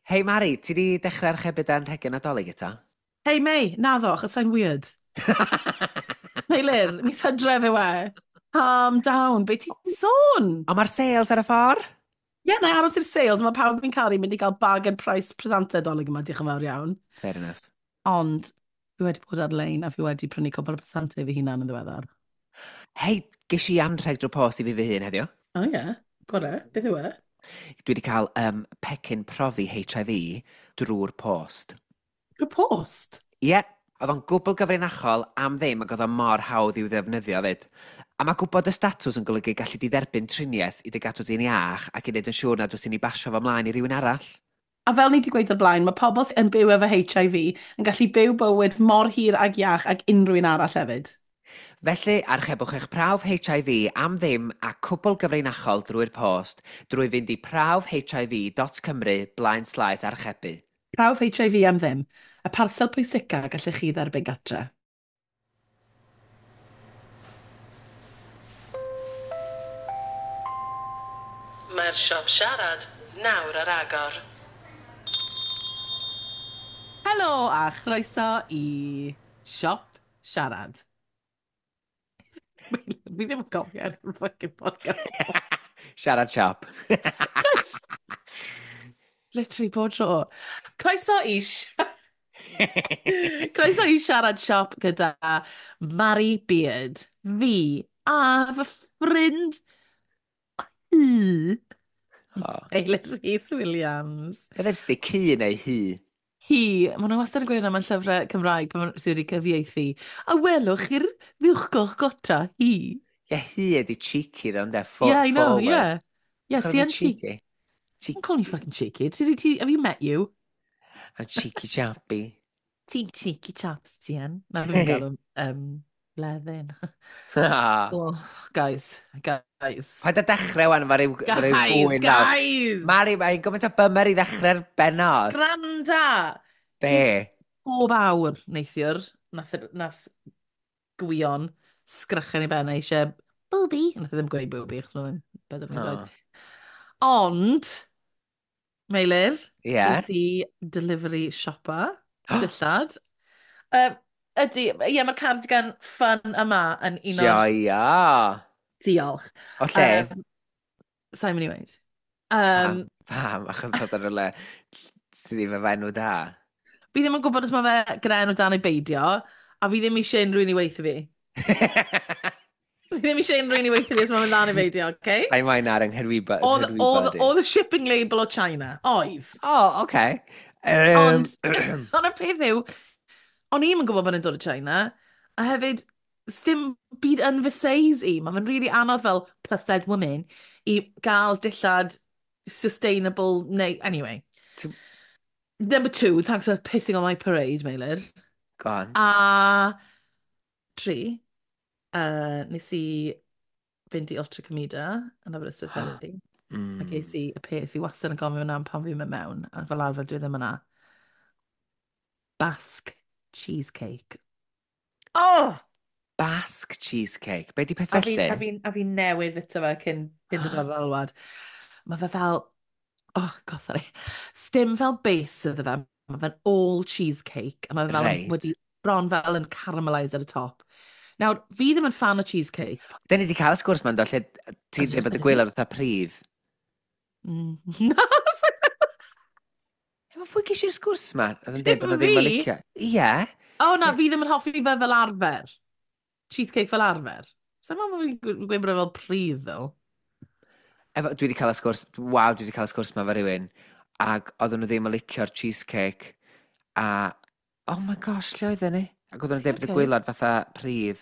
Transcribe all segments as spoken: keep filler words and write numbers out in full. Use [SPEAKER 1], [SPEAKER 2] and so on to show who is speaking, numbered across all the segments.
[SPEAKER 1] Hei Mari, ti di dechrau archebu dan rhegyn Nadolig eto?
[SPEAKER 2] Hei Mei, naddo, achos I'm weird. Hei Lir, mis hydref yw e. Calm down, be ti'n sôn?
[SPEAKER 1] O, mae'r sales ar y ffordd?
[SPEAKER 2] Ie, yeah, na aros i'r sales, mae pawb fi'n caru mynd i gael bargain price presenter dolyg yma, diolch yn fawr iawn.
[SPEAKER 1] Fair enough.
[SPEAKER 2] Ond, fi wedi bod ar-lein a fi wedi prynu cwbl o presenter fi hunan yn ddiweddar.
[SPEAKER 1] Hei, ges i anrheg drwy post i fi fy hun heddiw.
[SPEAKER 2] O ie, gore, beth yw e?
[SPEAKER 1] Dwi wedi cael um, pecyn profi H I V drwy'r post.
[SPEAKER 2] Drwy post?
[SPEAKER 1] Ie, yeah, oedd o'n gwbl gyfrinachol am ddim ac oedd o'n mor hawdd i'w ddefnyddio fyd. A mae gwybod y statws yn golygu gallu di dderbyn triniaeth i dy gadw di'n iach ac i wneud yn siŵr nad wyt ti'n ei basio fo mlaen i rywun arall.
[SPEAKER 2] A fel ni wedi gweud o'r blaen, mae pobl sy'n byw efo H I V yn gallu byw bywyd mor hir ag iach ag unrhyw un arall hefyd.
[SPEAKER 1] Felly, archebwch eich prawf H I V am ddim a cwbl gyfrinachol drwy'r post drwy fynd i prawf H I V dot cymru blaen slaes archebu.
[SPEAKER 2] Prawf H I V am ddim, y parsel pwysica gallech chi dderbyn gatre.
[SPEAKER 3] Mae'r siop siarad nawr ar agor.
[SPEAKER 2] Helo a chroeso i siop siarad. Fi ddim yn gofio ar y fucking podcast.
[SPEAKER 1] Siarad siop.
[SPEAKER 2] Literally bod tro. Croeso i si- Croeso i siarad siop gyda Mari Beard. Fi a fy ffrind hi.
[SPEAKER 1] Oh.
[SPEAKER 2] Eilis Rhys Williams.
[SPEAKER 1] Beth ydych chi cu neu hi?
[SPEAKER 2] Hi, maen nhw wastad yn gweud am y llyfrau Cymraeg pan sydd wedi cyfieithu. A welwch chi'r ddiwchgoch gota, hi.
[SPEAKER 1] Ie, yeah, hi ydi cheeky ddo'n de.
[SPEAKER 2] Yeah, I know, yeah. Yeah, ti yn cheeky.
[SPEAKER 1] cheeky.
[SPEAKER 2] I'm calling you fucking cheeky. Ti, ti, have you met you?
[SPEAKER 1] A cheeky chappy.
[SPEAKER 2] Ti cheeky chaps ti yn. Na, fi'n gael um, lefyn. Oh, guys, guys.
[SPEAKER 1] Paid a dechrau wan, mae rhyw
[SPEAKER 2] Guys, guys!
[SPEAKER 1] Mari, mae'n gymaint o bymer i ddechrau'r benod.
[SPEAKER 2] Granda!
[SPEAKER 1] Be?
[SPEAKER 2] Bob awr neithiwr, nath, nath gwion sgrychen i ben eisiau booby. Nath i ddim gweud booby, achos mae'n bedwar mis oed. Ond, Meilir,
[SPEAKER 1] Ie.
[SPEAKER 2] ges i delivery shopper, dillad. Uh, ydy, ie, yeah, mae'r cardigan ffyn yma yn un o'r...
[SPEAKER 1] Joia.
[SPEAKER 2] Diolch.
[SPEAKER 1] O lle?
[SPEAKER 2] Um, Sa'n mynd i weid. Um,
[SPEAKER 1] Pam, pam, achos bod yn rhywle sydd ddim efo enw da.
[SPEAKER 2] Fi ddim yn gwybod os mae fe gyda enw dan ei beidio, a fi ddim eisiau unrhyw un i weithio fi. Fi ddim eisiau unrhyw un i weithio fi os mae fe'n dan ei beidio, oce? Okay?
[SPEAKER 1] Ai mae'n ar yng Ngherwyba.
[SPEAKER 2] Oedd y shipping label o China, oedd.
[SPEAKER 1] O, oh, oce. Okay. Um...
[SPEAKER 2] Ond, ond y peth yw, o'n i'm yn gwybod bod yn dod o China, a hefyd, sdim byd yn fy seis i. Mae fe'n really anodd fel plus-led woman i gael dillad sustainable, neu, anyway.
[SPEAKER 1] To...
[SPEAKER 2] Number two, thanks for pissing on my parade, Meilir.
[SPEAKER 1] Go on.
[SPEAKER 2] A tri, uh, nes i fynd i Ultra Comida yn Aberystwyth heddi.
[SPEAKER 1] Mm.
[SPEAKER 2] A ges i y peth fi wastad yn gofio yna pan fi'n mynd mewn. A fel arfer dwi ddim yna. Basque cheesecake. Oh!
[SPEAKER 1] Basque cheesecake. Be di peth
[SPEAKER 2] A
[SPEAKER 1] felly?
[SPEAKER 2] fi, a fi, a fi newydd fita fe cyn cyn dod o'r alwad. Mae fe fel... Oh, god, sorry. Stim fel base iddo fe. Mae fe'n all cheesecake. A mae fe fel
[SPEAKER 1] Right.
[SPEAKER 2] wedi bron fel yn caramelised ar y top. Nawr, fi ddim yn fan o cheesecake.
[SPEAKER 1] Da ni wedi cael y sgwrs ma'n do, lle ti'n dweud bod y gwyl ar ytho pridd.
[SPEAKER 2] Mm. Na,
[SPEAKER 1] Efo pwy ges i'r sgwrs ma? Oedd yn
[SPEAKER 2] Dim
[SPEAKER 1] dweud bod nhw ddim yn
[SPEAKER 2] fi.
[SPEAKER 1] licio. Ie.
[SPEAKER 2] oh, na, fi ddim yn hoffi fe fel arfer. Cheesecake fel arfer. Sa'n ma'n fi'n gweud bod e fel pridd, ddo.
[SPEAKER 1] Efo, dwi wedi cael y sgwrs, waw, dwi wedi cael y sgwrs ma fe rhywun, ac oedden nhw ddim yn licio'r cheesecake, a, oh my gosh, lle oedden ni? Ac oedden nhw'n dweud bod y
[SPEAKER 2] Okay.
[SPEAKER 1] gwylod fatha pridd.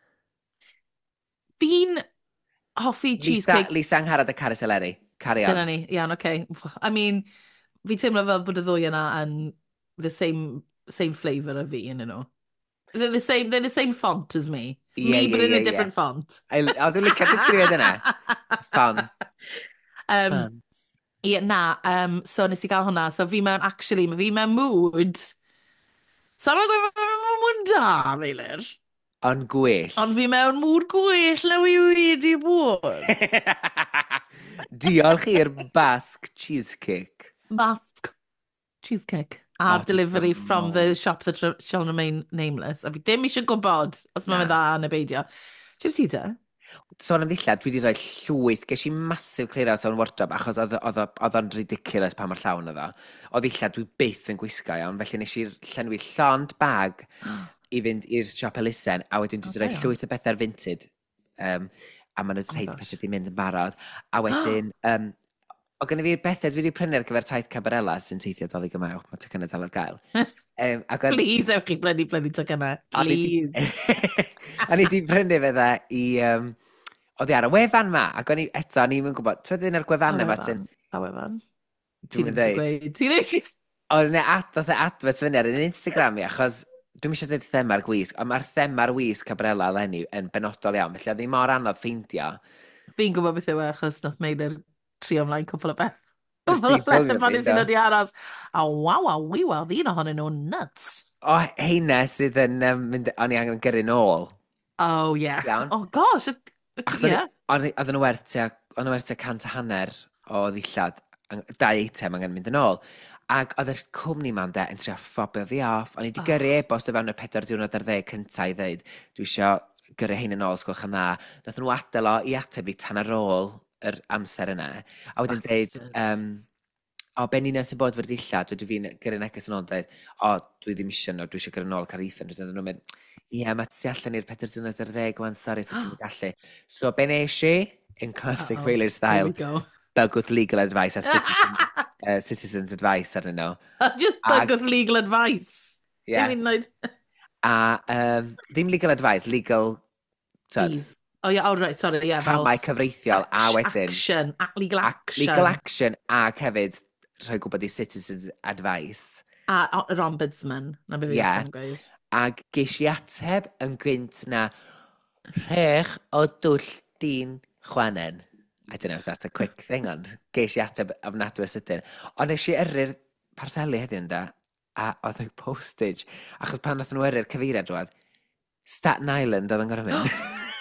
[SPEAKER 2] Fi'n hoffi
[SPEAKER 1] Lisa,
[SPEAKER 2] cheesecake.
[SPEAKER 1] Lisa Angharad a Caris Eleri. Carry
[SPEAKER 2] Dyna
[SPEAKER 1] on.
[SPEAKER 2] ni, iawn, oce. Okay. I mean, fi teimlo fel bod y ddwy yna yn the same, same flavour of fi, you know. They're the same, they're the same font as me.
[SPEAKER 1] Yeah,
[SPEAKER 2] me,
[SPEAKER 1] yeah,
[SPEAKER 2] but in
[SPEAKER 1] yeah,
[SPEAKER 2] a different
[SPEAKER 1] yeah.
[SPEAKER 2] font.
[SPEAKER 1] O, dwi'n licio disgrifiad yna. Font.
[SPEAKER 2] Um,
[SPEAKER 1] Font.
[SPEAKER 2] Ie, na, um, so nes i gael hwnna. So fi mewn, actually, mae fi mewn mood. Sa'n ma'n gweud mewn mood da, Meilir?
[SPEAKER 1] Ond gwyll.
[SPEAKER 2] Ond fi mewn mood gwyll na fi wedi bod.
[SPEAKER 1] Diolch i'r Basque cheesecake.
[SPEAKER 2] Basque cheesecake. A
[SPEAKER 1] Oh,
[SPEAKER 2] delivery
[SPEAKER 1] dwi'n
[SPEAKER 2] from
[SPEAKER 1] mor-
[SPEAKER 2] the shop that tr- shall remain nameless. A fi ddim eisiau gwybod os
[SPEAKER 1] Na.
[SPEAKER 2] mae'n dda neu beidio. Ti'n ti te?
[SPEAKER 1] Sôn am ddillad, dwi wedi rhoi llwyth, ges i massive clear out o'n wardrobe, achos oedd oedd o- oedd o'n ridiculous pa mor llawn oedd o. O ddillad dwi byth yn gwisgo iawn, felly nes i'r llenwi llond bag i fynd i'r siop elusen, a wedyn dwi wedi
[SPEAKER 2] O,
[SPEAKER 1] rhoi
[SPEAKER 2] da iawn.
[SPEAKER 1] llwyth o bethau'r vinted, um, a maen nhw
[SPEAKER 2] Oh my
[SPEAKER 1] rhaid
[SPEAKER 2] gosh.
[SPEAKER 1] pethau di mynd yn barod. A wedyn, um, o gynnu fi'r bethau dwi wedi prynu ar gyfer taith Cabarella sy'n teithio dolyg yma, mae tocynnau dal ar gael. Um, ac oedd-
[SPEAKER 2] Please, ewch chi blenni blenni tocynnau.
[SPEAKER 1] O'n i 'di-
[SPEAKER 2] Please.
[SPEAKER 1] O'n i wedi prynu fe dda i... Um, oedd hi ar y wefan ma, ac o'n i eto, o'n i'n gwybod, ti'n dweud ar gwefan yma, ti'n...
[SPEAKER 2] A wefan. Ti
[SPEAKER 1] Dwi'n
[SPEAKER 2] ddim eisiau
[SPEAKER 1] dweud.
[SPEAKER 2] gweud. Ti ddim eisiau...
[SPEAKER 1] Oedd yna ad, oedd y advert fyny ar yn Instagram i, achos dwi'n eisiau dweud thema'r gwisg, ond mae'r thema'r wisg Cabrella Lenny yn benodol iawn, felly oedd hi mor anodd ffeindio.
[SPEAKER 2] Fi'n gwybod beth yw e, achos nath Meilir trio ymlaen cwpl o beth.
[SPEAKER 1] Nes
[SPEAKER 2] Cwpl o
[SPEAKER 1] di ffilmio
[SPEAKER 2] beth,
[SPEAKER 1] fi,
[SPEAKER 2] pan nes i'n
[SPEAKER 1] do?
[SPEAKER 2] dod i aros. A waw, a wiwa, fi'n ohonyn nhw nuts.
[SPEAKER 1] O, heina sydd yn um, mynd, o'n i angen gyrru nôl.
[SPEAKER 2] Oh, yeah.
[SPEAKER 1] Iawn.
[SPEAKER 2] Oh, gosh.
[SPEAKER 1] Achos
[SPEAKER 2] Yeah.
[SPEAKER 1] o'n i- oedd yn werth tua, o'n werth tua cant a hanner o ddillad, ang- dau eitem angen mynd yn ôl. Ac oedd yr cwmni ma'n de yn trio ffobio fi off. O'n i wedi gyrru e-bost o fewn y pedwar diwrnod ar ddeg cynta i ddeud, dwi eisiau gyrru hein yn ôl, sgwch yn dda. Nath nhw adael o i ateb fi tan ar ôl yr amser yna. A wedyn dweud,
[SPEAKER 2] Bastards.
[SPEAKER 1] um, o, ben un sy'n bod fy'r dillad, wedi fi'n gyrru neges yn ôl, dweud, o, dwi ddim eisiau nhw, dwi eisiau gyrru nôl car refund. Wedyn nhw'n mynd, ie, mae ti allan i'r pedwar diwrnod ar ddeg, wan, sori, so ti'n gallu. So, ben eis i, in classic
[SPEAKER 2] Uh-oh.
[SPEAKER 1] Whaler
[SPEAKER 2] Here
[SPEAKER 1] style,
[SPEAKER 2] we go.
[SPEAKER 1] bug with legal advice a citizen, uh, citizen's advice arnyn nhw.
[SPEAKER 2] Just
[SPEAKER 1] Ag-
[SPEAKER 2] bug of legal advice.
[SPEAKER 1] Yeah.
[SPEAKER 2] Ti'n mynd
[SPEAKER 1] A um, ddim legal advice, legal... tyd,
[SPEAKER 2] Please. Oh, yeah, oh, right, sorry, yeah. fel
[SPEAKER 1] Camau cyfreithiol a
[SPEAKER 2] ac-
[SPEAKER 1] wedyn...
[SPEAKER 2] Action, a- legal
[SPEAKER 1] ac-
[SPEAKER 2] action.
[SPEAKER 1] Legal action a hefyd rhoi gwybod i citizen's advice.
[SPEAKER 2] A o- yr ombudsman, na beth fi
[SPEAKER 1] Ie.
[SPEAKER 2] yeah. gweud.
[SPEAKER 1] Ac ges i ateb yn gynt na rhech o dwll dyn chwanen. I don't know if that's a quick thing, ond ges i ateb ofnadwy sydyn. Ond nes i yrru'r parseli heddiw yn da, a oedd y postage. Achos pan nath nhw yrru'r cyfeiriad roedd, Staten Island oedd yn gorau mynd.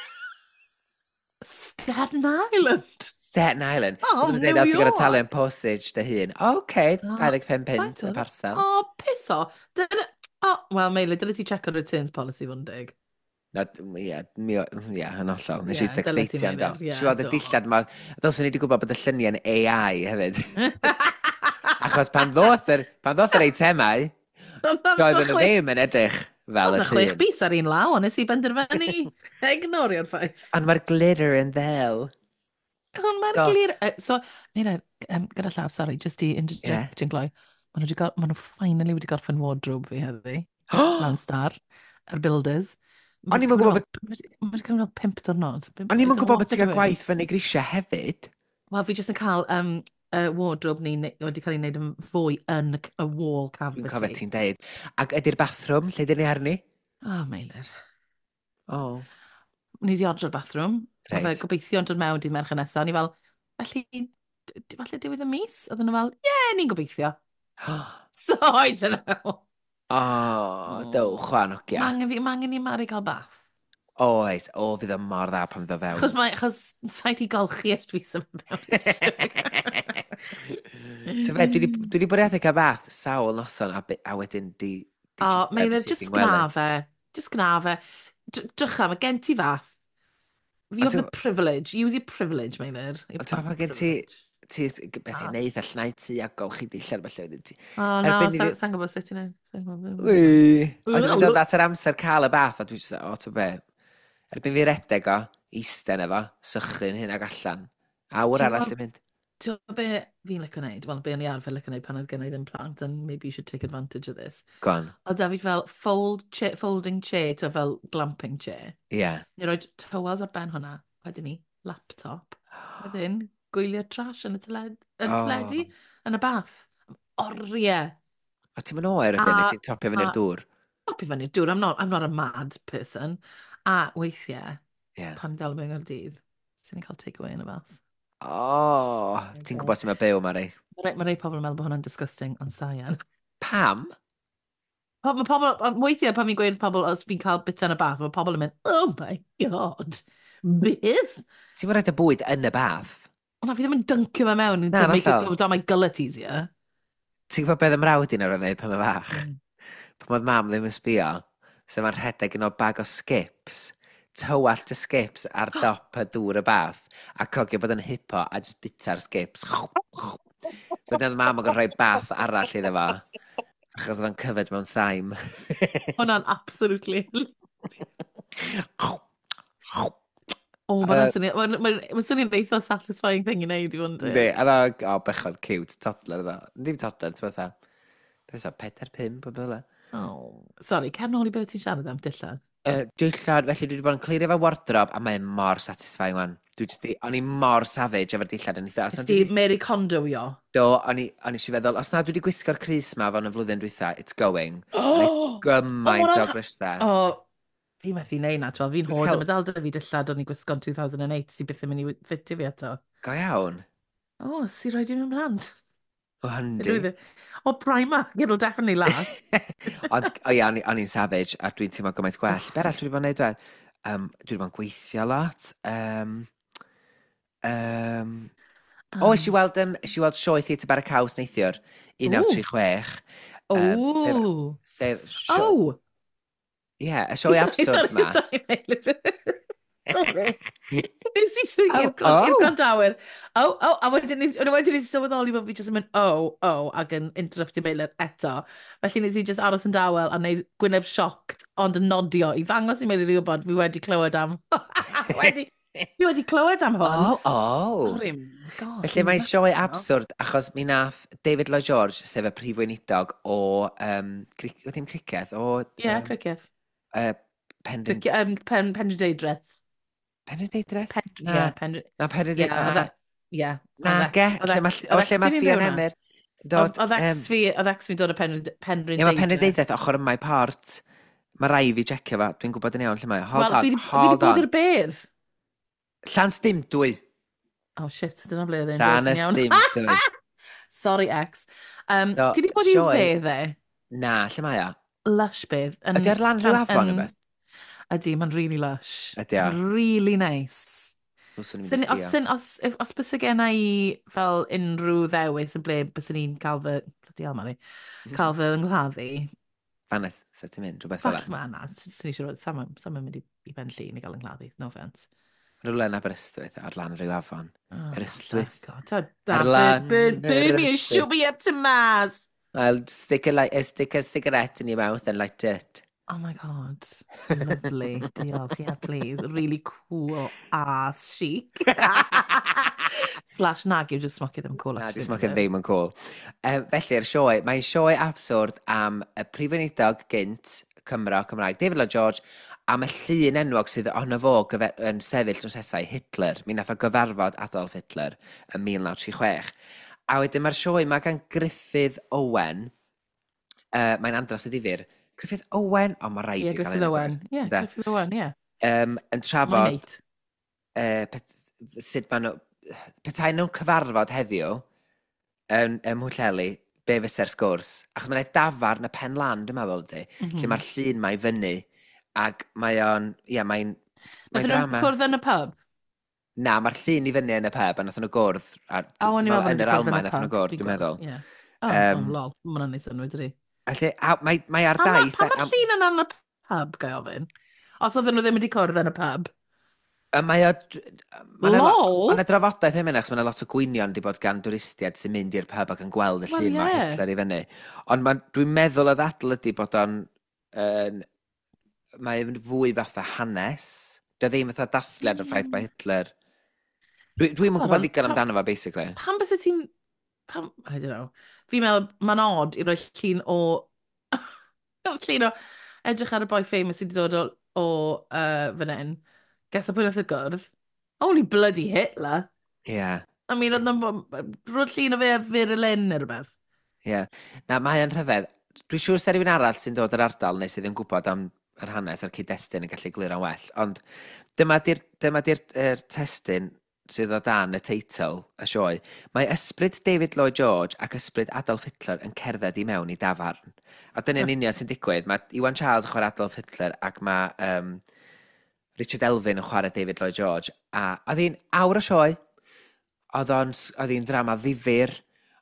[SPEAKER 2] Staten Island.
[SPEAKER 1] Staten Island.
[SPEAKER 2] Oh,
[SPEAKER 1] Dwi'n
[SPEAKER 2] New
[SPEAKER 1] dweud, ti'n gorau
[SPEAKER 2] York.
[SPEAKER 1] talu yn postage dy hun. Oce,
[SPEAKER 2] Oh,
[SPEAKER 1] dau ddeg pump
[SPEAKER 2] faint
[SPEAKER 1] pint y
[SPEAKER 2] oedd e?
[SPEAKER 1] parsel.
[SPEAKER 2] O, oh, piso. Dyna... Oh, wel, Meili, dyle ti check on returns policy fod yn dig.
[SPEAKER 1] No, d- ie, mi o- ie, yn hollol. Nes
[SPEAKER 2] Ie,
[SPEAKER 1] i
[SPEAKER 2] dyle ti
[SPEAKER 1] exeitio am
[SPEAKER 2] wneud
[SPEAKER 1] do.
[SPEAKER 2] e, ie,
[SPEAKER 1] Siw oedd y
[SPEAKER 2] do.
[SPEAKER 1] dillad ma, ddylswn i wedi gwybod bod y lluniau'n A I hefyd. Achos pan ddoth yr, pan ddoth yr eitemau, doedden nhw ddim yn edrych fel y
[SPEAKER 2] Oedd chwech
[SPEAKER 1] llun.
[SPEAKER 2] bis ar un law, ond nes i benderfynu ignorio'r ffaith.
[SPEAKER 1] Ond mae'r glitter yn ddel.
[SPEAKER 2] Ond mae'r
[SPEAKER 1] Do.
[SPEAKER 2] glir... Uh, so, Meili, um, gyda llaw, sorry, just i interject yn gloi. Maen nhw wedi gal- maen nhw finally wedi gorffen wardrobe fi heddi. Lan Star, yr builders.
[SPEAKER 1] O'n i'm yn gwbod bod-
[SPEAKER 2] Mae wedi cymryd fel pimp diwrnod.
[SPEAKER 1] O'n i'm yn gwybod bod ti'n cael gwaith fyny grisiau hefyd.
[SPEAKER 2] Wel, fi jyst yn cael um, uh, wardrobe ni ne- wedi cael ei wneud yn fwy yn y c- y wall cavity.
[SPEAKER 1] Dwi'n cofio ti'n deud. Ac ydy'r bathroom, lle dyn ni arni?
[SPEAKER 2] O, oh, Meilir.
[SPEAKER 1] O.
[SPEAKER 2] Ni wedi ordro'r bathroom. Reit.
[SPEAKER 1] Reit.
[SPEAKER 2] Fe gobeithio yn dod mewn dydd merch nesaf. Ni fel, felly, d- d- falle diwedd y mis? Oedden nhw fel, ie, yeah, ni'n gobeithio. So, I don't know.
[SPEAKER 1] O, dowch o anogia.
[SPEAKER 2] Mangen fi, mangen i Mari cael bath.
[SPEAKER 1] Oes, o, fydd o mor dda pan fydd o fewn.
[SPEAKER 2] Achos, mae, achos sa'i ti golchi ers dwi symud mewn.
[SPEAKER 1] Ty fe, dwi wedi dwi wedi bwriadu cael bath sawl noson a, be- a wedyn di... di
[SPEAKER 2] O,
[SPEAKER 1] trio
[SPEAKER 2] Meilir,
[SPEAKER 1] sut
[SPEAKER 2] just
[SPEAKER 1] ti'n gwely.
[SPEAKER 2] gna fe. Just gna fe. D- Drycha, mae gen ti fath. You
[SPEAKER 1] Ond
[SPEAKER 2] have the
[SPEAKER 1] t'w-
[SPEAKER 2] privilege. Use your privilege, Meilir. Your
[SPEAKER 1] Ond t'w,
[SPEAKER 2] bath
[SPEAKER 1] mae gen ti-
[SPEAKER 2] privilege.
[SPEAKER 1] Ti beth
[SPEAKER 2] Ah.
[SPEAKER 1] i neud allai ti a golchi dillad falle wedyn ti.
[SPEAKER 2] O, no,
[SPEAKER 1] Erbyn i
[SPEAKER 2] sa-
[SPEAKER 1] fi-
[SPEAKER 2] sa'n gwybod sut ti'n ei. Sa'n gwybod.
[SPEAKER 1] Ui. Ond
[SPEAKER 2] Wy-
[SPEAKER 1] dwi'n dod at yr amser cael y bath a dwi'n just, o, to be. Erbyn fi redeg o, eisten efo, sychu'n hyn ag allan. Awr
[SPEAKER 2] Ti'n
[SPEAKER 1] arall
[SPEAKER 2] gwbod-
[SPEAKER 1] i mynd.
[SPEAKER 2] Ti'n be fi'n licio neud? Wel, be o'n i arfer licio neud pan oedd gen i ddim plant, and maybe you should take advantage of this.
[SPEAKER 1] Gwan.
[SPEAKER 2] O David fel fold chair, folding chair, to fel glamping chair.
[SPEAKER 1] Ie.
[SPEAKER 2] Ni roi towels ar ben hwnna, wedyn ni laptop, wedyn gwylio trash yn y teled, yn y
[SPEAKER 1] Oh.
[SPEAKER 2] teledu, yn y bath. Oriau.
[SPEAKER 1] O ti'n mynd oer ydyn,
[SPEAKER 2] A-
[SPEAKER 1] neu ti'n topio fyny'r
[SPEAKER 2] a-
[SPEAKER 1] dŵr?
[SPEAKER 2] Top i fyny, dŵr, I'm not, I'm not a mad person. A weithiau,
[SPEAKER 1] Ie.
[SPEAKER 2] pan del mewn ar dydd, sy'n ni'n cael take-away yn y bath.
[SPEAKER 1] O, ti'n gwybod sy'n mynd byw, Mari?
[SPEAKER 2] Mae rei, ma rei pobl yn meddwl bod hwnna'n disgusting, ond sain.
[SPEAKER 1] Pam?
[SPEAKER 2] Po- Mae pobl, ond weithiau pan fi'n gweud wrth pobl os fi'n cael bit yn y bath, mae pobl yn mynd, oh my god, bydd?
[SPEAKER 1] Ti'n mynd rhaid y bwyd yn y bath?
[SPEAKER 2] Ond fi ddim yn dyncio fe mewn
[SPEAKER 1] Na,
[SPEAKER 2] to make
[SPEAKER 1] hollol.
[SPEAKER 2] it go down my gullet easier.
[SPEAKER 1] Ti'n gwybod beth ymrawd i'n ar wneud pan o fach?
[SPEAKER 2] Mm.
[SPEAKER 1] Pan oedd mam ddim yn sbio, so mae'n rhedeg yn o bag o skips, tywallt y skips ar dop y dŵr y bath, a cogio bod yn hipo a just bita'r skips. So dyna oedd mam yn rhoi bath arall iddo fo, achos oedd o'n cyfed mewn saim.
[SPEAKER 2] Hwna'n absolutely... O,
[SPEAKER 1] Yy,
[SPEAKER 2] mae'n swnio'n ma, ma, ma swnio'n eitha satisfying thing i wneud i fod yn
[SPEAKER 1] Yndi, a dda, o, bechod cute, toddler dda. Ddim toddler, ti'n fatha. Beth o, peder pump o byle.
[SPEAKER 2] Oh, sorry, cer nôl i beth ti'n siarad am dillad.
[SPEAKER 1] Uh, dillad, felly dwi wedi bod yn clirio fo wardrobe, a mae'n mor satisfying wan. Dwi just di, o'n i mor savage efo'r dillad yn eitha. Os na
[SPEAKER 2] Ysdi
[SPEAKER 1] dwi 'di-
[SPEAKER 2] Mary Kondo io.
[SPEAKER 1] Do, o'n i, o'n i eisiau feddwl, os na dwi wedi gwisgo'r Cris ma fan y flwyddyn dwytha, it's going.
[SPEAKER 2] Oh!
[SPEAKER 1] Gymaint
[SPEAKER 2] O,
[SPEAKER 1] o
[SPEAKER 2] ma'
[SPEAKER 1] grysau.
[SPEAKER 2] O, fi methu neud na, twel, fi'n
[SPEAKER 1] Dwi'n
[SPEAKER 2] hod
[SPEAKER 1] cael-
[SPEAKER 2] am y dal dy fi dillad o'n i gwisgo'n two thousand eight sy'n byth yn mynd i ffiti fi eto.
[SPEAKER 1] Go iawn.
[SPEAKER 2] O, si roed i'n ymlant.
[SPEAKER 1] O handi.
[SPEAKER 2] O, Primark, it'll definitely last.
[SPEAKER 1] Ond, o ia, o'n i- o'n i'n savage, a dwi'n teimlo gymaint gwell. Be arall dwi wedi bod yn neud dweud? Um, dwi wedi bod yn gweithio lot. Um, um, o, eisiau weld, um, eisiau weld sioe Theatr Bar y Caws neithiwr. un naw tri chwech.
[SPEAKER 2] O!
[SPEAKER 1] Sef, sio-
[SPEAKER 2] O!
[SPEAKER 1] ie, y sioe absurd ma.
[SPEAKER 2] Sorry, sorry. Nes i sy'n
[SPEAKER 1] Oh,
[SPEAKER 2] i'r
[SPEAKER 1] oh.
[SPEAKER 2] grandawyr. O, o, a wedyn nes a wedyn nes i sylweddoli bod fi jyst yn mynd o, o, ac yn interruptio Meilir eto. Felly nes i jyst aros yn dawel a wneud gwyneb sioct, ond yn nodio i ddangos i Meilir i wybod fi wedi clywed am... wedi, fi wedi clywed am hwn.
[SPEAKER 1] O, o.
[SPEAKER 2] Sorry, God,
[SPEAKER 1] Felly
[SPEAKER 2] fi'n
[SPEAKER 1] mae
[SPEAKER 2] mess
[SPEAKER 1] sioe
[SPEAKER 2] now.
[SPEAKER 1] absurd, achos mi nath David Lloyd George, sef y prif weinidog o, um, cric, o ddim criceth, o...
[SPEAKER 2] Ie,
[SPEAKER 1] yym,
[SPEAKER 2] criceth.
[SPEAKER 1] yy, Pendyn...
[SPEAKER 2] Cric- um, pen, pen deidreth.
[SPEAKER 1] Penrhyndeudraeth?
[SPEAKER 2] Pen,
[SPEAKER 1] Na.
[SPEAKER 2] ie, pen...
[SPEAKER 1] Na,
[SPEAKER 2] Ie,
[SPEAKER 1] Penrhyndeudraeth.
[SPEAKER 2] oedd
[SPEAKER 1] Na,
[SPEAKER 2] e- ie.
[SPEAKER 1] na,
[SPEAKER 2] oedd
[SPEAKER 1] ge,
[SPEAKER 2] ex- oedd
[SPEAKER 1] lle ma-
[SPEAKER 2] ex-
[SPEAKER 1] o
[SPEAKER 2] oedd
[SPEAKER 1] lle
[SPEAKER 2] ex
[SPEAKER 1] mae
[SPEAKER 2] fi'n
[SPEAKER 1] Fion
[SPEAKER 2] byw 'na.
[SPEAKER 1] Emyr.
[SPEAKER 2] Oedd
[SPEAKER 1] Dod,
[SPEAKER 2] oedd
[SPEAKER 1] yym,
[SPEAKER 2] ex fi, oedd ex fi'n dod o pen, penrhyn
[SPEAKER 1] ie, mae Penrhyndeudraeth ochr yma i port. Mae rai fi checio fa, dwi'n gwybod yn iawn lle mae. o. Hold
[SPEAKER 2] Wel, fi
[SPEAKER 1] on,
[SPEAKER 2] di fi di
[SPEAKER 1] hold
[SPEAKER 2] bod
[SPEAKER 1] on.
[SPEAKER 2] i'r bedd.
[SPEAKER 1] Llan sdim dwy.
[SPEAKER 2] Oh shit, dyna ble oedd e'n
[SPEAKER 1] Llan
[SPEAKER 2] dod
[SPEAKER 1] y
[SPEAKER 2] yn iawn.
[SPEAKER 1] sdim dwy.
[SPEAKER 2] Sorry, ex. Um,
[SPEAKER 1] Do,
[SPEAKER 2] ti di bod i'r
[SPEAKER 1] sioe.
[SPEAKER 2] bedd e?
[SPEAKER 1] Na, lle mae o?
[SPEAKER 2] Lush bedd. yn-
[SPEAKER 1] Ydy ar lan rhyw
[SPEAKER 2] yn-
[SPEAKER 1] afon
[SPEAKER 2] yn-
[SPEAKER 1] o beth?
[SPEAKER 2] Ydy, mae'n really lush.
[SPEAKER 1] Ydi o?
[SPEAKER 2] Really nice.
[SPEAKER 1] Wlswn i'n
[SPEAKER 2] Syn,
[SPEAKER 1] mynd
[SPEAKER 2] os,
[SPEAKER 1] i sbio.
[SPEAKER 2] syn, os, if, os bys y gen i fel unrhyw ddewis yn ble bys ni'n cael fy... Bloody hell, Mari. Cael fy ngladdu.
[SPEAKER 1] Fanes, sut ti'n mynd? Rhywbeth fel
[SPEAKER 2] Falle ma na. Sy'n ni siŵr, sam yn mynd i, i ben llun i gael ngladdu. No offence.
[SPEAKER 1] Rhywle yn Aberystwyth, ar lan rhyw afon.
[SPEAKER 2] Oh,
[SPEAKER 1] Aberystwyth.
[SPEAKER 2] God. So,
[SPEAKER 1] Ar
[SPEAKER 2] that
[SPEAKER 1] lan
[SPEAKER 2] burn, burn, burn me and
[SPEAKER 1] Aberystwyth.
[SPEAKER 2] shoot me up to Mars.
[SPEAKER 1] I'll stick a, li- uh, stick a cigarette in your mouth and light it.
[SPEAKER 2] Oh my God. Lovely. Diolch, yeah, please. Really cool ass chic. Slash nag yw just smocio ddim cool.
[SPEAKER 1] Na,
[SPEAKER 2] actually,
[SPEAKER 1] dwi'n smocyn
[SPEAKER 2] isn't it?
[SPEAKER 1] ddim yn cool. Um, felly'r sioe, mae'n sioe absurd am y prif weinidog gynt Cymro Cymraeg, David Lloyd George, am y llun enwog sydd ono fo gyfer, yn sefyll drosesau Hitler. Mi nath o gyfarfod Adolf Hitler yn mil naw tri chwech. A wedyn mae'r sioe yma gan Griffith Owen, uh, mae'n andros y ddifyr. Griffith Owen, o mae rhaid
[SPEAKER 2] Ie,
[SPEAKER 1] i gael
[SPEAKER 2] Griffith
[SPEAKER 1] enw
[SPEAKER 2] Owen.
[SPEAKER 1] gwir,
[SPEAKER 2] Ie,
[SPEAKER 1] ynde?
[SPEAKER 2] Griffith Owen, ie.
[SPEAKER 1] Um, yn
[SPEAKER 2] My
[SPEAKER 1] trafod
[SPEAKER 2] mate.
[SPEAKER 1] uh, pet, sut maen nhw, petai nhw'n cyfarfod heddiw yn ym Mhwyllheli, be fysa'r sgwrs. Achos mae'n dafarn y pen lan, dwi'n meddwl ydy,
[SPEAKER 2] Mhm.
[SPEAKER 1] lle mae'r llun mae fyny, ac mae o'n, ia, mae'n mae
[SPEAKER 2] Nath nhw'n
[SPEAKER 1] drama.
[SPEAKER 2] cwrdd yn y pub?
[SPEAKER 1] Na, mae'r llun i fyny yn y pub, a nath nhw gwrdd, a,
[SPEAKER 2] O, o'n i'n
[SPEAKER 1] wel,
[SPEAKER 2] meddwl
[SPEAKER 1] yn
[SPEAKER 2] bod
[SPEAKER 1] yr
[SPEAKER 2] nhw'n
[SPEAKER 1] Almaen nath nhw gwrdd,
[SPEAKER 2] Dwi'n
[SPEAKER 1] dwi'n meddwl.
[SPEAKER 2] Ie. O,
[SPEAKER 1] Yym,
[SPEAKER 2] oh, lol. Mae hwnna'n neis enw, dydi?
[SPEAKER 1] Felly, a, mae, mae ar
[SPEAKER 2] Pa ma-
[SPEAKER 1] daith...
[SPEAKER 2] pa mae'r
[SPEAKER 1] am-
[SPEAKER 2] llun yna yn y pub, gai ofyn? Os oedden nhw ddim wedi cwrdd yn y pub?
[SPEAKER 1] A mae o... ma' 'na lo-
[SPEAKER 2] Lol!
[SPEAKER 1] Ma' 'na drafodaeth hyn achos mae yna lot o gwynion wedi bod gan dwristiaid sy'n mynd i'r pub ac yn gweld y
[SPEAKER 2] Wel,
[SPEAKER 1] llun mae
[SPEAKER 2] ie.
[SPEAKER 1] Hitler i fyny. Ond ma- dwi'n meddwl y ddadl ydy bod o'n... yn mae'n fwy fatha hanes. Dio ddim fatha dathliad o'r ffaith mae Hitler... Dwi, dwi'n
[SPEAKER 2] Wel,
[SPEAKER 1] gwybod
[SPEAKER 2] ond
[SPEAKER 1] ddigon
[SPEAKER 2] pam-
[SPEAKER 1] amdano fo, basically.
[SPEAKER 2] Pam bys ti'n... Pam... I don't know. Fi'n meddwl, mae'n odd i roi llun o... llun o edrych ar y boi famous sydd wedi dod o, o uh, fan hyn. Ges o pwy nath y gwrdd. Only bloody Hitler.
[SPEAKER 1] Ie, yeah,
[SPEAKER 2] I mean, oedd na'n rhoi llun o fe a Fyrlyn neu rhywbeth.
[SPEAKER 1] ie. Yeah. Na, mae yn rhyfedd. Dwi'n siŵr sy'n rhywun arall sy'n dod yr ardal neu sydd yn gwybod am yr hanes a'r cyd-destun yn gallu glir o'n well. Ond dyma di'r dyma di'r er, testun sydd o dan y teitl y sioe. Mae ysbryd David Lloyd George ac ysbryd Adolf Hitler yn cerdded i mewn i dafarn. A dyna'n union sy'n digwydd. Mae Iwan Charles yn chwarae Adolf Hitler ac mae um, Richard Elfyn yn chwarae David Lloyd George. A oedd hi'n awr o sioe. Oedd o'n- oedd hi'n drama ddifyr.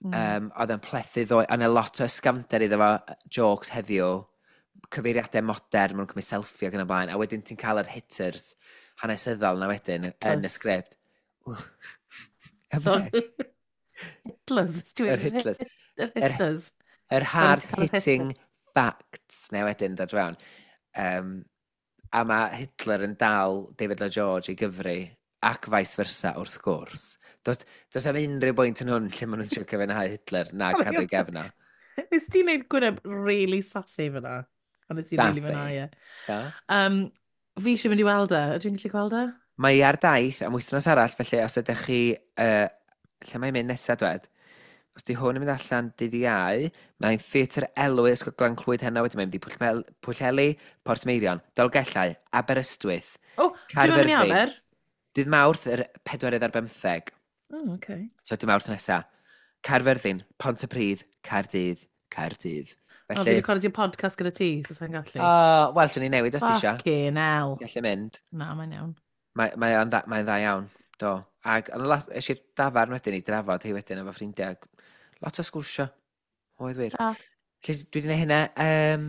[SPEAKER 2] Mm.
[SPEAKER 1] Um, oedd yn plethu ddoe, a 'na lot o ysgafnder iddo fo, jokes heddiw, cyfeiriadau modern, maen nhw'n cymryd selfie ac yn y blaen, a wedyn ti'n cael yr hitters hanesyddol na wedyn yn y
[SPEAKER 2] Hitlers.
[SPEAKER 1] sgript. Ww. Y be?
[SPEAKER 2] Sorry. Hitlers. Dwi'n
[SPEAKER 1] Yr hitlers.
[SPEAKER 2] Yr
[SPEAKER 1] Yr-
[SPEAKER 2] hitters.
[SPEAKER 1] Yr
[SPEAKER 2] ti'n cael yr
[SPEAKER 1] hard-hitting
[SPEAKER 2] hitlers?
[SPEAKER 1] facts na wedyn dod fewn. Um, a mae Hitler yn dal David Lloyd George i gyfri, ac vice versa wrth gwrs. Does, does am unrhyw bwynt yn hwn lle maen nhw'n trio cyfenhau Hitler na cadw gefna.
[SPEAKER 2] Nes ti'n neud gwyneb really sassy fyna? A nes ti'n
[SPEAKER 1] Dath
[SPEAKER 2] really
[SPEAKER 1] i.
[SPEAKER 2] fyna, ie.
[SPEAKER 1] Da?
[SPEAKER 2] Um, fi eisiau mynd i weld e. Ydw i'n gallu gweld e?
[SPEAKER 1] Mae hi ar daith am wythnos arall, felly os ydych chi... Uh, lle mae'n mynd nesaf dwed? Os di hwn yn mynd allan dydd Iau, mae'n Theatr Elwy Ysgol Glan Clwyd heno, wedyn mae'n mynd i Pwllmel- Pwllheli, Porthmeirion, Dolgellau, Aberystwyth,
[SPEAKER 2] O, dwi'n mynd i
[SPEAKER 1] Caerfyrddin.
[SPEAKER 2] Aber.
[SPEAKER 1] dydd Mawrth yr pedwerydd ar bymtheg.
[SPEAKER 2] O, oce.
[SPEAKER 1] So dydd Mawrth nesa. Caerfyrddin, Pontypridd, Caerdydd, Caerdydd.
[SPEAKER 2] O, fi
[SPEAKER 1] Felly,
[SPEAKER 2] wedi recordio podcast gyda ti, so sa'n gallu.
[SPEAKER 1] uh, wel, dwi'n ei newid os ti isio.
[SPEAKER 2] Fucking hell.
[SPEAKER 1] Gallu mynd.
[SPEAKER 2] Na, mae'n iawn.
[SPEAKER 1] Mae, mae o'n dda, mae'n dda iawn, do. Ac ond lot, eisiau dafarn wedyn i drafod hi wedyn efo ffrindiau. Lot o sgwrsio. Oedd wir.
[SPEAKER 2] Ta.
[SPEAKER 1] Felly, dwi wedi gwneud hynna. Um,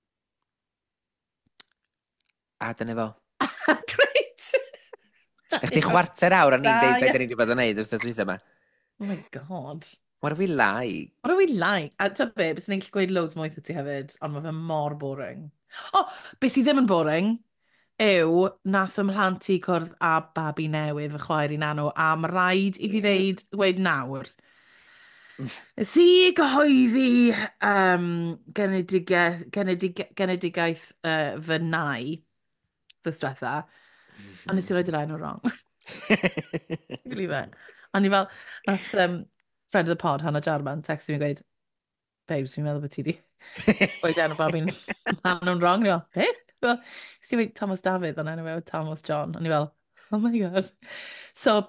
[SPEAKER 1] a dyna fo.
[SPEAKER 2] Great.
[SPEAKER 1] Ech chi chwarter awr a ni'n
[SPEAKER 2] Da,
[SPEAKER 1] deud
[SPEAKER 2] ie.
[SPEAKER 1] beth ni wedi bod yn neud wrth y dwytha yma.
[SPEAKER 2] Oh my god.
[SPEAKER 1] What are we like?
[SPEAKER 2] What are we like? A ta be, bys ni'n gallu gweud loads mwy wrth ti hefyd, ond mae fe mor boring. O, oh, beth sydd ddim yn boring yw nath ym mhlant i cwrdd a babi newydd fy chwaer i nanw, a mae rhaid i fi ddeud, gweud nawr. Nes i gyhoeddi um, genedigaeth, genedig, genedigaeth uh, fy nai, fy stwetha, a nes i roed yr enw wrong. Believe it. A ni fel, nath um, friend of the pod, Hannah Jarman, texti mi gweud, babes, fi'n meddwl bod ti di gweud enw babi'n enw'n wrong. Ni fel, be? Fel, nes i gweud Thomas David, ond enw fe oedd Thomas John. A ni fel, oh my god. So,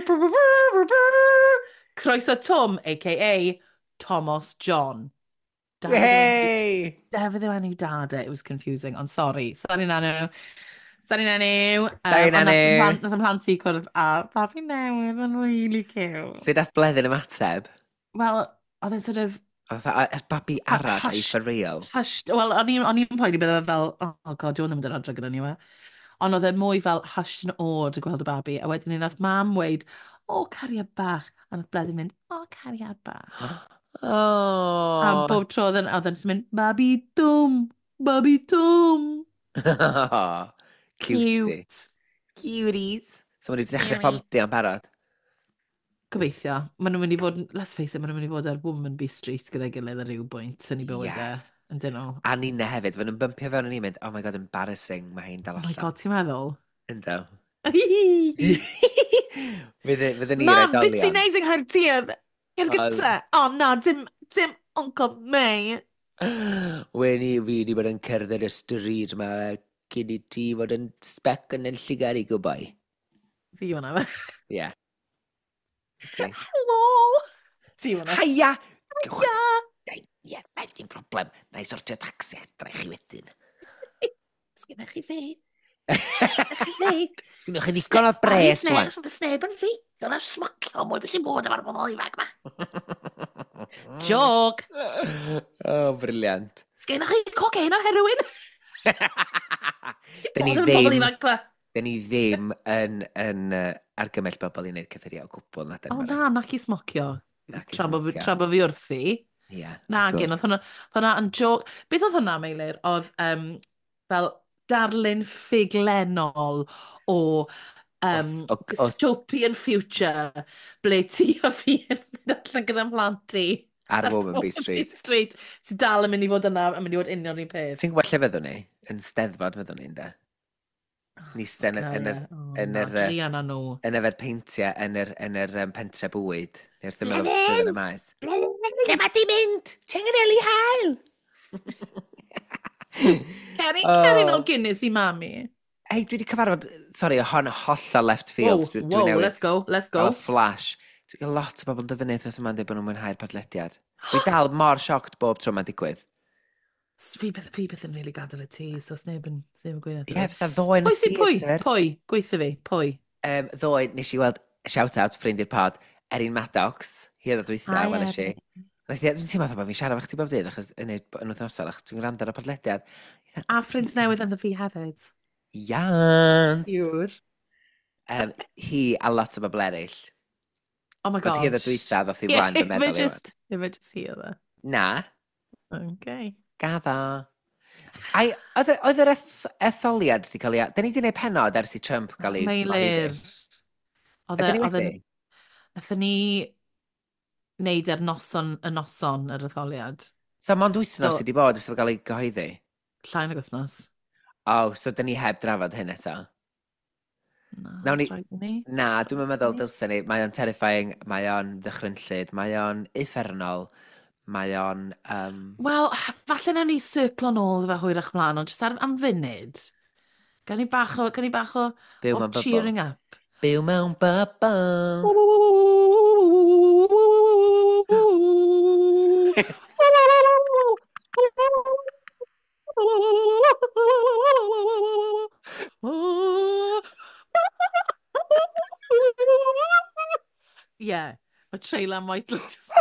[SPEAKER 2] croeso Tom, a k a. Thomas John. Dafydd yw enw-
[SPEAKER 1] Hey!
[SPEAKER 2] Dafydd yw enw dad e, it was confusing, ond sorry. Sorry, Nanu. Sorry, Nanu.
[SPEAKER 1] Sorry, Nanu.
[SPEAKER 2] Nath ym mhlant i cwrdd a babi newydd yn really cute.
[SPEAKER 1] Sut dath bleddyn ymateb?
[SPEAKER 2] Wel, oedd e'n sort of
[SPEAKER 1] Oedd y babi arall ei
[SPEAKER 2] hushed.
[SPEAKER 1] for real.
[SPEAKER 2] hushed, wel, o'n i'n o'n i'n poeni bydde fe fel, oh god, dwi'n ddim yn dod adre gyda ni we. Ond oedd e mwy fel hushed yn oed y gweld y babi, a wedyn ni nath mam weid, o, cariad bach, a nath Bleddyn mynd, o, cariad bach. A
[SPEAKER 1] Oh.
[SPEAKER 2] bob tro oedd e'n oedd e'n just mynd, babi dwm, babi dwm.
[SPEAKER 1] Cutie.
[SPEAKER 2] Cute.
[SPEAKER 1] Cuties. So maen nhw wedi dechrau
[SPEAKER 2] Cutie.
[SPEAKER 1] ponti am barod.
[SPEAKER 2] Gobeithio. Maen nhw'n mynd i fod, let's face it, maen nhw'n mynd i fod ar Womanby Street gyda'i gilydd ar ryw bwynt yn ei bywydau.
[SPEAKER 1] Yes.
[SPEAKER 2] Yn dyn nhw.
[SPEAKER 1] A Nina hefyd, fe nhw'n bympio fewn yn ni mynd, oh my god, embarrassing, mae hi'n dal
[SPEAKER 2] Oh my
[SPEAKER 1] allan.
[SPEAKER 2] god, ti'n meddwl?
[SPEAKER 1] Ynddo.
[SPEAKER 2] Mam,
[SPEAKER 1] Fydde ni'r
[SPEAKER 2] beth sy'n
[SPEAKER 1] oedolion.
[SPEAKER 2] neud yng Nghaerdydd? I'r
[SPEAKER 1] Wel-
[SPEAKER 2] gytre? O na, dim, dim Uncle May.
[SPEAKER 1] Wen i fi wedi bod yn cerdded y stryd yma cyn i ti fod yn spec yn y lligar i gwbau.
[SPEAKER 2] Fi hwnna fe.
[SPEAKER 1] Ie. Ti.
[SPEAKER 2] Helo! Ti hwnna.
[SPEAKER 1] Haia!
[SPEAKER 2] Ia!
[SPEAKER 1] Ie, yeah, beth dim problem. Na i sortio taxi adra i chi wedyn.
[SPEAKER 2] Sgynna chi fe? Fe?
[SPEAKER 1] Sgynwch chi ddigon o bres, wan.
[SPEAKER 2] Sneb yn fi. Gwna smocio mwy beth sy'n bod efo'r bobl ifanc ma. Joke.
[SPEAKER 1] Oh, briliant.
[SPEAKER 2] Sgynna chi cocaine o heroin? Sy'n
[SPEAKER 1] Dyn ni
[SPEAKER 2] bod efo'r bobl
[SPEAKER 1] ddim-
[SPEAKER 2] ifanc ma?
[SPEAKER 1] Dyn ni ddim yn, yn uh, argymell bobl i wneud cyffurio o gwbl na dyn
[SPEAKER 2] O na, nac i smocio.
[SPEAKER 1] Nac i
[SPEAKER 2] Tra bo fi-
[SPEAKER 1] smocio.
[SPEAKER 2] tra bo fi wrthi.
[SPEAKER 1] Ie.
[SPEAKER 2] Na,
[SPEAKER 1] wrth
[SPEAKER 2] gyn,
[SPEAKER 1] gwrs.
[SPEAKER 2] oedd hwnna, oedd hwnna yn joke. Beth oedd hwnna, Meilir? Oedd um, fel darlun ffuglenol o um,
[SPEAKER 1] Os- o- os-
[SPEAKER 2] dystopian future ble ti a fi yn mynd allan gyda mhlant i.
[SPEAKER 1] Ar Womanby Street.
[SPEAKER 2] Street. Ti dal yn mynd i fod yna, yn mynd i fod union un peth.
[SPEAKER 1] Ti'n gwybod lle fyddwn ni? Yn steddfod fyddwn ni, ynda? Ni sta yn, yn, yr, yn yr, yy,
[SPEAKER 2] Drian a nhw.
[SPEAKER 1] yn yfed peintiau yn yr, yn yr um, pentre bwyd. Neu wrth ymwneud sydd yn y maes. Lle ma di mynd? Ti'n gynnu hael?
[SPEAKER 2] Ceri,
[SPEAKER 1] Oh.
[SPEAKER 2] ceri nôl Guinness i mami.
[SPEAKER 1] Ei, dwi wedi cyfarfod, sori, hon hollol left field.
[SPEAKER 2] Whoa,
[SPEAKER 1] Dwi,
[SPEAKER 2] whoa,
[SPEAKER 1] dwi
[SPEAKER 2] let's go, let's go.
[SPEAKER 1] Gael flash. Dwi'n gael lot o bobl yn dyfynu os yma'n dweud bod nhw'n mwynhau'r podlediad. Dwi dal mor sioct bob tro mae'n digwydd.
[SPEAKER 2] Fi beth, fi beth yn really gadael y ti, so sneb yn, sneb yn gweud.
[SPEAKER 1] Ie, fatha ddoe yn y
[SPEAKER 2] Pwy sy'n pwy?
[SPEAKER 1] theatr.
[SPEAKER 2] Pwy? Gweithio fi, pwy?
[SPEAKER 1] Um, ddoe, nes i weld shout-out ffrind i'r pod, Erin Maddox, Hi oedd o dweitha,
[SPEAKER 2] Hi,
[SPEAKER 1] wan eisiau.
[SPEAKER 2] Erin.
[SPEAKER 1] Dwi'n teimlo fatha bod fi'n siarad efo chdi bob dydd, achos yn neud yn wythnosol, achos dwi'n gwrando ar y podlediad.
[SPEAKER 2] A ffrind newydd yn fi hefyd.
[SPEAKER 1] Ian!
[SPEAKER 2] Yw'r.
[SPEAKER 1] Um, hi a lot o bobl eraill.
[SPEAKER 2] Oh my
[SPEAKER 1] Bod hi
[SPEAKER 2] gosh.
[SPEAKER 1] oedd o dweitha, ddoth i
[SPEAKER 2] Ie,
[SPEAKER 1] flaen fy
[SPEAKER 2] Ife
[SPEAKER 1] meddwl i wan.
[SPEAKER 2] just, ife just hi oedd e.
[SPEAKER 1] Na,
[SPEAKER 2] Okay.
[SPEAKER 1] gadda. Ai, oedd y- oedd yr eth- etholiad wedi cael ei... Da ni wedi gwneud penod ers i Trump gael ei
[SPEAKER 2] Meilir.
[SPEAKER 1] gyhoeddi.
[SPEAKER 2] Oedd
[SPEAKER 1] Ydyn
[SPEAKER 2] e,
[SPEAKER 1] ni
[SPEAKER 2] oedd
[SPEAKER 1] wedi?
[SPEAKER 2] e, nathon ni wneud yr noson, y noson, yr etholiad.
[SPEAKER 1] So, mond wythnos
[SPEAKER 2] Do.
[SPEAKER 1] wedi bod ys efo gael ei gyhoeddi?
[SPEAKER 2] Llain ag wythnos.
[SPEAKER 1] O, oh, so da ni heb drafod hyn eto.
[SPEAKER 2] Na,
[SPEAKER 1] Nawn ni-
[SPEAKER 2] it's rhaid i ni.
[SPEAKER 1] Na, dwi'n meddwl
[SPEAKER 2] Ni.
[SPEAKER 1] dylsen ni. Mae o'n terrifying, mae o'n ddychrynllyd, mae o'n uffernol, mae o'n... Um...
[SPEAKER 2] Wel, falle nawn ni circlo nôl fe hwyrach mlaen, ond jyst ar, am funud. Gan ni bach o, gan ni bach o,
[SPEAKER 1] Byw
[SPEAKER 2] o
[SPEAKER 1] mewn bubble.
[SPEAKER 2] cheering up.
[SPEAKER 1] Byw mewn bubble.
[SPEAKER 2] Yeah, a trailer am White Lotus.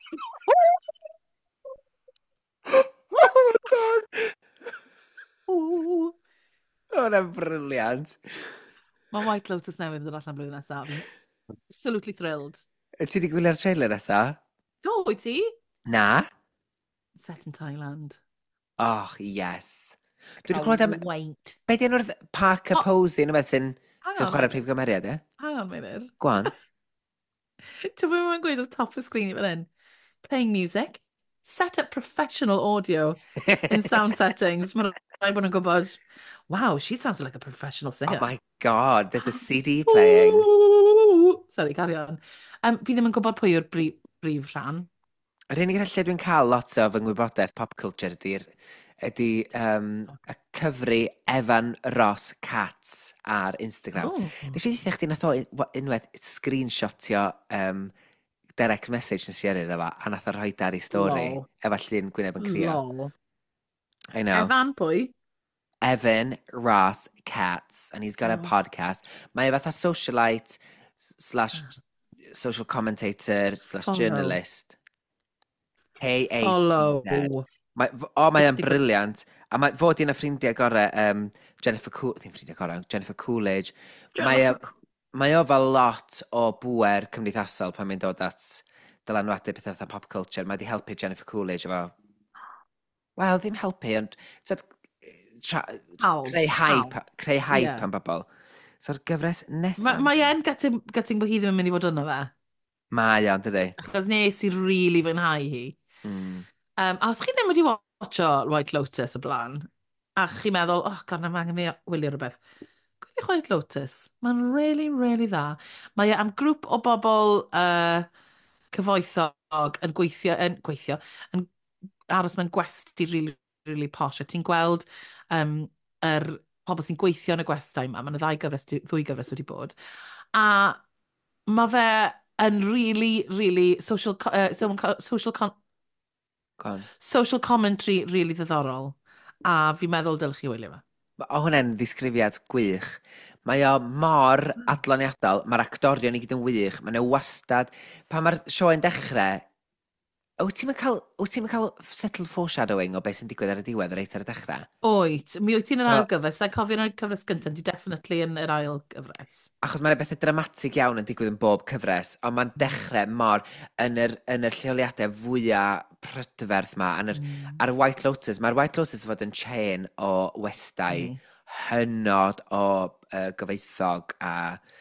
[SPEAKER 1] Hwna'n briliant.
[SPEAKER 2] Mae White Lotus newydd yn dod allan blwyddyn nesaf. Fi'n absolutely thrilled.
[SPEAKER 1] Ti wedi gwylio'r trailer eto?
[SPEAKER 2] Do, wyt ti?
[SPEAKER 1] Na?
[SPEAKER 2] Set in Thailand.
[SPEAKER 1] Och, yes. Dwi wedi clywed am...
[SPEAKER 2] Wait.
[SPEAKER 1] Be di enw'r dd- Parker
[SPEAKER 2] O-
[SPEAKER 1] Posey yn y beth sy'n
[SPEAKER 2] Hang
[SPEAKER 1] sy'n
[SPEAKER 2] on.
[SPEAKER 1] chwarae prif gymeriad, e?
[SPEAKER 2] Hang on, Meilir.
[SPEAKER 1] Gwan.
[SPEAKER 2] Ti'n fwy mae'n gweud o'r top of screen i fan hyn? Playing music. Set up professional audio in sound settings. Mae'n rhaid bod yn gwybod, wow, she sounds like a professional singer.
[SPEAKER 1] Oh my god, there's a C D playing.
[SPEAKER 2] Sorry, carry on. Um, fi ddim yn gwybod pwy yw'r brif, brif rhan.
[SPEAKER 1] Yr unig lle dwi'n cael lot o fy ngwybodaeth pop culture ydy'r ydy um, y cyfri Evan Ross Cats ar Instagram.
[SPEAKER 2] Oh.
[SPEAKER 1] Nes i ddweud chdi nath o un- unwaith screenshotio um, direct message nes i ar iddo fo, a nath o rhoi ar ei stori,
[SPEAKER 2] Lol.
[SPEAKER 1] efo llun gwyneb yn crio.
[SPEAKER 2] Lol.
[SPEAKER 1] I know.
[SPEAKER 2] Evan pwy?
[SPEAKER 1] Evan Ross Katz, and he's got a
[SPEAKER 2] Ross.
[SPEAKER 1] podcast. Mae e fatha socialite slash social commentator slash
[SPEAKER 2] Follow.
[SPEAKER 1] journalist. K eight.
[SPEAKER 2] Follow.
[SPEAKER 1] Mae, o, mae o'n
[SPEAKER 2] Fifty-
[SPEAKER 1] briliant. A mae fod un o ffrindiau gorau, um, Jennifer Cool, ddim ffrindiau gorau, Jennifer Coolidge. Mae, o- mae o fel lot o bwer cymdeithasol pan mae'n dod at dylanwadu pethau fatha pop culture. Mae di helpu Jennifer Coolidge efo... Wel, ddim helpu, ond... So, tra,
[SPEAKER 2] Pals,
[SPEAKER 1] creu hype,
[SPEAKER 2] pals.
[SPEAKER 1] creu hype
[SPEAKER 2] Ie.
[SPEAKER 1] am bobl. So'r gyfres nesaf...
[SPEAKER 2] Ma- Mae e'n gutting gutting bod hi ddim yn mynd i fod yno fe.
[SPEAKER 1] Mae o'n, dydy.
[SPEAKER 2] Achos nes i really fwynhau hi.
[SPEAKER 1] Mm.
[SPEAKER 2] Um, a os chi ddim wedi watcho White Lotus y blaen, a chi meddwl, oh, god, na mae angen mi wylio rhywbeth. Gwylio White Lotus. Mae'n really, really dda. Mae e am grŵp o bobl uh, cyfoethog yn gweithio, yn gweithio, yn aros mewn gwesti really, really posh. A ti'n gweld um, yr pobl sy'n gweithio yn y gwestai yma. Mae'n ddau gyfres, ddwy gyfres wedi bod. A mae fe yn really, really social, co- uh, so- social con
[SPEAKER 1] Go on.
[SPEAKER 2] social commentary really ddiddorol. A fi'n meddwl dylech chi wylio fe.
[SPEAKER 1] Ma- O hwnna'n ddisgrifiad gwych. Mae o mor adloniadol, mae'r actorion i gyd yn wych, mae'n e wastad. Pan mae'r sioe'n dechrau, wyt ti'n cael, wyt ti'n cael settled foreshadowing o beth sy'n digwydd ar y diwedd reit ar y dechrau?
[SPEAKER 2] Oed, mi wyt ti'n yr
[SPEAKER 1] Ma-
[SPEAKER 2] ail gyfres, sa'n cofio'n yr cyfres gyntaf, di definitely yn yr ail gyfres.
[SPEAKER 1] Achos mae'n bethau dramatig iawn yn digwydd yn bob cyfres, ond mae'n dechrau mor yn yr, yn yr lleoliadau fwyaf prydferth ma. Yn yr,
[SPEAKER 2] Mm.
[SPEAKER 1] Ar White Lotus, mae'r White Lotus fod yn chain o westau
[SPEAKER 2] Mm.
[SPEAKER 1] hynod o uh, gyfeithog a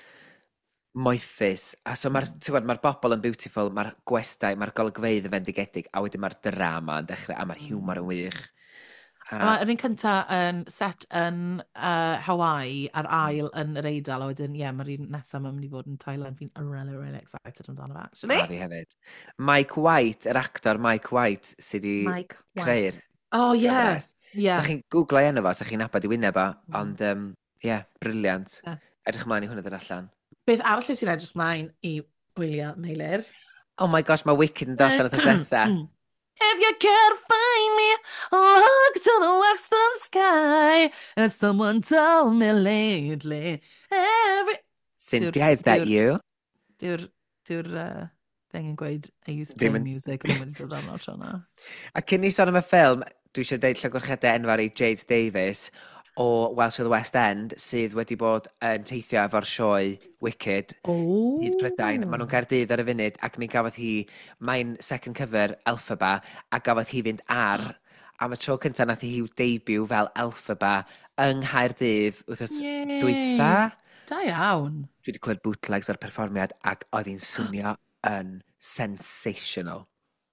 [SPEAKER 1] moethus. A so mae'r mm. ma bobl yn beautiful, mae'r gwestau, mae'r golygfeydd yn fendigedig, a wedyn mae'r drama yn dechrau, a mae'r hiwmor yn wych.
[SPEAKER 2] A Mae'r un cyntaf yn set yn uh, Hawaii a'r ail yn yr Eidal, a wedyn, ie, yeah, mae'r un nesaf mae'n mynd i fod yn Thailand. Fi'n really, really excited amdano fe, actually.
[SPEAKER 1] A fi hefyd. Mike White, yr actor Mike White, sydd wedi
[SPEAKER 2] Mike
[SPEAKER 1] creu'r
[SPEAKER 2] White. Oh, ie.
[SPEAKER 1] gyfres.
[SPEAKER 2] Ie.
[SPEAKER 1] Sa chi'n googlo enw fo, sa chi'n nabod i wyneb o, ond ie, um, yeah, briliant.
[SPEAKER 2] Ie.
[SPEAKER 1] Edrych ymlaen i hwnna ddod allan.
[SPEAKER 2] Beth arall sy'n edrych mlaen i wylio, Meilir?
[SPEAKER 1] Oh my gosh, mae Wicked yn dod allan o thesesa.
[SPEAKER 2] If you can't find me, look to the western sky. As someone told me lately. Every...
[SPEAKER 1] Cynthia, is that
[SPEAKER 2] Dude.
[SPEAKER 1] you?
[SPEAKER 2] Diw'r... Diw'r... Uh, thing yn gweud, I use
[SPEAKER 1] Ddim
[SPEAKER 2] play
[SPEAKER 1] yn-
[SPEAKER 2] music, ddim wedi dod arno tro na.
[SPEAKER 1] A cyn ni sôn am y ffilm, dwi eisiau deud llygwrchiadau enwar i Jade Davis o Welsh of the West End sydd wedi bod yn teithio efo'r sioe Wicked
[SPEAKER 2] Oh.
[SPEAKER 1] hyd Prydain. Maen nhw'n Caerdydd ar y funud ac mi gafodd hi, mae'n second cover Elphaba a gafodd hi fynd ar am y tro cyntaf nath hi i'w debut fel Elphaba yng Nghaerdydd wythnos
[SPEAKER 2] Yay.
[SPEAKER 1] dwytha.
[SPEAKER 2] Da iawn.
[SPEAKER 1] Dwi wedi clywed bootlegs ar perfformiad ac oedd hi'n swnio yn sensational.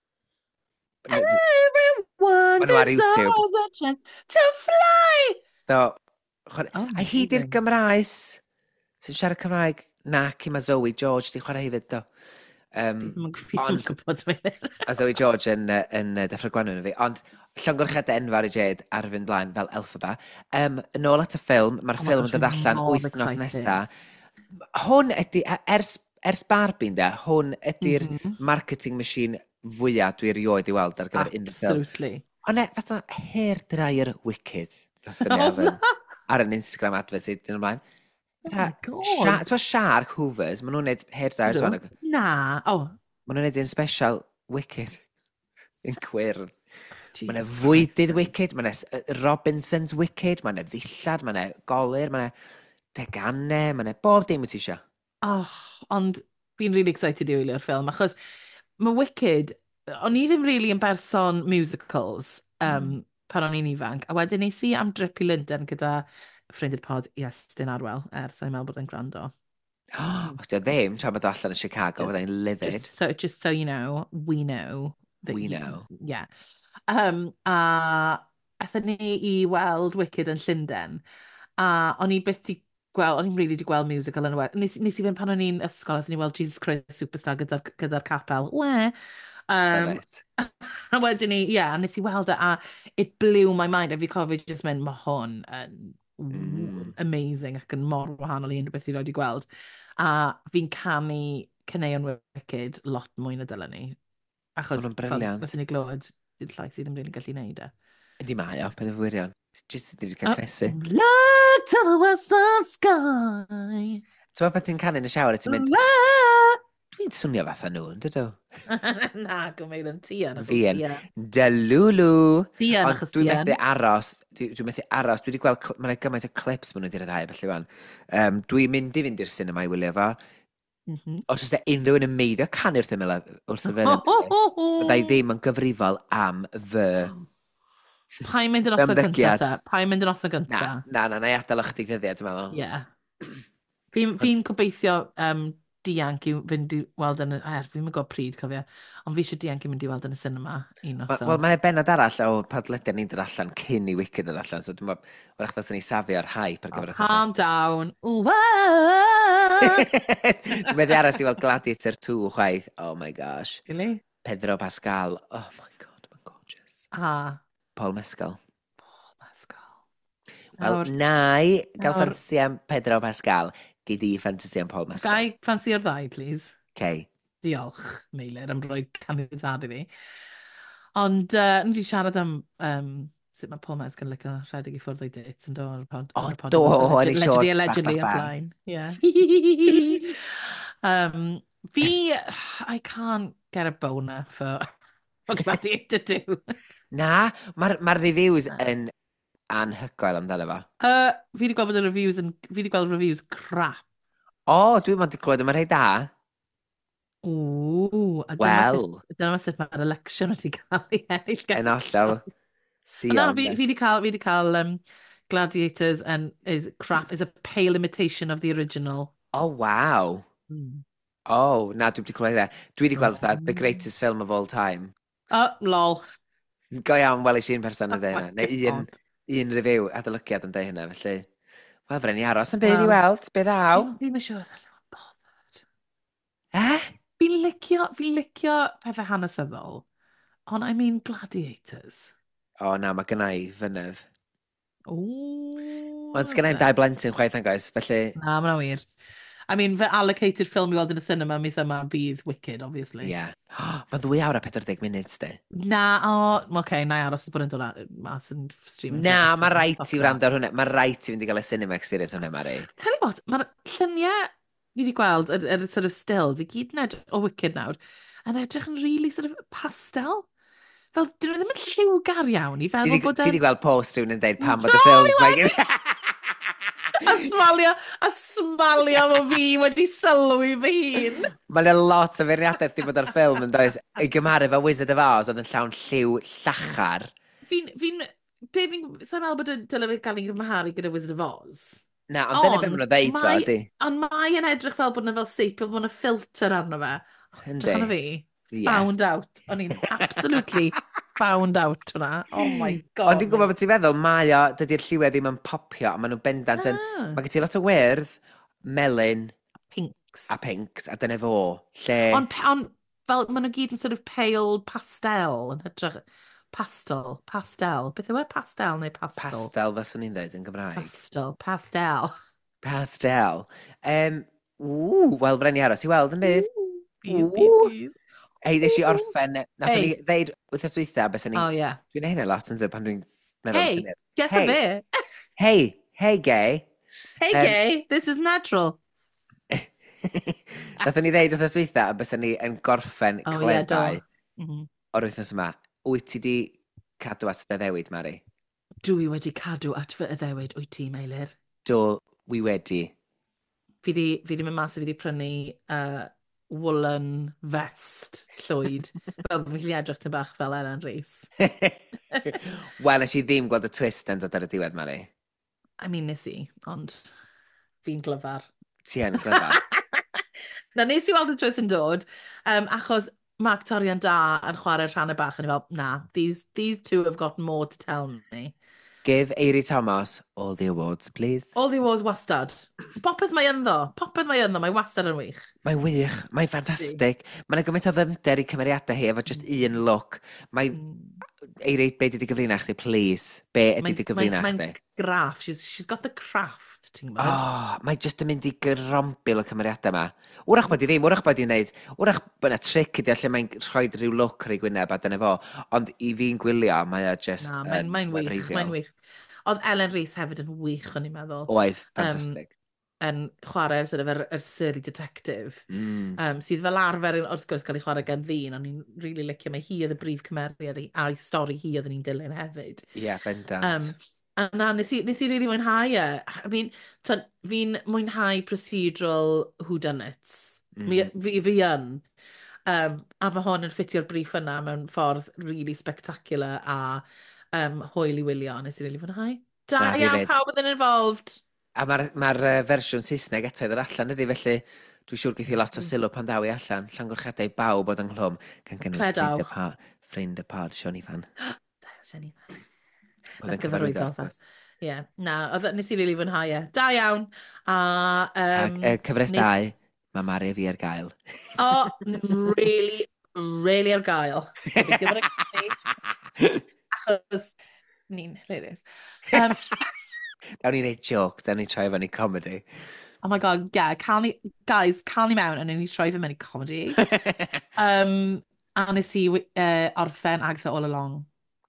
[SPEAKER 2] Everyone
[SPEAKER 1] nhw ar YouTube.
[SPEAKER 2] deserves a chance to fly!
[SPEAKER 1] So, chwarae,
[SPEAKER 2] Oh,
[SPEAKER 1] a hi di'r
[SPEAKER 2] amazing.
[SPEAKER 1] Gymraes sy'n siarad Cymraeg na Cima Zoe George di chwarae hefyd do. Um,
[SPEAKER 2] Dwi'n
[SPEAKER 1] Ond-
[SPEAKER 2] gwybod be.
[SPEAKER 1] a Zoe George yn, yy, yn uh, Deffro Gwanwyn yn fi. Ond llongorchiadau enfawr i Jade ar y fynd blaen fel Elphaba. Um, yn ôl at y ffilm, mae'r
[SPEAKER 2] Oh my
[SPEAKER 1] ffilm yn
[SPEAKER 2] gosh,
[SPEAKER 1] dod
[SPEAKER 2] I'm
[SPEAKER 1] allan
[SPEAKER 2] mor
[SPEAKER 1] wythnos
[SPEAKER 2] excited.
[SPEAKER 1] nesa. Hwn ydy, ers, ers Barbie de, hwn ydy'r
[SPEAKER 2] Mhm.
[SPEAKER 1] marketing machine fwyaf dwi erioed i weld ar gyfer unrhyw ffilm.
[SPEAKER 2] Absolutely.
[SPEAKER 1] Ond e, fatha hair dryer wicked. Dros fyny ar yn- ar yn Instagram advert sydd yn ymlaen.
[SPEAKER 2] Oh
[SPEAKER 1] Fatha,
[SPEAKER 2] my God.
[SPEAKER 1] Sha- T'mo Shark Hoovers, maen nhw'n neud hair dryers fan.
[SPEAKER 2] Na. Oh,
[SPEAKER 1] Maen nhw'n neud un special wicked. Yn gwyrdd. Mae yna
[SPEAKER 2] Jesus
[SPEAKER 1] fwydydd
[SPEAKER 2] Christ.
[SPEAKER 1] wicked, mae yna Robinson's wicked, mae yna ddillad, mae yna golir, mae yna deganau, mae yna bob dim wyt ti isio.
[SPEAKER 2] Oh, ond fi'n really excited i wylio'r ffilm, achos mae Wicked, o'n i ddim really yn berson musicals um, pan o'n i'n ifanc, a wedyn nes i am drip i London gyda ffrindi'r pod, Iestyn Arwel, er, sa'n meddwl bod e'n gwrando.
[SPEAKER 1] Os di o ddim, tra bod o allan yn Chicago,
[SPEAKER 2] Just-
[SPEAKER 1] fydda'n livid.
[SPEAKER 2] Just so, just so you know, we know. that
[SPEAKER 1] We
[SPEAKER 2] you-
[SPEAKER 1] know.
[SPEAKER 2] Yeah. Um, a athyn ni i weld Wicked yn Llundain, a o'n i byth i gweld, o'n i'n really di gweld musical yn y wed. Nes, nes i fynd pan o'n i'n ysgol, athyn ni weld Jesus Christ Superstar gyda'r gyda capel. We. Um,
[SPEAKER 1] Love it.
[SPEAKER 2] a wedyn ni, yeah, nes i weld e, a it blew my mind. A fi cofio just mynd, mae hwn yn
[SPEAKER 1] Mm.
[SPEAKER 2] amazing ac yn mor wahanol i unrhyw beth i roed i gweld. A fi'n canu Caneuon Wicked lot mwy na dylen ni. Achos,
[SPEAKER 1] Ma' nhw'n briliant.
[SPEAKER 2] Fethon ni glywed, dy'r llais i ddim rili'n gallu neud e.
[SPEAKER 1] Ydy mae o, beth y wirion. Just ydy wedi cael cresu.
[SPEAKER 2] Look to the western sky.
[SPEAKER 1] Ti'n meddwl ti'n canu yn y siawr a ti'n mynd,
[SPEAKER 2] Look-
[SPEAKER 1] dwi'n swnio fatha nhw, yn dydw?
[SPEAKER 2] Na, gwneud yn ti yn.
[SPEAKER 1] Fi yn. Delulu!
[SPEAKER 2] Ti yn,
[SPEAKER 1] Ond
[SPEAKER 2] achos
[SPEAKER 1] dwi'n
[SPEAKER 2] ti
[SPEAKER 1] methu
[SPEAKER 2] yn.
[SPEAKER 1] aros, dwi- dwi'n methu aros, dwi wedi gweld, cl- mae'n gymaint o clips maen nhw wedi rhedhau felly fan. Um, dwi'n mynd i fynd i'r cinema i wylio fo.
[SPEAKER 2] Mhm.
[SPEAKER 1] Os oes e unrhyw un yn meidio canu'r ddim wrth y fyny. Bydda i ddim yn gyfrifol am fy...
[SPEAKER 2] Pa'n mynd yn osa gynta
[SPEAKER 1] Ymddygiad.
[SPEAKER 2] ta? Pa'n mynd yn osa
[SPEAKER 1] Na,
[SPEAKER 2] gynta?
[SPEAKER 1] na, na, na i adael o'ch digwyddiad, dwi'n meddwl.
[SPEAKER 2] Ie. Fi'n fi gobeithio um, dianc i fynd i weld yn y... Er, fi'n mynd gwybod pryd, cofio. Ond fi eisiau dianc i fynd i weld yn y cinema un
[SPEAKER 1] Ma-
[SPEAKER 2] noson.
[SPEAKER 1] Wel, mae'n benod arall o podlediad ni'n dod allan cyn i Wicked dod allan, so dwi'n meddwl, wrach ddod ni safio ar hype ar gyfer y
[SPEAKER 2] Calm down. Whoa!
[SPEAKER 1] Dwi'n meddwl aros i weld Gladiator two chwaith. Oh my gosh.
[SPEAKER 2] Really?
[SPEAKER 1] Pedro Pascal. Oh my god, mae'n gorgeous.
[SPEAKER 2] Ah,
[SPEAKER 1] Paul Mescal.
[SPEAKER 2] Paul Pascal.
[SPEAKER 1] Wel,
[SPEAKER 2] Nawr,
[SPEAKER 1] na i gael
[SPEAKER 2] nawr-
[SPEAKER 1] ffantasi am Pedro Pascal. Gei di ffantasi am Paul Mescal.
[SPEAKER 2] Gai ffansi o'r ddau, please.
[SPEAKER 1] Okay.
[SPEAKER 2] Diolch, Meilir, am roi caniatad i fi. Ond, uh, ni wedi siarad am um, sut mae Paul Mescal yn licio rhedeg i ffwrdd o'i dates yn dod o'r pod.
[SPEAKER 1] O,
[SPEAKER 2] ar y pod-
[SPEAKER 1] do,
[SPEAKER 2] allegedly-
[SPEAKER 1] yn ei shorts
[SPEAKER 2] Allegedly,
[SPEAKER 1] bach, bach,
[SPEAKER 2] allegedly,
[SPEAKER 1] bach.
[SPEAKER 2] o'r blaen. Yeah. um, fi, I can't get a boner for, for Gladiator two.
[SPEAKER 1] Na, mae'r ma reviews yn anhygoel amdano fo.
[SPEAKER 2] Uh, fi wedi gweld bod y reviews yn... Fi wedi gweld reviews crap.
[SPEAKER 1] O, dwi'n mynd i clywed yma rhai da.
[SPEAKER 2] Ooh, a dyna
[SPEAKER 1] Wel.
[SPEAKER 2] sut, dyna sut mae'r election wedi cael ei ennill. gan-
[SPEAKER 1] Yn ollol. Sion.
[SPEAKER 2] Na, fi,
[SPEAKER 1] de.
[SPEAKER 2] fi wedi cael, fi wedi cael um, Gladiators and is crap, is a pale imitation of the original.
[SPEAKER 1] O, waw.
[SPEAKER 2] Mm.
[SPEAKER 1] O, na, dwi'n wedi clywed e. Dwi wedi gweld
[SPEAKER 2] Oh.
[SPEAKER 1] fatha the greatest film of all time.
[SPEAKER 2] Oh, lol.
[SPEAKER 1] Go iawn, wel eisiau un person yn
[SPEAKER 2] Oh
[SPEAKER 1] dweud
[SPEAKER 2] my
[SPEAKER 1] hynna. Neu un,
[SPEAKER 2] God.
[SPEAKER 1] un review adolygiad yn dweud hynna, felly. Wel, fren i aros yn bydd i
[SPEAKER 2] Wel.
[SPEAKER 1] weld, bydd aw.
[SPEAKER 2] Fi- Fi'n siŵr os allan o'n bothered.
[SPEAKER 1] Eh?
[SPEAKER 2] Fi'n licio, fi'n licio pethau hanesyddol. Ond I mean Gladiators.
[SPEAKER 1] O, na, mae gynna i fynydd.
[SPEAKER 2] Ooh.
[SPEAKER 1] Ond sgynna i'n dau blentyn chwaith yn goes, felly...
[SPEAKER 2] Na, mae'n wir. I mean, fe allocated ffilm i weld yn y cinema mis yma bydd Wicked, obviously.
[SPEAKER 1] Ie. Yeah. Mae ddwy awr a pedwar munud, di.
[SPEAKER 2] Na, o, oh, okay, na i aros bod yn dod a- mas yn streaming.
[SPEAKER 1] Na, mae rhaid
[SPEAKER 2] Fuck
[SPEAKER 1] ti
[SPEAKER 2] that.
[SPEAKER 1] wrando ar hwnna. Mae rhaid ti fynd i gael y cinema experience hwnna, Mari.
[SPEAKER 2] Tell you what, mae'r lluniau ni wedi gweld, yr, yr sort of stills, i gyd ned o Wicked nawr. yn edrych yn really sort of pastel. Fel, dyn nhw ddim yn lliwgar iawn i
[SPEAKER 1] Ti
[SPEAKER 2] feddwl
[SPEAKER 1] di,
[SPEAKER 2] bod
[SPEAKER 1] ti
[SPEAKER 2] e'n...
[SPEAKER 1] di gweld post rhywun yn deud pam bod y
[SPEAKER 2] Do,
[SPEAKER 1] ffilm...
[SPEAKER 2] fi
[SPEAKER 1] mae-
[SPEAKER 2] A smalio, a smalio fo fi wedi sylwi fy hun.
[SPEAKER 1] Mae'n lot o feirniadaeth di bod ar ffilm yn does. I gymharu fe Wizard of Oz oedd yn llawn lliw llachar.
[SPEAKER 2] Fi'n, fi'n, be fi'n, sa'n meddwl bod y dylai fe gael ei gymharu gyda Wizard of Oz.
[SPEAKER 1] Na, ond dyna beth maen nhw ddeud o,
[SPEAKER 2] mae-
[SPEAKER 1] ydi.
[SPEAKER 2] Ond mae yn edrych fel bod yna fel seipel, bod yna ffilter arno fe.
[SPEAKER 1] Yndi.
[SPEAKER 2] Drach yna fi.
[SPEAKER 1] Yes.
[SPEAKER 2] Found out. O'n i'n absolutely found out hwnna. Oh my god.
[SPEAKER 1] Ond dwi'n gwybod beth ti'n feddwl, mae o, dydy'r lliwau ddim yn popio, a maen nhw'n bendant yn...
[SPEAKER 2] Ah.
[SPEAKER 1] Mae gen ti lot o wyrdd, melyn
[SPEAKER 2] Pinks.
[SPEAKER 1] a pinks, a dyna fo, lle...
[SPEAKER 2] Ond on, fel, maen nhw gyd yn sort of pale pastel yn hytrach... Pastel, pastel. Beth yw e? Pastel neu pastel?
[SPEAKER 1] Pastel, fyswn i'n dweud yn Gymraeg.
[SPEAKER 2] Pastel, pastel.
[SPEAKER 1] Pastel. Um, ww, wel, bren i aros i weld yn bydd.
[SPEAKER 2] Bydd,
[SPEAKER 1] Ww.
[SPEAKER 2] bydd, bydd.
[SPEAKER 1] Hei, ddys i orffen, nath
[SPEAKER 2] Hey.
[SPEAKER 1] ni ddeud wythnos dwytha, beth ni...
[SPEAKER 2] Oh, yeah.
[SPEAKER 1] Dwi'n ei hynny lot yn dweud pan dwi'n meddwl
[SPEAKER 2] Hey,
[SPEAKER 1] syniad.
[SPEAKER 2] guess
[SPEAKER 1] Hey.
[SPEAKER 2] a bit.
[SPEAKER 1] Hei, hei gay.
[SPEAKER 2] Hey,
[SPEAKER 1] Um,
[SPEAKER 2] gay, this is natural.
[SPEAKER 1] Nath ni ddeud wythnos dwytha, a bys ni yn gorffen
[SPEAKER 2] Oh, yeah, do.
[SPEAKER 1] cleddau
[SPEAKER 2] Mhm.
[SPEAKER 1] o'r wythnos yma. Wyt ti di cadw at dy ddewid, Mari?
[SPEAKER 2] Dwi wedi cadw at fy addewid wyt ti, Meilir.
[SPEAKER 1] Do, wi wedi.
[SPEAKER 2] Fi di, fi di mynd mas a fi di prynu uh, woolen vest llwyd. Fel fi wedi edrych tym bach fel Ellen Rees.
[SPEAKER 1] Wel, nes i ddim gweld y twist yn dod ar y diwedd, Mari.
[SPEAKER 2] I mean, nes i, ond fi'n glyfar.
[SPEAKER 1] Ti yn glyfar.
[SPEAKER 2] Na, nes i weld y twist yn dod, um, achos mae actorion da yn chwarae'r rhan y bach, yn i fel, na, these, these two have got more to tell me.
[SPEAKER 1] Give Eiry Thomas all the awards, please.
[SPEAKER 2] All the awards wastad. Popeth mae ynddo, popeth mae ynddo, mae wastad yn wych.
[SPEAKER 1] Mae'n wych, mae'n ffantastig. Mae'n gymaint o ddyfnder i cymeriadau hi efo just un look. Mae... Eiry, be di di gyfrina chdi, please? Be ydy di gyfrina chdi?
[SPEAKER 2] Mae'n graff, she's, she's got the craft, ti'n gwybod?
[SPEAKER 1] Oh, mae just yn mynd i gyrombil y cymeriadau yma. Wrach bod i ddim, wrach bod i'n neud, wrach bod yna tric ydi lle mae'n rhoi rhyw look ar ei gwyneb a dyna fo. Ond i fi'n gwylio, mae o just
[SPEAKER 2] Na, mae'n
[SPEAKER 1] yn
[SPEAKER 2] mae'n wych,
[SPEAKER 1] wefreiddiol.
[SPEAKER 2] mae'n wych. Oedd Ellen Rees hefyd yn wych, o'n i'n meddwl.
[SPEAKER 1] Oedd, ffantastig.
[SPEAKER 2] Yn chwarae sort of, yr, yr Surrey detective.
[SPEAKER 1] Mm.
[SPEAKER 2] Um, sydd fel arfer yn wrth gwrs cael ei chwarae gan ddyn, ond ni'n really licio mae hi oedd y brif cymeriad i- a'i stori hi oedd ni'n dilyn hefyd.
[SPEAKER 1] Ie, yeah, bendant.
[SPEAKER 2] Um, a na, nes i, nes i really mwynhau e. I mean, t'od, fi'n mwynhau procedural whodunits. Mm. Mi, fi, fi yn. Um, a mae hon yn ffitio'r brief yna mewn ffordd really spectacular a um, hwyl i wylio. Nes i really mwynhau. Da
[SPEAKER 1] Na, fi
[SPEAKER 2] iawn,
[SPEAKER 1] fyd.
[SPEAKER 2] pawb oedd yn involved.
[SPEAKER 1] A mae'r ma uh, fersiwn Saesneg eto i ddod allan ydy, felly dwi'n siŵr geith i lot o sylw pan daw i allan. Llangwrchadau bawb oedd ynghlwm, gan gynnwys
[SPEAKER 2] Credaw.
[SPEAKER 1] ffrind y pod, ffrind y pod, Sean Ifan.
[SPEAKER 2] Da, Jenny.
[SPEAKER 1] Oedd yn
[SPEAKER 2] gyfarwyddo,
[SPEAKER 1] cyfarwyddo, wrth
[SPEAKER 2] fatha.
[SPEAKER 1] gwrs.
[SPEAKER 2] Ie, yeah. na, oedd nes i really fwynhau e. Da iawn. A,
[SPEAKER 1] Ac
[SPEAKER 2] um,
[SPEAKER 1] uh, cyfres
[SPEAKER 2] nes-
[SPEAKER 1] dau, mae Mari a fi ar gael.
[SPEAKER 2] O, really, really ar gael. Gobeithio bod yn gallu. Achos, ni'n hilarious. Um,
[SPEAKER 1] Dawn ni'n neud jokes, dawn ni'n troi fan i comedy.
[SPEAKER 2] oh my god, yeah, cael ni, guys, cael ni mewn, and then ni troi fy mewn i comedy. um, a nes i uh, orffen Agatha All Along.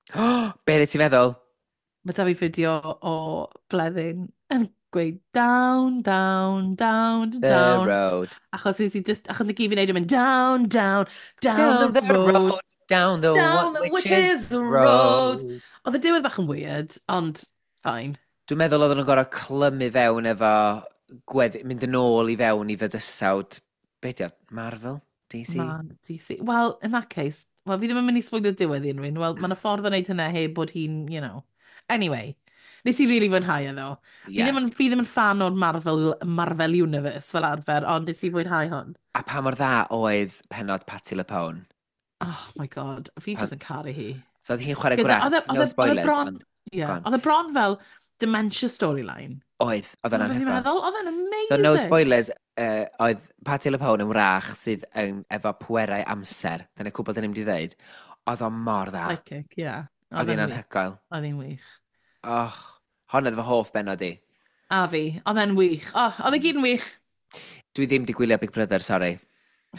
[SPEAKER 1] Be ydy ti'n meddwl?
[SPEAKER 2] Mae da fi fideo o Bleddyn yn gweud down, down, down,
[SPEAKER 1] The
[SPEAKER 2] down.
[SPEAKER 1] road.
[SPEAKER 2] Achos nes i just, achos na gyd fi'n neud yn mynd down, down, down, the, road.
[SPEAKER 1] Down the
[SPEAKER 2] Down
[SPEAKER 1] one,
[SPEAKER 2] the-
[SPEAKER 1] which,
[SPEAKER 2] which
[SPEAKER 1] is
[SPEAKER 2] is the
[SPEAKER 1] road.
[SPEAKER 2] road. Oedd y diwedd bach yn weird, ond fine.
[SPEAKER 1] Dwi'n meddwl oedden nhw'n gorau clymu fewn efo gweddi, mynd yn ôl i fewn i fydysawd. Be di o? Marvel? D C?
[SPEAKER 2] Man, D C. Well, in that case, well, fi ddim yn mynd i spoilio diwedd i unrhyw un. Wel, mae'n y ffordd o wneud hynna heb bod hi'n, you know. Anyway, nes i really fwynhau e ddo. Fi,
[SPEAKER 1] Yeah.
[SPEAKER 2] ddim yn, fi ddim yn fan o'r Marvel, Marvel Universe fel arfer, ond nes i fwynhau hwn.
[SPEAKER 1] A pa mor dda oedd penod Patti LuPone?
[SPEAKER 2] Oh my god, fi
[SPEAKER 1] Pa-
[SPEAKER 2] jyst yn caru hi.
[SPEAKER 1] So oedd hi'n chwarae
[SPEAKER 2] Gyda-
[SPEAKER 1] gwrach,
[SPEAKER 2] oedd e- oedd e-
[SPEAKER 1] no
[SPEAKER 2] oedd e
[SPEAKER 1] spoilers,
[SPEAKER 2] bron-
[SPEAKER 1] ond
[SPEAKER 2] Ie,
[SPEAKER 1] Go on.
[SPEAKER 2] oedd y bron fel dementia storyline.
[SPEAKER 1] oedd, oedd yn
[SPEAKER 2] Oedd yn
[SPEAKER 1] anhygoel.
[SPEAKER 2] meddwl, oedd yn amazing.
[SPEAKER 1] So no spoilers, uh, oedd Patti LuPone yn wrach sydd yn, efo pwerau amser, dyna cwbl dyn ni'n mynd i ddeud, oedd o'n mor dda.
[SPEAKER 2] Psychic, ie.
[SPEAKER 1] Oedd hi'n
[SPEAKER 2] e'n wych.
[SPEAKER 1] anhygoel.
[SPEAKER 2] Oedd hi'n wych.
[SPEAKER 1] Oh, hon oedd fy hoff benod i.
[SPEAKER 2] A fi, oedd e'n wych. Oh, oedd e gyd yn wych.
[SPEAKER 1] Dwi ddim di gwylio Big Brother, sori.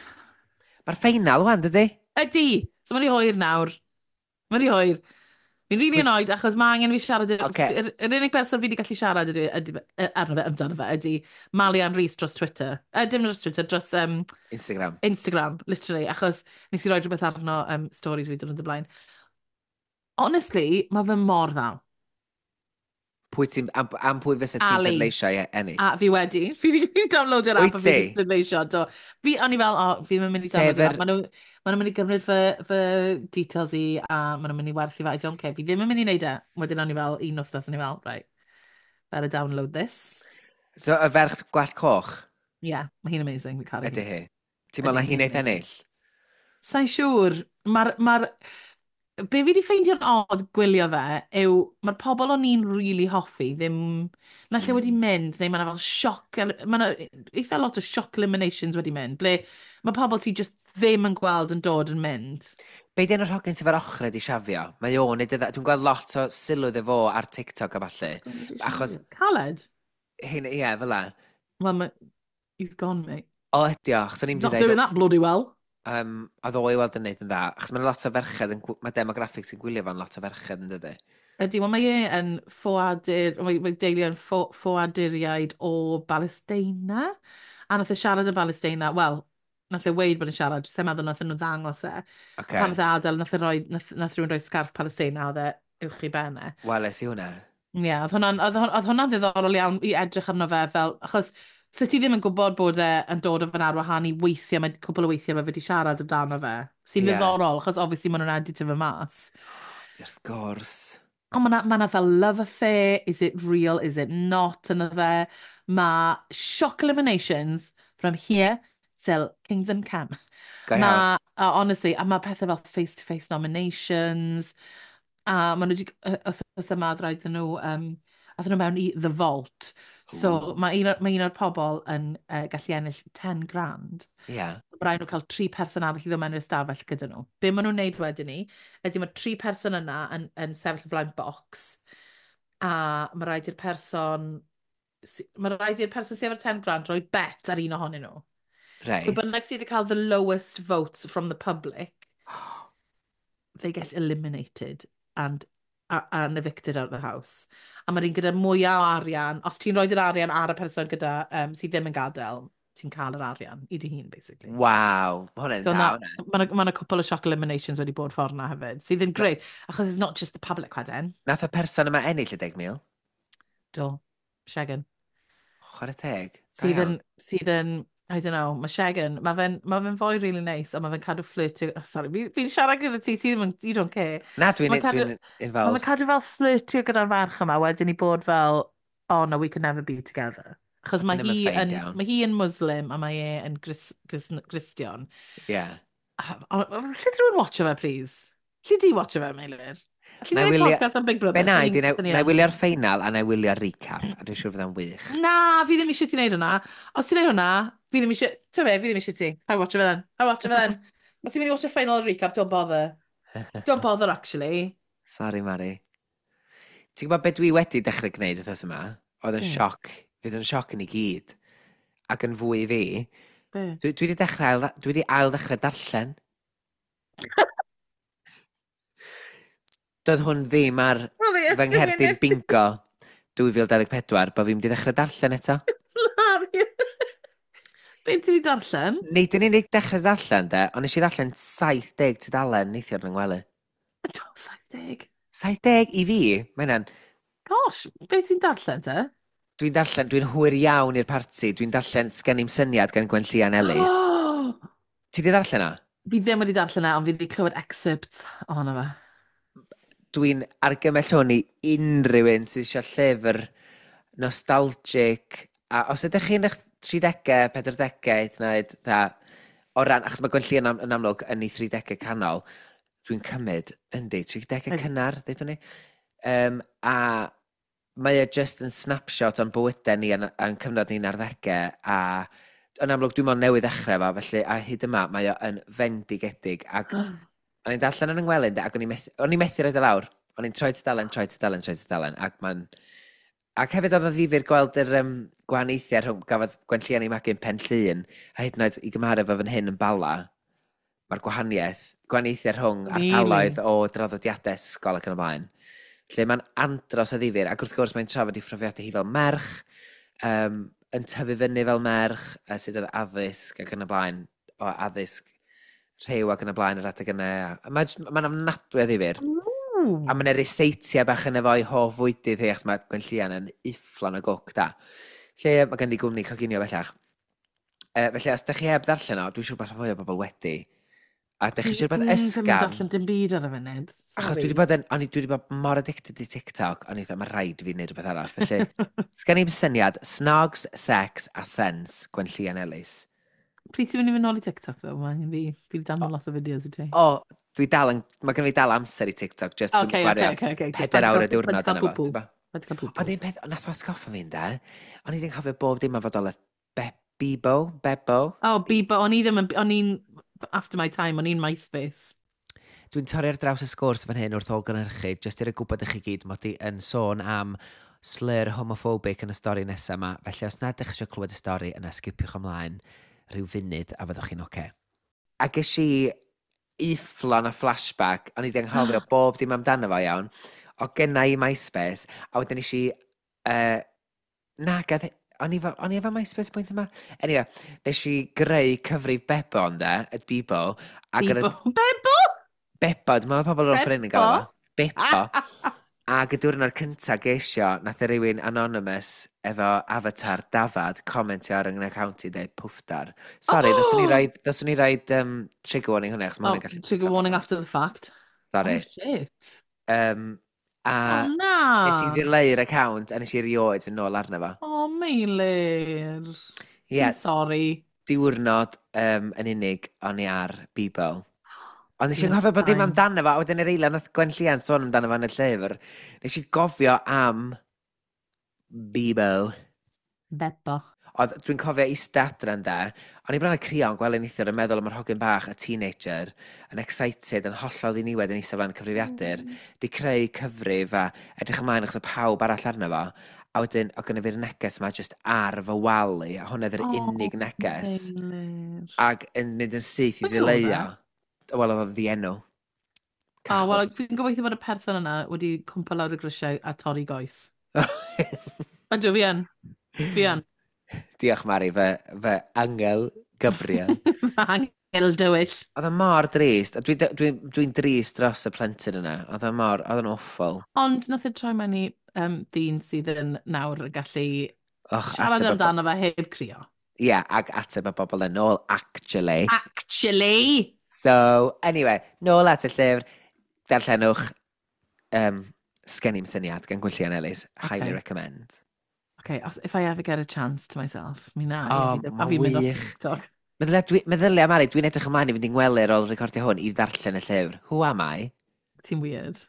[SPEAKER 1] Mae'r ffeinal wan, dydy?
[SPEAKER 2] Ydy, so mae'n rhy hwyr nawr. Mae'n rhy hwyr. Fi'n rili really annoyed achos mae angen fi siarad... y-
[SPEAKER 1] Ocê.
[SPEAKER 2] Yr yr unig person fi wedi gallu siarad ydy, ydy, yy, arno fe, amdano fe, ydy Malian Rees dros Twitter. Uh, dim dros Twitter, dros um,
[SPEAKER 1] Instagram.
[SPEAKER 2] Instagram, literally, achos nes i roi rhywbeth arno um, stories fi dod yn blaen. Honestly, mae fe mor ddaw.
[SPEAKER 1] Pwy ti'n, am, am pwy fysa ti'n
[SPEAKER 2] Ali.
[SPEAKER 1] pleidleisio i ennill?
[SPEAKER 2] A fi wedi. Fi wedi downloado'r
[SPEAKER 1] Wyt
[SPEAKER 2] app a fi
[SPEAKER 1] ti?
[SPEAKER 2] wedi pleidleisio. Do. Fi, o'n i fel, o, fi ddim yn mynd i
[SPEAKER 1] Sef
[SPEAKER 2] download
[SPEAKER 1] yr-
[SPEAKER 2] Maen nhw ma nhw'n mynd i gymryd fy, fy details i a maen nhw'n mynd i werthu fe. I don't care. Fi ddim yn mynd i wneud e. Wedyn o'n i fel, un wrthnos o'n i fel, right, better download this.
[SPEAKER 1] So, y ferch gwallt coch,
[SPEAKER 2] Yeah, mae hi'n amazing. Fi caru
[SPEAKER 1] ydy
[SPEAKER 2] hi.
[SPEAKER 1] hi. Ti'n meddwl na
[SPEAKER 2] Ydy,
[SPEAKER 1] hi'n
[SPEAKER 2] hi'n
[SPEAKER 1] neith
[SPEAKER 2] amazing.
[SPEAKER 1] ennill?
[SPEAKER 2] Sa'n siŵr. Mae'r... Ma be fi wedi ffeindio'n odd gwylio fe yw, mae'r pobl o'n i'n really hoffi ddim... Na lle wedi mynd, neu mae yna fel sioc... Mae yna eitha lot o shock eliminations wedi mynd, ble mae pobl ti just ddim yn gweld yn dod yn mynd.
[SPEAKER 1] Be di enw'r hogyn sydd efo'r ochrau di siafio? Mae o'n neud iddo, dwi'n gweld lot o sylw efo ar TikTok a falle. Achos,
[SPEAKER 2] Caled?
[SPEAKER 1] hyn, ie, fel la.
[SPEAKER 2] Well, ma... he's gone, mate.
[SPEAKER 1] O, ydi o, achos o'n i'n
[SPEAKER 2] Not
[SPEAKER 1] mynd i
[SPEAKER 2] doing
[SPEAKER 1] ddeud,
[SPEAKER 2] that bloody well.
[SPEAKER 1] um, a ddo i weld yn neud yn dda. Achos mae'n lot o ferched, yn gw- mae demographic sy'n gwylio fan lot o ferched yn dydy.
[SPEAKER 2] Ydy, wel mae e yn ffoadur, mae, mae deulu yn ffo, ffoaduriaid o Balesteina. A nath e siarad yn Balesteina, wel, nath e weid bod yn siarad, sy'n meddwl nath nhw ddangos e.
[SPEAKER 1] Ok,
[SPEAKER 2] Pan nath e adael, nath, e roi, nath, nath rhywun rhoi scarf Palesteina, oedd e uwch i benne.
[SPEAKER 1] weles i hwnna.
[SPEAKER 2] Ie, yeah, oedd hwnna'n oedd hwn- oedd hwnna'n ddiddorol iawn i edrych arno fe fel, achos sut ti ddim yn gwybod bod e yn dod o fan ar wahân i weithiau, mae cwbl o weithiau mae wedi siarad amdano fe. Sy'n
[SPEAKER 1] Ie.
[SPEAKER 2] ddiddorol, achos obviously maen nhw'n edito fe mas.
[SPEAKER 1] Wrth gwrs.
[SPEAKER 2] Ond mae yna fel love affair, is it real, is it not, yna fe. Mae shock eliminations from here till Kingdom Come.
[SPEAKER 1] Go iawn.
[SPEAKER 2] Ma, uh, honestly, a mae pethau fel face-to-face nominations, a maen nhw wedi, os yma, oedd rhaid nhw, um, aethon nhw mewn i The Vault. So
[SPEAKER 1] Ooh.
[SPEAKER 2] mae un, o'r- mae un o'r pobl yn uh, gallu ennill ten grand.
[SPEAKER 1] Ie.
[SPEAKER 2] Mae rhaid nhw cael tri person arall i ddod mewn i'r stafell gyda nhw. Be maen nhw'n neud wedyn ni, ydy mae tri person yna yn, yn sefyll o flaen box, a mae rhaid i'r person, sy- mae rhaid i'r person sydd efo'r ten grand roi bet ar un ohonyn nhw.
[SPEAKER 1] Reit.
[SPEAKER 2] Pwy bynnag sydd wedi cael the lowest votes from the public, they get eliminated and, a- and evicted out of the house. A mae'r un gyda mwyaf o arian, os ti'n rhoi'r arian ar y person gyda um, sydd ddim yn gadael, ti'n cael yr arian i dy hun, basically.
[SPEAKER 1] Waw, mae hwnna'n
[SPEAKER 2] So
[SPEAKER 1] dda
[SPEAKER 2] na,
[SPEAKER 1] hwnna.
[SPEAKER 2] mae yna ma cwpl o shock eliminations wedi bod ffordd na hefyd, sydd yn greu, achos it's not just the public wedyn.
[SPEAKER 1] Nath y person yma ennill y deg mil?
[SPEAKER 2] Do, Shagan.
[SPEAKER 1] Chwarae teg. Go
[SPEAKER 2] Sydd
[SPEAKER 1] iawn.
[SPEAKER 2] yn, sydd yn, I don't know, mae Shagan, mae fe'n ma fe fwy really nice, ond mae fe'n cadw flirtio, oh, sorry, fi'n fi siarad gyda ti, sydd ddim yn, you don't care.
[SPEAKER 1] Na, dwi'n
[SPEAKER 2] Ma'n cadw-
[SPEAKER 1] dwi
[SPEAKER 2] Ond
[SPEAKER 1] involved.
[SPEAKER 2] mae cadw fel flirtio gyda'r ferch yma, wedyn i bod fel, oh no, we can never be together. Achos mae
[SPEAKER 1] Can never
[SPEAKER 2] hi
[SPEAKER 1] find
[SPEAKER 2] yn,
[SPEAKER 1] out.
[SPEAKER 2] mae hi yn Muslim, a mae e yn Gris, Gris, Gristion.
[SPEAKER 1] Ie.
[SPEAKER 2] Lle drwy'n watcho fe, please? Lle di watcho fe, Meilir? Lle
[SPEAKER 1] Na i
[SPEAKER 2] ni'n
[SPEAKER 1] wylio-
[SPEAKER 2] podcast am Big Brother?
[SPEAKER 1] Be na,
[SPEAKER 2] sy'n-
[SPEAKER 1] i na
[SPEAKER 2] sy'n
[SPEAKER 1] na i
[SPEAKER 2] iawn.
[SPEAKER 1] wylio'r ffeinal a na i wylio'r recap, a dwi'n siŵr fydda'n wych.
[SPEAKER 2] Na, fi ddim eisiau ti wneud hwnna. Os ti'n wneud hwnna, fi ddim eisiau... Ti'n fe, fi ddim eisiau ti. I watch it then. I watch it then. Os ti'n mynd i watch y final recap, don't bother. Don't bother, actually.
[SPEAKER 1] Sorry, Mari. Ti'n gwybod beth dwi wedi dechrau gwneud wrthos yma? Oedd yn
[SPEAKER 2] Hmm.
[SPEAKER 1] sioc. Fydd yn sioc yn ei gyd. Ac yn fwy i fi.
[SPEAKER 2] Be?
[SPEAKER 1] Dwi, dwi wedi dechrau ail, dwi wedi ail ddechrau darllen. Doedd hwn ddim ar fy ngherdyn bingo dwy fil dau ddeg pedwar, bo fi'n wedi dechrau darllen eto.
[SPEAKER 2] Be ti wedi darllen?
[SPEAKER 1] Nid yn unig dechrau darllen, de, ond nes i darllen saith deg tudalen neithiwr yn ngwely.
[SPEAKER 2] Do, saith deg.
[SPEAKER 1] saith deg i fi, mae hynna'n...
[SPEAKER 2] Gosh, be ti'n darllen te?
[SPEAKER 1] Dwi'n darllen, dwi'n hwyr iawn i'r parti, dwi'n darllen Sgen i'm syniad gan Gwen Llian Ellis.
[SPEAKER 2] Oh,
[SPEAKER 1] Ti wedi darllen o?
[SPEAKER 2] fi ddim wedi darllen e, ond fi wedi clywed excerpts ohono fe.
[SPEAKER 1] Dwi'n argymell hwn i unrhyw un sydd eisiau llyfr nostalgic. A os ydych chi'n eich tridegau, pedwardegau, hyd yn oed, o ran, achos mae Gwen Llian yn, yn amlwg yn ei thridegau canol, dwi'n cymryd, yndi, tridegau
[SPEAKER 2] Yndi.
[SPEAKER 1] cynnar, ddydyn ni. Um, a mae e just yn snapshot o'n bywydau ni yn, yn cyfnod ni'n arddegau, a yn amlwg dwi'n mynd newydd ddechrau fa, felly a hyd yma mae o yn fendigedig, ac o'n i'n darllen yn yngwelyn, de, ac o'n i'n methu, o'n i'n methu roed y lawr. O'n i'n troi tudalen, troi tudalen, troi tudalen, ac ma'n... Ac hefyd oedd o ddifyr gweld yr um, gwahaniaethau rhwng gafodd Gwen Llian ei magu'n Pen Llŷn, a hyd yn oed i gymharu efo fan hyn yn Bala, mae'r gwahaniaeth, gwahaniaethau rhwng
[SPEAKER 2] Really?
[SPEAKER 1] ardaloedd o draddodiadau ysgol ac yn y blaen. lle mae'n andros o ddifur, ac wrth gwrs mae'n trafod ei phrofiadau hi fel merch, um, yn tyfu fyny fel merch, a sydd oedd addysg ac yn y blaen, o addysg rhew ac yn y blaen yr adeg yna. Mae'n ma ofnadwy o ddifur. A mae'n reseitia bach yn efo i hoff fwydydd hi, achos mae Gwenllian yn ufflan o gwc da. Lle mae gen i gwmni coginio bellach. Uh, felly, os ydych chi heb ddarllen o, dwi'n siŵr bod fwy o bobl wedi. A ydych chi siŵr bod ysgafn...
[SPEAKER 2] Dwi'n darllen dim byd ar y funud.
[SPEAKER 1] Achos dwi wedi bod yn... O'n i dwi wedi bod mor addicted i TikTok, o'n i dweud, mae rhaid fi wneud rhywbeth arall. Felly, sgan i'n syniad, Snogs, Sex a Sense, Gwenllian Ellis.
[SPEAKER 2] Pryd ti'n mynd i fynd nôl i TikTok, ddo? Mae angen fi. Fi wedi danfod lot o fideos i ti.
[SPEAKER 1] O, dwi dal yn... Mae gen fi dal amser i TikTok, just
[SPEAKER 2] Ok, ok, ok, ok.
[SPEAKER 1] Peder awr y diwrnod yna fo, ti'n ba?
[SPEAKER 2] Wedi cael pwpw.
[SPEAKER 1] Ond un peth, nath o atgoffa fi'n da, o'n i ddim cofio bob dim a fodolaeth Bebo, Bebo.
[SPEAKER 2] O, Bebo, o'n i ddim yn... O'n i'n... After my time, o'n i'n MySpace.
[SPEAKER 1] Dwi'n torri ar draws y sgwrs fan hyn wrth ôl gynhyrchu, jyst i'r gwybod ych chi gyd, mod i yn sôn am slur homophobic yn y stori nesaf yma, felly os nad ych eisiau clywed y stori yna, sgipiwch ymlaen rhyw funud a fyddwch chi'n oce. A ges i ufflon a flashback, o'n i wedi anghofio bob dim amdano fo iawn, o genna i MySpace, a wedyn nes i, uh, na, gath, o'n i efo MySpace pwynt yma? Anyway, nes i greu cyfrif Bebo onda, y Bebo.
[SPEAKER 2] Bebo? Bebo?
[SPEAKER 1] Bebo, dwi'n meddwl pobl o'r ffrind yn gael efo. Bebo. Ac y diwrnod cyntaf geisio, nath e rywun anonymous efo avatar dafad comentio ar yng account i dweud pwffdar. Sorry, ddyswn ni roed, ddyswn ni roed um, trigger warning hwnna.
[SPEAKER 2] Oh, trigger warning after the fact.
[SPEAKER 1] Sorry.
[SPEAKER 2] Oh, shit.
[SPEAKER 1] Um, a
[SPEAKER 2] oh, na.
[SPEAKER 1] Nes i ddileu'r account a nes i rioed fy nôl arno fo.
[SPEAKER 2] O, oh, Meilir.
[SPEAKER 1] Yeah.
[SPEAKER 2] Sorry.
[SPEAKER 1] Diwrnod um, yn unig o'n i ar Bebo. Ond nes i'n gofio bod dim amdano fo, a wedyn yr eilan nath Gwenllian sôn amdano fo yn y llyfr. Nes i gofio am Bebo.
[SPEAKER 2] Bebo.
[SPEAKER 1] Oedd dwi'n cofio ista adra yn da, o'n i bron y crio yn gweld neithiwr yn meddwl am yr hogyn bach, y teenager, yn excited, yn hollol ddiniwed yn eistedd flaen y cyfrifiadur, mm. di creu cyfrif a edrych ymlaen o'ch pawb arall arno fo, a wedyn, o gynnu fi'r neges yma just ar fy walu, a hwnna yr oh, unig neges, ac yn mynd yn syth i ddileuo. Wel, oedd o'n ddienw.
[SPEAKER 2] O, wel, fi'n gobeithio bod y person yna wedi cwmpa lawr y grisiau a torri goes. Ydw, fi yn. Fi yn.
[SPEAKER 1] Diolch, Mari, fy, fy angel Gabriel.
[SPEAKER 2] Fy angel dywyll.
[SPEAKER 1] Oedd o'n mor drist. Dwi'n dwi, dwi drist dros y plentyn yna. Oedd o'n mor, oedd o'n awful.
[SPEAKER 2] Ond nath y troi mewn i um, ddyn sydd yn nawr y gallu
[SPEAKER 1] Och,
[SPEAKER 2] siarad amdano fe heb crio.
[SPEAKER 1] Ie, yeah, ag ateb y bobl yn ôl, actually.
[SPEAKER 2] Actually!
[SPEAKER 1] So, anyway, nôl at y llyfr, darllenwch um, Sgen i'm syniad gan Gwenllian Ellis. Highly okay. recommend.
[SPEAKER 2] Okay, if I ever get a chance to myself, mi na,
[SPEAKER 1] oh,
[SPEAKER 2] a fi'n mynd off TikTok.
[SPEAKER 1] Meddylia, Mari, dwi'n edrych ymlaen i fynd i'n ngwelir ôl recordio hwn i ddarllen y llyfr. Who am I?
[SPEAKER 2] Ti'n weird.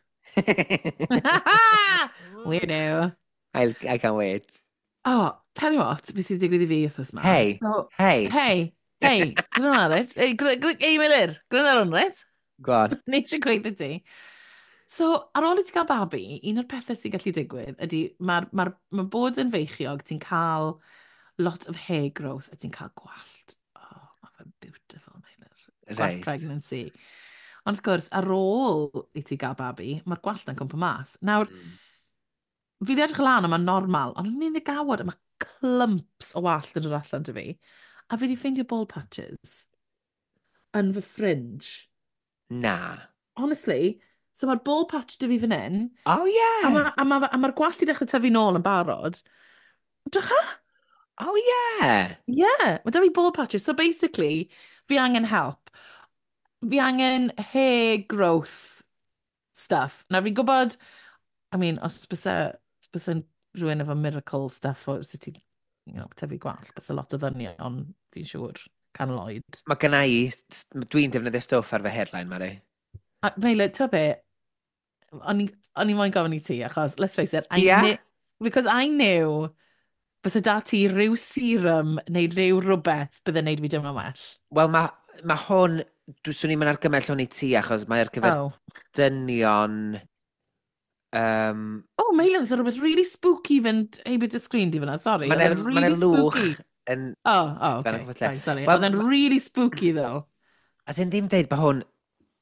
[SPEAKER 2] Weirdo.
[SPEAKER 1] I, I can't wait.
[SPEAKER 2] Oh, tell you what, beth sydd wedi digwydd i fi wrthos yma.
[SPEAKER 1] Hey,
[SPEAKER 2] so,
[SPEAKER 1] hey.
[SPEAKER 2] Hey, hey, gwrdd ar it. Ei, Meilir, gwrdd ar hwn, right?
[SPEAKER 1] Go on.
[SPEAKER 2] Ni eisiau gweud y ti. So, ar ôl i ti gael babi, un o'r pethau sy'n gallu digwydd ydy, mae'r ma ma bod yn feichiog, ti'n cael lot of hair growth, a ti'n cael gwallt. Oh, mae fe'n beautiful, Meilir. Gwallt right. Pregnancy. Ond wrth gwrs, ar ôl i ti gael babi, mae'r gwallt yn cwmpa mas. Nawr, mm. fi wedi edrych lan, mae'n normal, ond yn unig gawod, mae clumps o wallt yn dod allan dy fi. A fi wedi ffeindio bald patches yn fy fringe.
[SPEAKER 1] Na.
[SPEAKER 2] Honestly, so mae'r ball patch dy fi fan hyn.
[SPEAKER 1] Oh, yeah.
[SPEAKER 2] A mae'r ma, ma, ma gwallt i dechrau tyfu nôl yn barod. Drycha?
[SPEAKER 1] Oh, yeah.
[SPEAKER 2] Yeah, mae dy fi ball patches. So basically, fi angen help. Fi angen hair growth stuff. Na fi'n gwybod, I mean, os bysa rhywun efo miracle stuff o sut ti, you know, tyfu gwallt, bysa lot o ddynion, fi'n siŵr, canloid.
[SPEAKER 1] Mae gynna i, dwi'n defnyddio stwff ar fy hairline, Mari.
[SPEAKER 2] Meilir, ti'n be, o'n i moyn gofyn i ti, achos, let's face it, I
[SPEAKER 1] yeah.
[SPEAKER 2] knew, because I knew bys y da ti rhyw serum neu rhyw rhywbeth bydd yn neud fi dymlaen well.
[SPEAKER 1] Wel, mae ma hwn, swn i'n argymell hwn i ti, achos mae'r gyfer oh. dynion... Um,
[SPEAKER 2] oh, Meilir, it's rhywbeth really spooky fynd heibio dy sgrin di fyna, sorry.
[SPEAKER 1] Mae'n really ma lwch yn...
[SPEAKER 2] Oh, oh, okay. Right, sorry. Well, Oedd e'n really spooky, though.
[SPEAKER 1] As in, ddim deud bod hwn...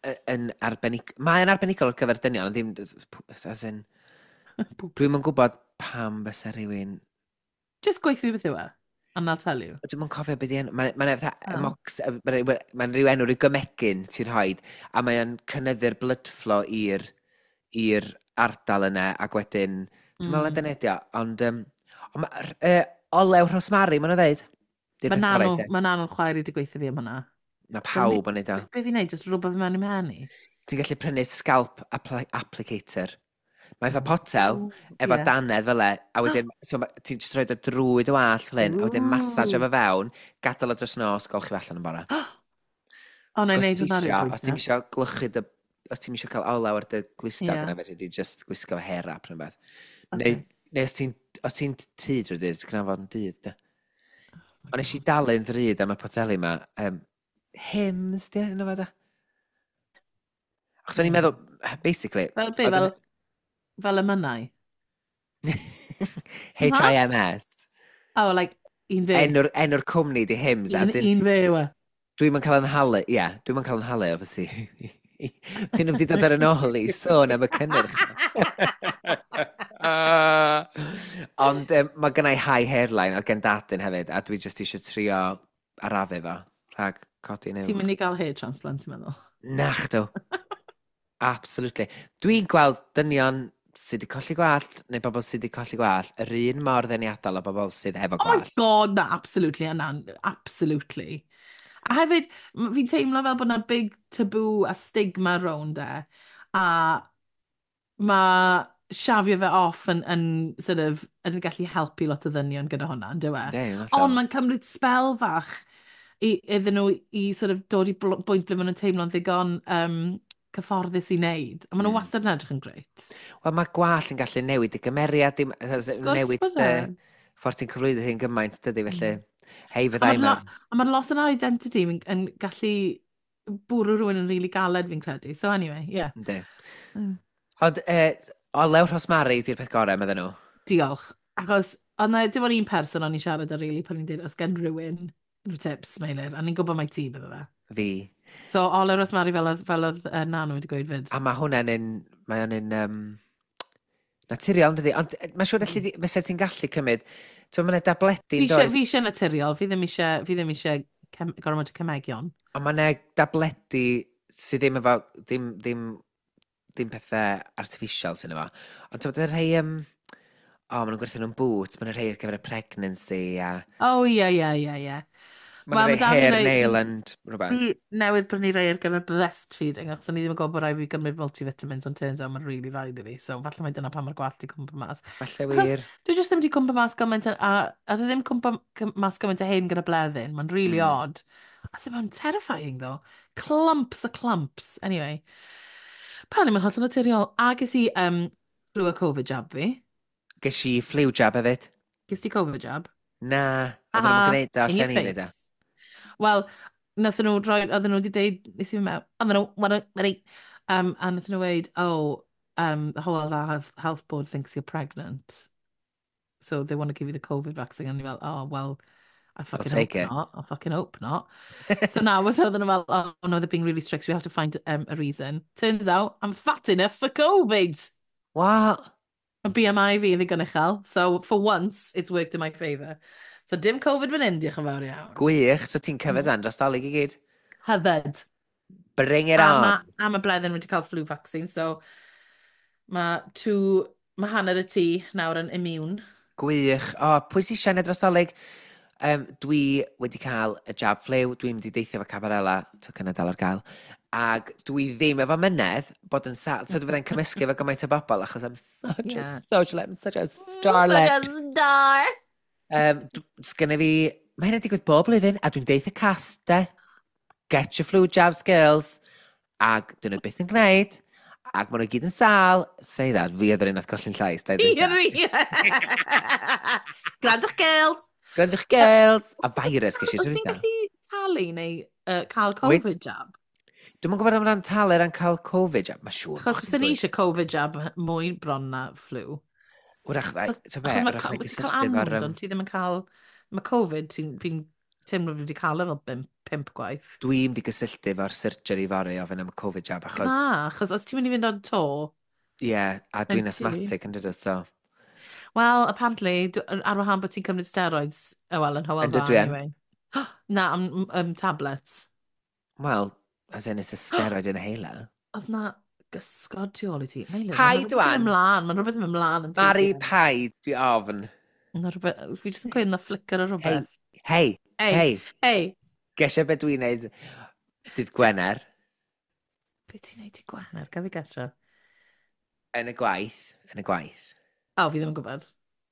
[SPEAKER 1] y- yn arbennig... Mae'n arbenigol ar gyfer dynion, ond ddim... As in, dwi'm yn gwybod pam fysa rhywun...
[SPEAKER 2] Just gweithio beth yw e. And I'll tell you.
[SPEAKER 1] Dwi'm yn cofio beth i'n... Mae'n ma
[SPEAKER 2] Oh.
[SPEAKER 1] mox... Mae'n rhyw enw, rhyw gymegyn ti'n rhoed, a mae'n cynyddu'r blood flow i'r i'r ardal yna, ac wedyn... Dwi'n meddwl na dyna ydi o, ond... Um, ond ma, uh, olew rhosmari, maen nhw ddeud.
[SPEAKER 2] Mae'n anodd, mae'n anodd chwaer i di gweithio fi am hynna.
[SPEAKER 1] Mae pawb yn neud o.
[SPEAKER 2] Be fi'n neud, just rhywbeth mewn i mewn i?
[SPEAKER 1] Ti'n gallu prynu scalp appli applicator. Mae fatha potel,
[SPEAKER 2] Ooh,
[SPEAKER 1] efo
[SPEAKER 2] ie.
[SPEAKER 1] danedd fel e, a wedyn so, ma- ti'n just rhoi o drwy dy wallt fel hyn, a wedyn massage efo fewn, gadael o dros nos, golchi fe allan yn bora.
[SPEAKER 2] O, na i
[SPEAKER 1] Os
[SPEAKER 2] neud
[SPEAKER 1] ti
[SPEAKER 2] hwnna
[SPEAKER 1] isio-
[SPEAKER 2] rhywbryd.
[SPEAKER 1] Os ti'n eisiau glychu dy... Os ti'n eisiau cael olew ar dy glistog
[SPEAKER 2] Ie.
[SPEAKER 1] yna, fe di just gwisgo fo hair wrap neu beth.
[SPEAKER 2] Ocê.
[SPEAKER 1] Neu, neu os ti'n os ti'n tŷ drwy dydd, gyda fod yn dydd, da. Ond nes i dalu'n ddryd am y poteli yma, um, hymns, di, yna fe da. Achos o'n i'n meddwl, basically...
[SPEAKER 2] Fel be,
[SPEAKER 1] oedd
[SPEAKER 2] fel,
[SPEAKER 1] yn-
[SPEAKER 2] fel y mynnau?
[SPEAKER 1] H I M S.
[SPEAKER 2] Oh, like, un fe.
[SPEAKER 1] Enw'r enw'r cwmni di hymns. a
[SPEAKER 2] Un,
[SPEAKER 1] dyn-
[SPEAKER 2] un fe yw e.
[SPEAKER 1] Dwi'n yn cael yn halu, ie, yeah, dwi'n yn cael yn halu, obviously. Ti'n wedi dod ar yn ôl i sôn am y cynnyrch. Ond um, mae gennau high hairline, oedd gen dadyn hefyd, a dwi jyst eisiau trio arafu fo, rhag codi
[SPEAKER 2] Ti'n
[SPEAKER 1] newid.
[SPEAKER 2] mynd i gael hair transplant, ti'n meddwl?
[SPEAKER 1] Nach do. Absolutely. Dwi'n gweld dynion sydd wedi colli gwallt, neu bobl sydd wedi colli gwallt, yr un mor ddeniadol o bobl sydd efo
[SPEAKER 2] Oh my
[SPEAKER 1] gwallt.
[SPEAKER 2] god, na, absolutely, yna, absolutely. A hefyd, m- fi'n teimlo fel bod yna big taboo a stigma rownd e, a mae siafio fe off yn, yn, sort of, yn gallu helpu lot o ddynion gyda hwnna, yn dywe?
[SPEAKER 1] Yndi, yn
[SPEAKER 2] Ond
[SPEAKER 1] hollol.
[SPEAKER 2] mae'n cymryd spel fach i, iddyn nhw i sort of dod i bl- bwynt ble maen nhw'n teimlo'n ddigon um, cyfforddus i wneud. A maen nhw
[SPEAKER 1] Mm.
[SPEAKER 2] wastad yn edrych yn greit.
[SPEAKER 1] Wel, mae gwallt yn gallu newid y gymeriad, dim,
[SPEAKER 2] Gwrs
[SPEAKER 1] newid
[SPEAKER 2] bod
[SPEAKER 1] dy
[SPEAKER 2] e.
[SPEAKER 1] ffordd ti'n cyflwyno hyn gymaint, dydy, felly. Hei,
[SPEAKER 2] A
[SPEAKER 1] fyddai
[SPEAKER 2] mae'r
[SPEAKER 1] mewn.
[SPEAKER 2] lo- a mae'r loss yn identity yn, yn gallu bwrw rhywun yn rili galed fi'n credu. So anyway, yeah.
[SPEAKER 1] Yndi.
[SPEAKER 2] Mm.
[SPEAKER 1] Ond, e, olew rhosmari di'r peth gorau, medden nhw.
[SPEAKER 2] Diolch. Achos, ond na, dim ond un person o'n i siarad ar rili pan ni'n dweud, os gen rhywun rhyw tips, Meilir, a ni'n gwybod mai ti bydde fe.
[SPEAKER 1] Fi.
[SPEAKER 2] So, Ole Rosmari fel oedd, fel oedd uh, Nanw wedi gweud fyd.
[SPEAKER 1] A mae hwnna'n un, mae o'n un um, naturiol, yn dydi. Ond e, mae'n siŵr allu, fysa ti'n gallu cymryd, ti'n mae'n dabledi
[SPEAKER 2] Fi
[SPEAKER 1] yn
[SPEAKER 2] eisiau
[SPEAKER 1] does.
[SPEAKER 2] fi eisiau naturiol, fi ddim eisiau, fi ddim eisiau cem, gormod y cymegion.
[SPEAKER 1] Ond mae'n dabledi sydd ddim efo, ddim, ddim, ddim pethau artificial sy'n efo. Ond ti'n bod, rhai, um, o, maen nhw'n gwerthu nhw'n boots, maen nhw'n rhai ar gyfer y pregnancy, a
[SPEAKER 2] O, ie, ie, ie, ie.
[SPEAKER 1] maen
[SPEAKER 2] Wel,
[SPEAKER 1] nhw'n
[SPEAKER 2] ma' da
[SPEAKER 1] rhai
[SPEAKER 2] fi
[SPEAKER 1] hair,
[SPEAKER 2] rei-
[SPEAKER 1] nail and rhywbeth.
[SPEAKER 2] Fi newydd brynu rei ar gyfer breastfeeding, achos o'n i ddim yn gwybod bod rai fi gymryd multivitamins, ond turns out mae'n really rhaid i fi, so falle mae dyna pan mae'r gwallt i cwmpa mas.
[SPEAKER 1] Falle
[SPEAKER 2] Achos-
[SPEAKER 1] wir.
[SPEAKER 2] Dwi jyst ddim wedi cwmpa mas gymaint, a, a dwi ddim cwmpa gy- mas gymaint o hyn gyda bleddyn, mae'n really
[SPEAKER 1] Mm.
[SPEAKER 2] odd. A sy'n mae'n terrifying, though. Clumps a clumps. Anyway. Pan i'n holl yn naturiol. A ges i um, flu a Covid jab fi.
[SPEAKER 1] Ges i flu jab hefyd.
[SPEAKER 2] Ges ti Covid jab?
[SPEAKER 1] Na, oedden nhw'n gwneud o,
[SPEAKER 2] in your
[SPEAKER 1] allan i wneud o.
[SPEAKER 2] face. Wel, nathon nhw droi, oedden nhw wedi deud, nes i fynd mewn, oedden nhw, oedden nhw, oedden nhw, um, a nathon nhw weid, oh, um, the whole health, health board thinks you're pregnant, so they want to give you the Covid vaccine, and you're fel, oh, well, I fucking hope
[SPEAKER 1] take it.
[SPEAKER 2] not, I fucking hope not. So now, was oedden nhw fel, oh no, they're being really strict, so we have to find um, a reason. Turns out, I'm fat enough for Covid.
[SPEAKER 1] What?
[SPEAKER 2] A B M I fi ddigon uchel, so for once, it's worked in my favour. So dim Covid fan hyn, diolch yn fawr iawn.
[SPEAKER 1] Gwych, so ti'n cyfed fan dros dolyg i gyd.
[SPEAKER 2] Hyfed.
[SPEAKER 1] Bring it
[SPEAKER 2] A
[SPEAKER 1] on.
[SPEAKER 2] ma, a ma bleddyn wedi cael flu vaccine, so mae two, mae hanner y tŷ nawr yn immune.
[SPEAKER 1] Gwych. O, pwy sy'n siarad dros dolyg? Um, dwi wedi cael y jab flew, dwi'n mynd i deithio efo Cabarella, to cynna dal ar gael, ag dwi ddim efo mynedd bod yn sal, so dwi fydda'n cymysgu efo gymaint o bobl, achos I'm such
[SPEAKER 2] Yeah.
[SPEAKER 1] a social, I'm such a starlet.
[SPEAKER 2] Star.
[SPEAKER 1] Um, Sgynna fi, mae hynny'n digwydd bob blwyddyn, a dwi'n deith y cast, de. Get your flu jabs, girls. Ag dyn nhw byth yn gwneud. Ag maen nhw gyd yn sal. Say that, fi oedd yr un nath golli'n llais. da i ddeud that.
[SPEAKER 2] Theory! Grandwch girls!
[SPEAKER 1] Gwrandwch girls. A virus gysi
[SPEAKER 2] Wyt ti'n
[SPEAKER 1] trwy'n
[SPEAKER 2] gallu talu neu uh, cael
[SPEAKER 1] Wait.
[SPEAKER 2] Covid jab?
[SPEAKER 1] Dwi'n gwybod am ran taler yn cael Covid jab. Mae siŵr.
[SPEAKER 2] Achos bys ni eisiau Covid jab mwy bron na flu.
[SPEAKER 1] Wrach,
[SPEAKER 2] Achos
[SPEAKER 1] so
[SPEAKER 2] achos
[SPEAKER 1] be,
[SPEAKER 2] mae
[SPEAKER 1] wrach
[SPEAKER 2] co-
[SPEAKER 1] mae'n
[SPEAKER 2] wyt ti'n cael
[SPEAKER 1] gysylltu
[SPEAKER 2] amwnd,
[SPEAKER 1] efo'r...
[SPEAKER 2] ond ti ddim yn cael... Mae Covid, ti'n- fi'n teimlo fi wedi cael e fel bimp, pimp gwaith.
[SPEAKER 1] Dwi'n di gysylltu fo'r surgery fory ofyn am y Covid jab, achos...
[SPEAKER 2] Na, achos os ti'n mynd i fynd ar to...
[SPEAKER 1] Ie, yeah, a dwi'n
[SPEAKER 2] Yn ti?
[SPEAKER 1] asthmatic yn dydw, so...
[SPEAKER 2] Well, apparently, dw- ar wahân bod ti'n cymryd steroids, oh well, yn hywel
[SPEAKER 1] Yndw,
[SPEAKER 2] dda,
[SPEAKER 1] dwi yn.
[SPEAKER 2] anyway. Na, am, um, tablets.
[SPEAKER 1] Wel, as in, it's a steroid inhaler.
[SPEAKER 2] Oedd na gysgod tu ôl i ti. Meilir,
[SPEAKER 1] Paid
[SPEAKER 2] mae'n rhywbeth yn
[SPEAKER 1] wan.
[SPEAKER 2] mynd mlaen, mae'n rhywbeth yn mynd mlaen yn ti.
[SPEAKER 1] Mari,
[SPEAKER 2] ti.
[SPEAKER 1] paid, dwi ofn.
[SPEAKER 2] Mae rhywbeth, fi jyst yn gweud na flicker o
[SPEAKER 1] Hei,
[SPEAKER 2] rhywbeth.
[SPEAKER 1] hei,
[SPEAKER 2] Ei,
[SPEAKER 1] hei.
[SPEAKER 2] ei.
[SPEAKER 1] Gesio beth dwi'n neud dydd Gwener
[SPEAKER 2] Be ti'n neud i Gwener? Gaf i gesio.
[SPEAKER 1] yn y gwaith, yn y gwaith.
[SPEAKER 2] O, fi ddim yn gwybod.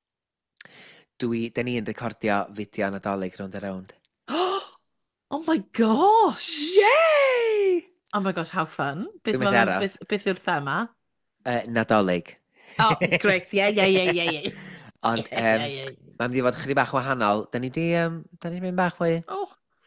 [SPEAKER 1] Dwi, da ni'n recordio fideo nadolig rownd a rownd.
[SPEAKER 2] Oh my gosh!
[SPEAKER 1] Yay!
[SPEAKER 2] Oh my gosh, how fun. Beth,
[SPEAKER 1] Dwi'n mynd
[SPEAKER 2] ma-
[SPEAKER 1] aros.
[SPEAKER 2] beth, beth yw'r thema?
[SPEAKER 1] Uh, nadolig.
[SPEAKER 2] Oh, great, yeah, yeah, yeah, yeah, yeah.
[SPEAKER 1] Ond
[SPEAKER 2] Yeah,
[SPEAKER 1] um,
[SPEAKER 2] yeah, yeah.
[SPEAKER 1] mae'n mynd i fod chydig bach wahanol. Da ni di, um, da ni di mynd bach fwy,
[SPEAKER 2] Oh,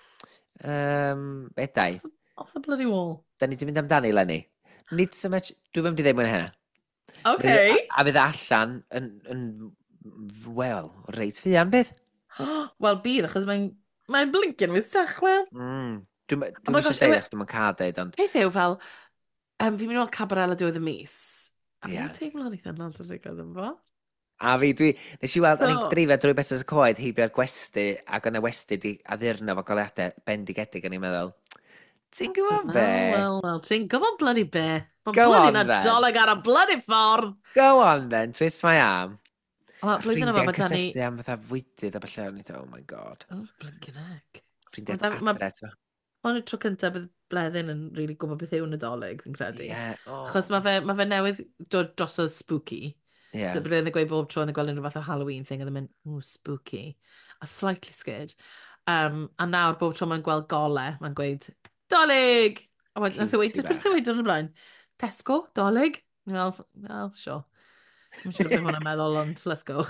[SPEAKER 1] um, bedau.
[SPEAKER 2] off the bloody wall.
[SPEAKER 1] Da ni di mynd amdani, Lenny. Nid so much, dwi'n mynd i ddeud mwyn hynna.
[SPEAKER 2] Okay.
[SPEAKER 1] A, a fydd allan yn, yn, wel, reit ffian bydd.
[SPEAKER 2] Wel, bydd, achos mae'n mae'n blinkin fy stachwedd.
[SPEAKER 1] Mm. Dwi'n
[SPEAKER 2] Oh
[SPEAKER 1] dwi
[SPEAKER 2] my
[SPEAKER 1] eisiau
[SPEAKER 2] gosh,
[SPEAKER 1] deud
[SPEAKER 2] yw e-
[SPEAKER 1] eich, dwi'n cael deud, ond
[SPEAKER 2] Peth yw fel, um, fi'n mynd i weld Cabarella diwedd y mis. A
[SPEAKER 1] Ie.
[SPEAKER 2] fi'n teimlo'n eitha nad ydych chi'n yn fo.
[SPEAKER 1] A fi, dwi, nes i weld, o'n i'n
[SPEAKER 2] So-
[SPEAKER 1] dreifio drwy betas y coed, heibio'r gwesty, ac o'n y westy di addurno fo goleadau bendigedig, o'n i'n meddwl. Ti'n gwybod be?
[SPEAKER 2] Wel, wel, ti'n gwybod bloody be. Mae'n
[SPEAKER 1] Go
[SPEAKER 2] bloody
[SPEAKER 1] on, then.
[SPEAKER 2] nadolig ar y bloody ffordd.
[SPEAKER 1] Go on then, twist my arm.
[SPEAKER 2] Wel, blwyddyn yma,
[SPEAKER 1] Ffrindiau'n
[SPEAKER 2] mae Dani...
[SPEAKER 1] cysylltu am fatha fwydydd a falle, o'n i dweud, oh my god.
[SPEAKER 2] Oh, blinkin egg.
[SPEAKER 1] Ffrindiau
[SPEAKER 2] Ma' da- ma-
[SPEAKER 1] adre, ti'n
[SPEAKER 2] Ond y tro cyntaf bydd Bleddyn yn rili really gwybod beth yw nadolig, fi'n credu.
[SPEAKER 1] Ie, o.
[SPEAKER 2] Achos mae fe, ma fe newydd dod drosodd spooky.
[SPEAKER 1] Ie.
[SPEAKER 2] So bydd e'n gweud bob tro yn y gweld unrhyw fath o Halloween thing, oedd e'n mynd, ooh, spooky. A slightly scared. Um, a nawr bob tro mae'n gweld gole, mae'n gweud, dolig! A wedyn, nath o weid,
[SPEAKER 1] Cutie
[SPEAKER 2] beth o weid yn y blaen? Tesco, dolig? Wel, well, sure. Mae'n siŵr beth hwnna'n meddwl, ond let's go.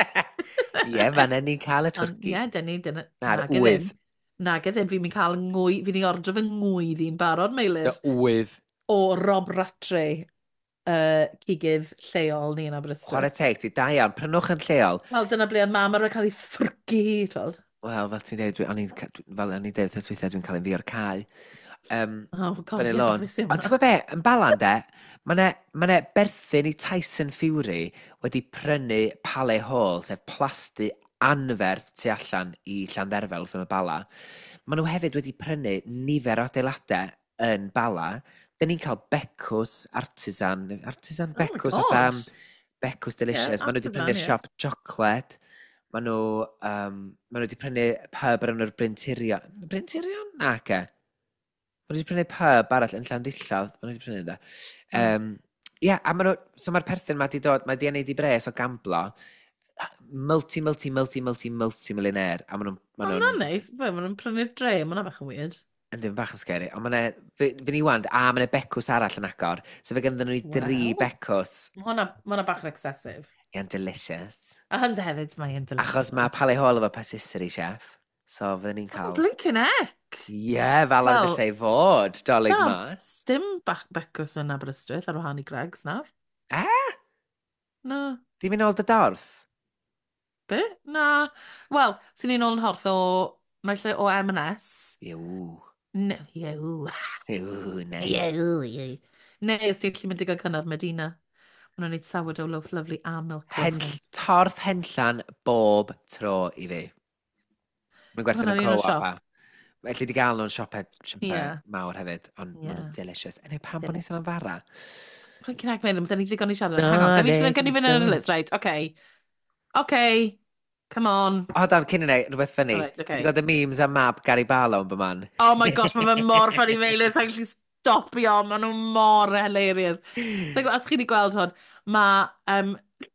[SPEAKER 1] Ie, fanna ni'n cael y
[SPEAKER 2] Ond
[SPEAKER 1] twrci.
[SPEAKER 2] ie, dyn ni, dyn ni.
[SPEAKER 1] Na'r
[SPEAKER 2] nag e
[SPEAKER 1] wydd.
[SPEAKER 2] ddim. Nag e ddim, fi'n mynd cael ngwy, fi'n ei ordro fy ngwyddi'n barod,
[SPEAKER 1] Y
[SPEAKER 2] Meilir,
[SPEAKER 1] wydd.
[SPEAKER 2] o Rob Rattray, uh, cigydd lleol ni yn Aberystwyth.
[SPEAKER 1] Chwarae teg, ti da iawn, prynwch yn lleol.
[SPEAKER 2] Wel, dyna ble oedd mam ar cael ei ffrgu, twod.
[SPEAKER 1] Wel, fel ti'n dweud, o'n i'n ca- dwi- fel o'n i'n dweud, wrth weithiau dwi'n cael ein fi o'r cae. Um,
[SPEAKER 2] Oh, god,
[SPEAKER 1] Fyny
[SPEAKER 2] ti'n
[SPEAKER 1] lôn.
[SPEAKER 2] hoffi
[SPEAKER 1] Ond ti'n gwybod be, yn balan de, mae yna berthyn i Tyson Fury wedi prynu Pale Hall, sef plasti anferth tu allan i Llanderfel wrth y bala. Maen nhw hefyd wedi prynu nifer o adeiladau yn bala. Dyn ni'n cael becws artisan, artisan
[SPEAKER 2] my
[SPEAKER 1] becws,
[SPEAKER 2] God.
[SPEAKER 1] fatha becws delicious.
[SPEAKER 2] Ie,
[SPEAKER 1] Maen nhw wedi
[SPEAKER 2] artisan,
[SPEAKER 1] prynu'r
[SPEAKER 2] ie.
[SPEAKER 1] siop chocolate. Maen nhw, um, maen nhw wedi prynu pub ar ynwy'r Brintirion. Brintirion? Na, ce. Maen nhw wedi prynu pub arall yn Llandillodd. Maen nhw wedi prynu da. Um, Ie, a maen nhw, so mae'r perthyn ma wedi dod, mae wedi neud i bres o gamblo. Multi, multi, multi, multi, multi millionaire. A maen nhw,
[SPEAKER 2] O,
[SPEAKER 1] maen
[SPEAKER 2] na
[SPEAKER 1] nhw'n,
[SPEAKER 2] neis. Be, maen nhw'n prynu'r dre, maen nhw'n bach yn weird.
[SPEAKER 1] yn ddim bach yn scary. Ond maen nhw, fy ni wand, a maen nhw becws arall yn agor. So fe gynddyn nhw dri
[SPEAKER 2] Wel.
[SPEAKER 1] becws.
[SPEAKER 2] Ma' hwnna, ma' hwnna bach yn excessive.
[SPEAKER 1] Ia'n delicious.
[SPEAKER 2] A hynda hefyd, mae yn delicious.
[SPEAKER 1] Achos mae Pale Hall efo patisserie chef. So fydden ni'n
[SPEAKER 2] Oh,
[SPEAKER 1] cael...
[SPEAKER 2] blinkin ec!
[SPEAKER 1] Ie, fel ar
[SPEAKER 2] Wel,
[SPEAKER 1] y lle fod, dolyg
[SPEAKER 2] Na,
[SPEAKER 1] mas.
[SPEAKER 2] Dim bach becws yn Aberystwyth ar wahân i Greg's nawr.
[SPEAKER 1] E?
[SPEAKER 2] Na.
[SPEAKER 1] Di mynd ôl dy dorth?
[SPEAKER 2] Be? Na. Wel, sy'n ni'n ôl yn horth o... Naill lle o M and S.
[SPEAKER 1] Iw.
[SPEAKER 2] Ne, Iew.
[SPEAKER 1] Iw, neu.
[SPEAKER 2] Iew, iew. Ne, sy'n lle mynd i gael cynnar Medina. Maen nhw'n neud sourdough loaf lovely a milk
[SPEAKER 1] Hen,
[SPEAKER 2] waffles.
[SPEAKER 1] torth henllan bob tro i fi. Mae'n gwerthu
[SPEAKER 2] Hwnna'n
[SPEAKER 1] nhw'n
[SPEAKER 2] un o'r
[SPEAKER 1] co-op
[SPEAKER 2] siop.
[SPEAKER 1] a. Felly di gael nhw'n siopau, siopau
[SPEAKER 2] Ie.
[SPEAKER 1] mawr hefyd, ond yeah. maen nhw'n
[SPEAKER 2] Ie.
[SPEAKER 1] delicious. Enw pam bod ni'n sôn am fara?
[SPEAKER 2] Blinkin ec, Meilin, da ni ddigon i siarad.
[SPEAKER 1] Na,
[SPEAKER 2] Hang on, gan i
[SPEAKER 1] ne,
[SPEAKER 2] gan i fynd
[SPEAKER 1] so.
[SPEAKER 2] yn y list, right, okay. Okay, come on.
[SPEAKER 1] O, dan, cyn i neud, rhywbeth ffynnu.
[SPEAKER 2] Alright, okay.
[SPEAKER 1] Ti'n gweld y memes am mab Gary Barlow yn byman?
[SPEAKER 2] Oh my gosh, mae fe mor ffynnu Meilin, sa'n gallu stopio, maen nhw mor hilarious. Like, os chi wedi gweld hwn, mae um,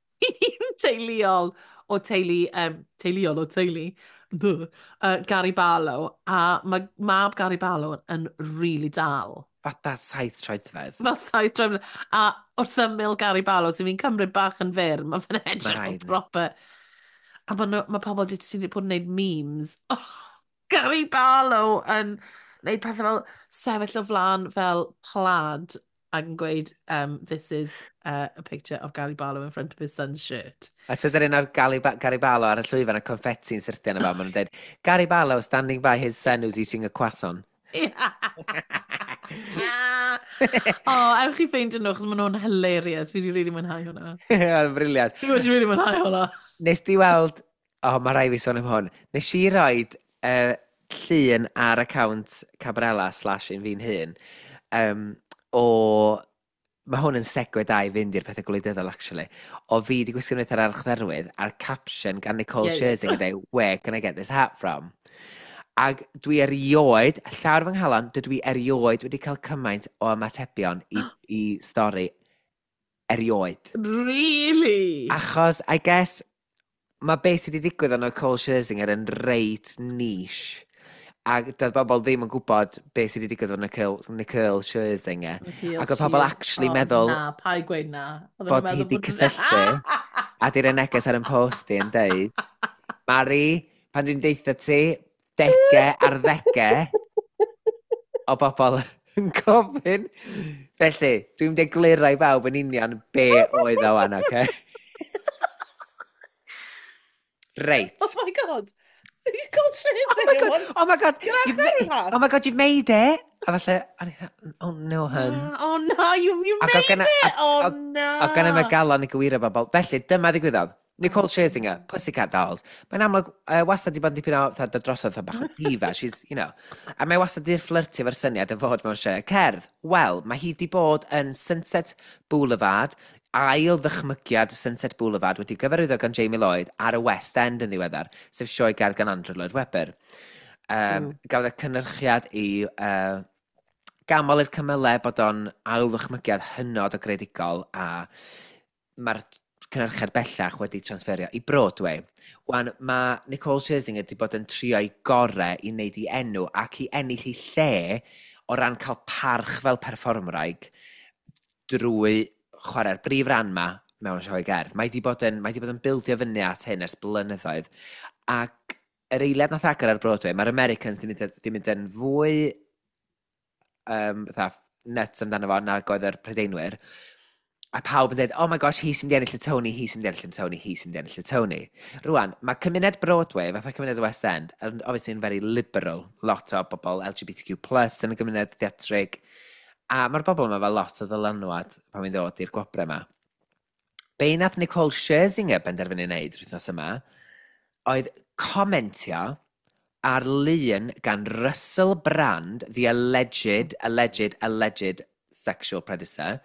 [SPEAKER 2] un teuluol o teulu, um, teuluol o teulu, duh, uh, Gary Barlow, a mae mab Gary Barlow yn really dal.
[SPEAKER 1] Fatha saith troedfedd.
[SPEAKER 2] Fel saith drefn. A wrth ymyl Gary Barlow, sy'n fi'n cymryd bach yn fyr, mae fe'n edrych
[SPEAKER 1] rhaid
[SPEAKER 2] yn
[SPEAKER 1] ni.
[SPEAKER 2] proper. A mae ma pobl wedi sy'n bod yn gwneud memes. Oh, Gary Barlow yn gwneud pethau fel sefyll o flan fel plad ac yn gweud, um, this is uh, a picture of Gary Barlow in front of his son's shirt.
[SPEAKER 1] A tydyn un o'r Gary, ba Gary Barlow ar y llwyfan y confetti'n syrthian yma, maen nhw'n dweud, Gary Barlow standing by his son who's eating a croissant.
[SPEAKER 2] oh, ewch chi ffeindio nhw, chos maen nhw'n hilarious. Fi wedi really mwynhau hwnna.
[SPEAKER 1] Oedd briliant.
[SPEAKER 2] Fi wedi really mwynhau hwnna.
[SPEAKER 1] Nes di weld, o, oh, mae rai fi sôn am hwn, nes i roed uh, llun ar account Cabrella slash un fi'n hun, um, o, mae hwn yn segwe da i fynd i'r pethau gwleidyddol, actually, o fi di gwisgo nhw'n ar archdderwydd, a'r caption gan Nicole
[SPEAKER 2] Yeah,
[SPEAKER 1] Scherzinger yn dweud, where can I get this hat from? Ag dwi erioed, llawr fy nghalon, dydw i erioed wedi cael cymaint o ymatebion i, i stori. Erioed.
[SPEAKER 2] Really?
[SPEAKER 1] Achos, I guess, mae beth sydd wedi digwydd o'n Nicole Scherzinger yn reit niche. Ac doedd bobl ddim yn gwybod beth sydd wedi digwydd o'n Nicole, Nicole Scherzinger. Ac oedd pobl actually
[SPEAKER 2] oh,
[SPEAKER 1] meddwl
[SPEAKER 2] na, pa i gweud na.
[SPEAKER 1] bod hi wedi cysylltu a di'r neges ar yn posti yn deud, Mari, pan dwi'n deitha ti, dege ar ddege o bobl yn gofyn. Felly, dwi'n degluro i bawb yn union be oedd o wan, oce? Reit.
[SPEAKER 2] Oh my god. You got
[SPEAKER 1] Oh my god, oh my god, you've
[SPEAKER 2] that.
[SPEAKER 1] oh my god, you've made it. A falle, oh no, hun.
[SPEAKER 2] Oh no, you, you
[SPEAKER 1] Ac
[SPEAKER 2] made
[SPEAKER 1] oedd gynna-
[SPEAKER 2] it.
[SPEAKER 1] ac-
[SPEAKER 2] Oh
[SPEAKER 1] ac-
[SPEAKER 2] no.
[SPEAKER 1] Ac gan yma galon i gywiro bobl. Felly, dyma ddigwyddodd. Nicole Scherzinger, Pussycat Dolls. Mae'n amlwg, uh, wastad di bod yn dipyn o fatha drosodd fatha bach o diva. She's, you know. A mae wastad di'r flirti efo'r syniad y fod mewn lle cerdd. Wel, mae hi di bod yn Sunset Boulevard, ail ddychmygiad Sunset Boulevard wedi gyfarwyddo gan Jamie Lloyd ar y West End yn ddiweddar, sef sioe gerdd gan Andrew Lloyd Webber. Um, mm. Gafodd y cynnyrchiad i uh, gamol i'r cymylau bod o'n ail ddychmygiad hynod o gredigol a mae'r cynnyrchiad bellach wedi transferio i Broadway. Wan, mae Nicole Scherzinger wedi bod yn trio i gore i wneud i enw ac i ennill i lle o ran cael parch fel perfformwraig drwy chwarae'r brif ran ma mewn sioe gerdd. Mae wedi bod yn, mae wedi bod yn bildio fyny at hyn ers blynyddoedd. Ac yr eiliad nath agor ar Broadway, mae'r Americans di mynd, di mynd yn fwy um, nuts amdano fo na oedd yr Prydeinwyr. A pawb yn dweud, oh my gosh, hi sy'n mynd i ennill y Tony, hi sy'n mynd i ennill y Tony, hi sy'n mynd i ennill y Tony. Rwan, mae cymuned Broadway, fatha cymuned West End, yn obviously yn very liberal, lot o bobl L G B T Q plus yn y gymuned theatrig. A mae'r bobl yma fel lot o ddylanwad pan mae'n dod i'r gwobre yma. Be nath Nicole Scherzinger benderfynu wneud rwythnos yma, oedd comentio ar lun gan Russell Brand, the alleged, alleged, alleged sexual predator.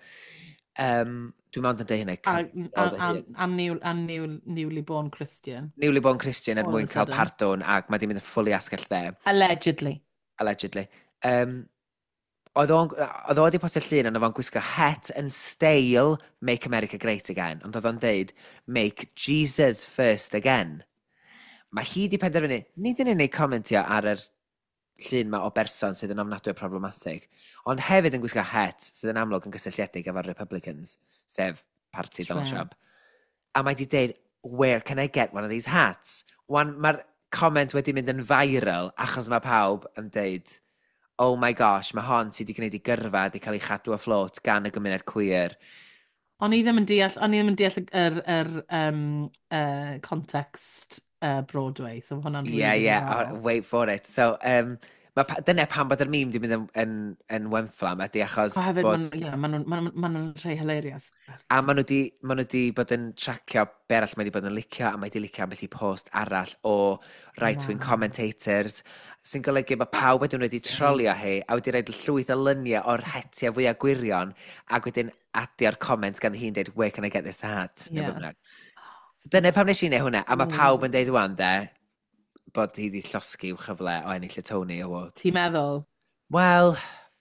[SPEAKER 1] Um, dwi'n meddwl yn dweud hynny.
[SPEAKER 2] A, a, a, a, new, a new, newly born Christian.
[SPEAKER 1] Newly born Christian er
[SPEAKER 2] All of a
[SPEAKER 1] mwyn cael
[SPEAKER 2] sudden.
[SPEAKER 1] pardwn ac mae di mynd yn ffwli asgell dde.
[SPEAKER 2] Allegedly.
[SPEAKER 1] Allegedly. Um, oedd o'n oedd o wedi postio llun ond oedd o'n gwisgo het and stale Make America Great Again, ond oedd o'n deud Make Jesus First Again. Mae hi di penderfynu, nid yn unig comentio ar yr llun ma o berson sydd yn ofnadwy o problematic, ond hefyd yn gwisgo het sydd yn amlwg yn gysylltiedig efo'r Republicans, sef parti Donald Trump. A mae di deud, where can I get one of these hats? Wan, mae'r comment wedi mynd yn viral achos mae pawb yn deud, oh my gosh, mae hon sydd wedi gwneud i gyrfa wedi cael ei chadw a fflot gan y gymuned queer.
[SPEAKER 2] O'n i ddim yn deall, o'n i ddim yn deall yr, yr um, uh, context uh, Broadway, so hwnna'n really
[SPEAKER 1] Yeah, yeah,
[SPEAKER 2] ddiddorol.
[SPEAKER 1] oh, wait for it. So, um, ma, dyna pam bod yr meme di mynd yn, yn, yn wenfflam ydy achos
[SPEAKER 2] O hefyd,
[SPEAKER 1] bod...
[SPEAKER 2] maen yeah, ma nhw'n ma nhw, ma nhw rhai hilarious.
[SPEAKER 1] A maen nhw di, ma nhw di bod yn tracio be arall mae di bod yn licio, a mae di licio ambell i post arall o right-wing
[SPEAKER 2] Wow.
[SPEAKER 1] commentators, sy'n golygu bod pawb wedyn wedi trolio hi, a wedi rhaid llwyth o lyniau o'r hetia fwyaf gwirion, ac wedyn adio'r comment gan hi'n dweud, where can I get this hat? Neu
[SPEAKER 2] Yeah.
[SPEAKER 1] be bynnag. So dyna pam nes i neud hwnna, a mae
[SPEAKER 2] Mm.
[SPEAKER 1] pawb yn deud wan de, bod hi wedi llosgi i'w chyfle o ennill y Tony Award.
[SPEAKER 2] Ti'n meddwl?
[SPEAKER 1] Wel,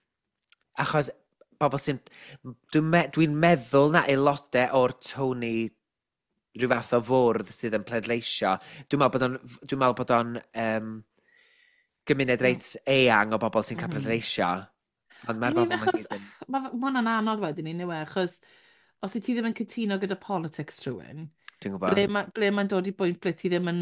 [SPEAKER 1] achos bobl sy'n... Dwi'n me, dwi meddwl na aelodau o'r Tony rhyw fath o fwrdd sydd yn pledleisio. Dwi'n meddwl bod o'n, dwi'n meddwl bod o'n um, gymuned reit eang o bobl sy'n cael
[SPEAKER 2] Mhm.
[SPEAKER 1] pledleisio. Ond mae'r
[SPEAKER 2] I mean,
[SPEAKER 1] bobl mae'n
[SPEAKER 2] achos-
[SPEAKER 1] gyd yn...
[SPEAKER 2] Ma ma hwnna'n anodd wedyn i ni, we, achos os i ti ddim yn cytuno gyda politics rhywun,
[SPEAKER 1] Dwi'n
[SPEAKER 2] ble
[SPEAKER 1] gwybod.
[SPEAKER 2] ma- ble mae'n dod i bwynt ble ti ddim yn...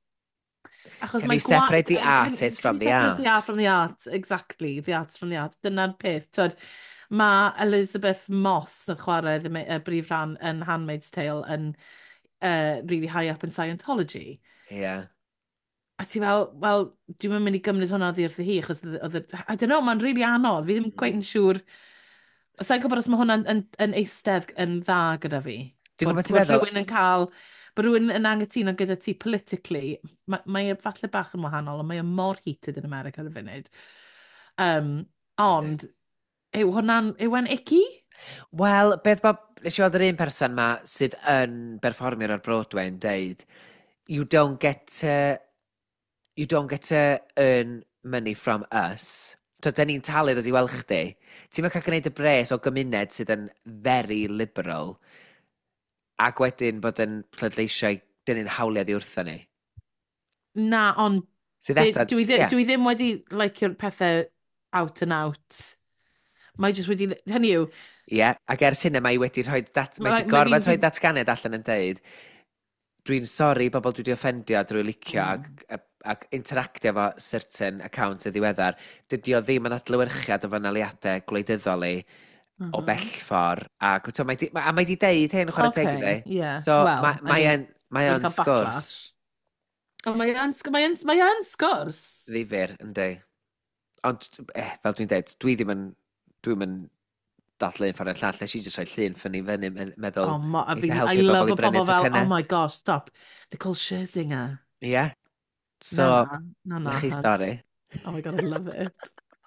[SPEAKER 2] Achos
[SPEAKER 1] Can
[SPEAKER 2] mae
[SPEAKER 1] you separate the
[SPEAKER 2] can- can-
[SPEAKER 1] artist
[SPEAKER 2] can
[SPEAKER 1] from
[SPEAKER 2] you
[SPEAKER 1] the
[SPEAKER 2] separate the
[SPEAKER 1] art?
[SPEAKER 2] art from the art, exactly, the artist from the art. Dyna'r peth, twyd. Mae Elizabeth Moss, y chwarae, y me- y brif rhan yn Handmaid's Tale, yn uh, really high up in Scientology.
[SPEAKER 1] Ie. Yeah.
[SPEAKER 2] A ti fel, wel, dwi'n mynd i gymryd hwnna oddi wrth i hi, achos oedd oedd y- I don't know, mae'n really anodd. Fi ddim gweith yn siŵr. Sa'n gwybod os mae hwnna'n yn, yn eistedd yn dda gyda fi.
[SPEAKER 1] Dwi'n
[SPEAKER 2] Bod,
[SPEAKER 1] gwybod ti'n
[SPEAKER 2] bod
[SPEAKER 1] feddwl...
[SPEAKER 2] rhywun yn cael, bod rhywun yn angytuno gyda ti politically, mae, mae e falle bach yn wahanol, ond mae e mor heated yn America ar y funud. Um, ond, yw hwnna'n, yw e'n icky?
[SPEAKER 1] Wel, beth bod... Nes i weld yr un person ma sydd yn berfformio'r ar Broadway yn deud, you don't get to... You don't get to earn money from us. So, da ni'n talu ddod i weld chdi. Ti'n mynd cael gwneud y bres o gymuned sydd yn very liberal, ac wedyn bod yn pleidleisio i dynnu'n hawliau ddi wrtho ni.
[SPEAKER 2] Na, ond
[SPEAKER 1] Sydd
[SPEAKER 2] Di-
[SPEAKER 1] eto...
[SPEAKER 2] Dwi, ddim,
[SPEAKER 1] ie.
[SPEAKER 2] dwi ddim wedi licio'r pethau out and out. Mae jyst wedi... Hynny yw,
[SPEAKER 1] Ie, yeah. Ac ers hynny mae hi wedi rhoi... Dat, mae
[SPEAKER 2] Ma-
[SPEAKER 1] wedi
[SPEAKER 2] ma'
[SPEAKER 1] gorfod
[SPEAKER 2] fi'n-
[SPEAKER 1] rhoi datganiad allan yn deud, dwi'n sori bobl dwi wedi offendio drwy licio
[SPEAKER 2] Mm.
[SPEAKER 1] ac, ac interactio efo certain account y ddiweddar. Dydy o ddim yn adlewyrchiad o fanaliadau gwleidyddol i o
[SPEAKER 2] Mhm.
[SPEAKER 1] bell ffordd. Ac to, mae di, ma- a mae di deud hyn chwarae teg iddi.
[SPEAKER 2] Okay, yeah.
[SPEAKER 1] So
[SPEAKER 2] Well,
[SPEAKER 1] ma-
[SPEAKER 2] I
[SPEAKER 1] mae
[SPEAKER 2] mean,
[SPEAKER 1] e'n mae
[SPEAKER 2] so
[SPEAKER 1] e'n
[SPEAKER 2] wedi cael
[SPEAKER 1] sgwrs
[SPEAKER 2] backlash. Ond mae e'n sg- mae e'n- mae e'n sgwrs.
[SPEAKER 1] ddifur, yndi. Ond, eh, fel dwi'n deud, dwi ddim yn, dwi'n yn dadlu un ffordd i'r llall, nes i jyst rhoi llun ffynnu fyny, me- meddwl,
[SPEAKER 2] Oh, ma,
[SPEAKER 1] eitha
[SPEAKER 2] fi, I
[SPEAKER 1] helpu
[SPEAKER 2] love
[SPEAKER 1] bobl
[SPEAKER 2] y
[SPEAKER 1] i brynu
[SPEAKER 2] pobl fel,
[SPEAKER 1] tocynnau.
[SPEAKER 2] oh my gosh, stop. Nicole Scherzinger.
[SPEAKER 1] Ie. So,
[SPEAKER 2] na, na, na,
[SPEAKER 1] na chi
[SPEAKER 2] Hunt.
[SPEAKER 1] stori.
[SPEAKER 2] Oh my god, I love it.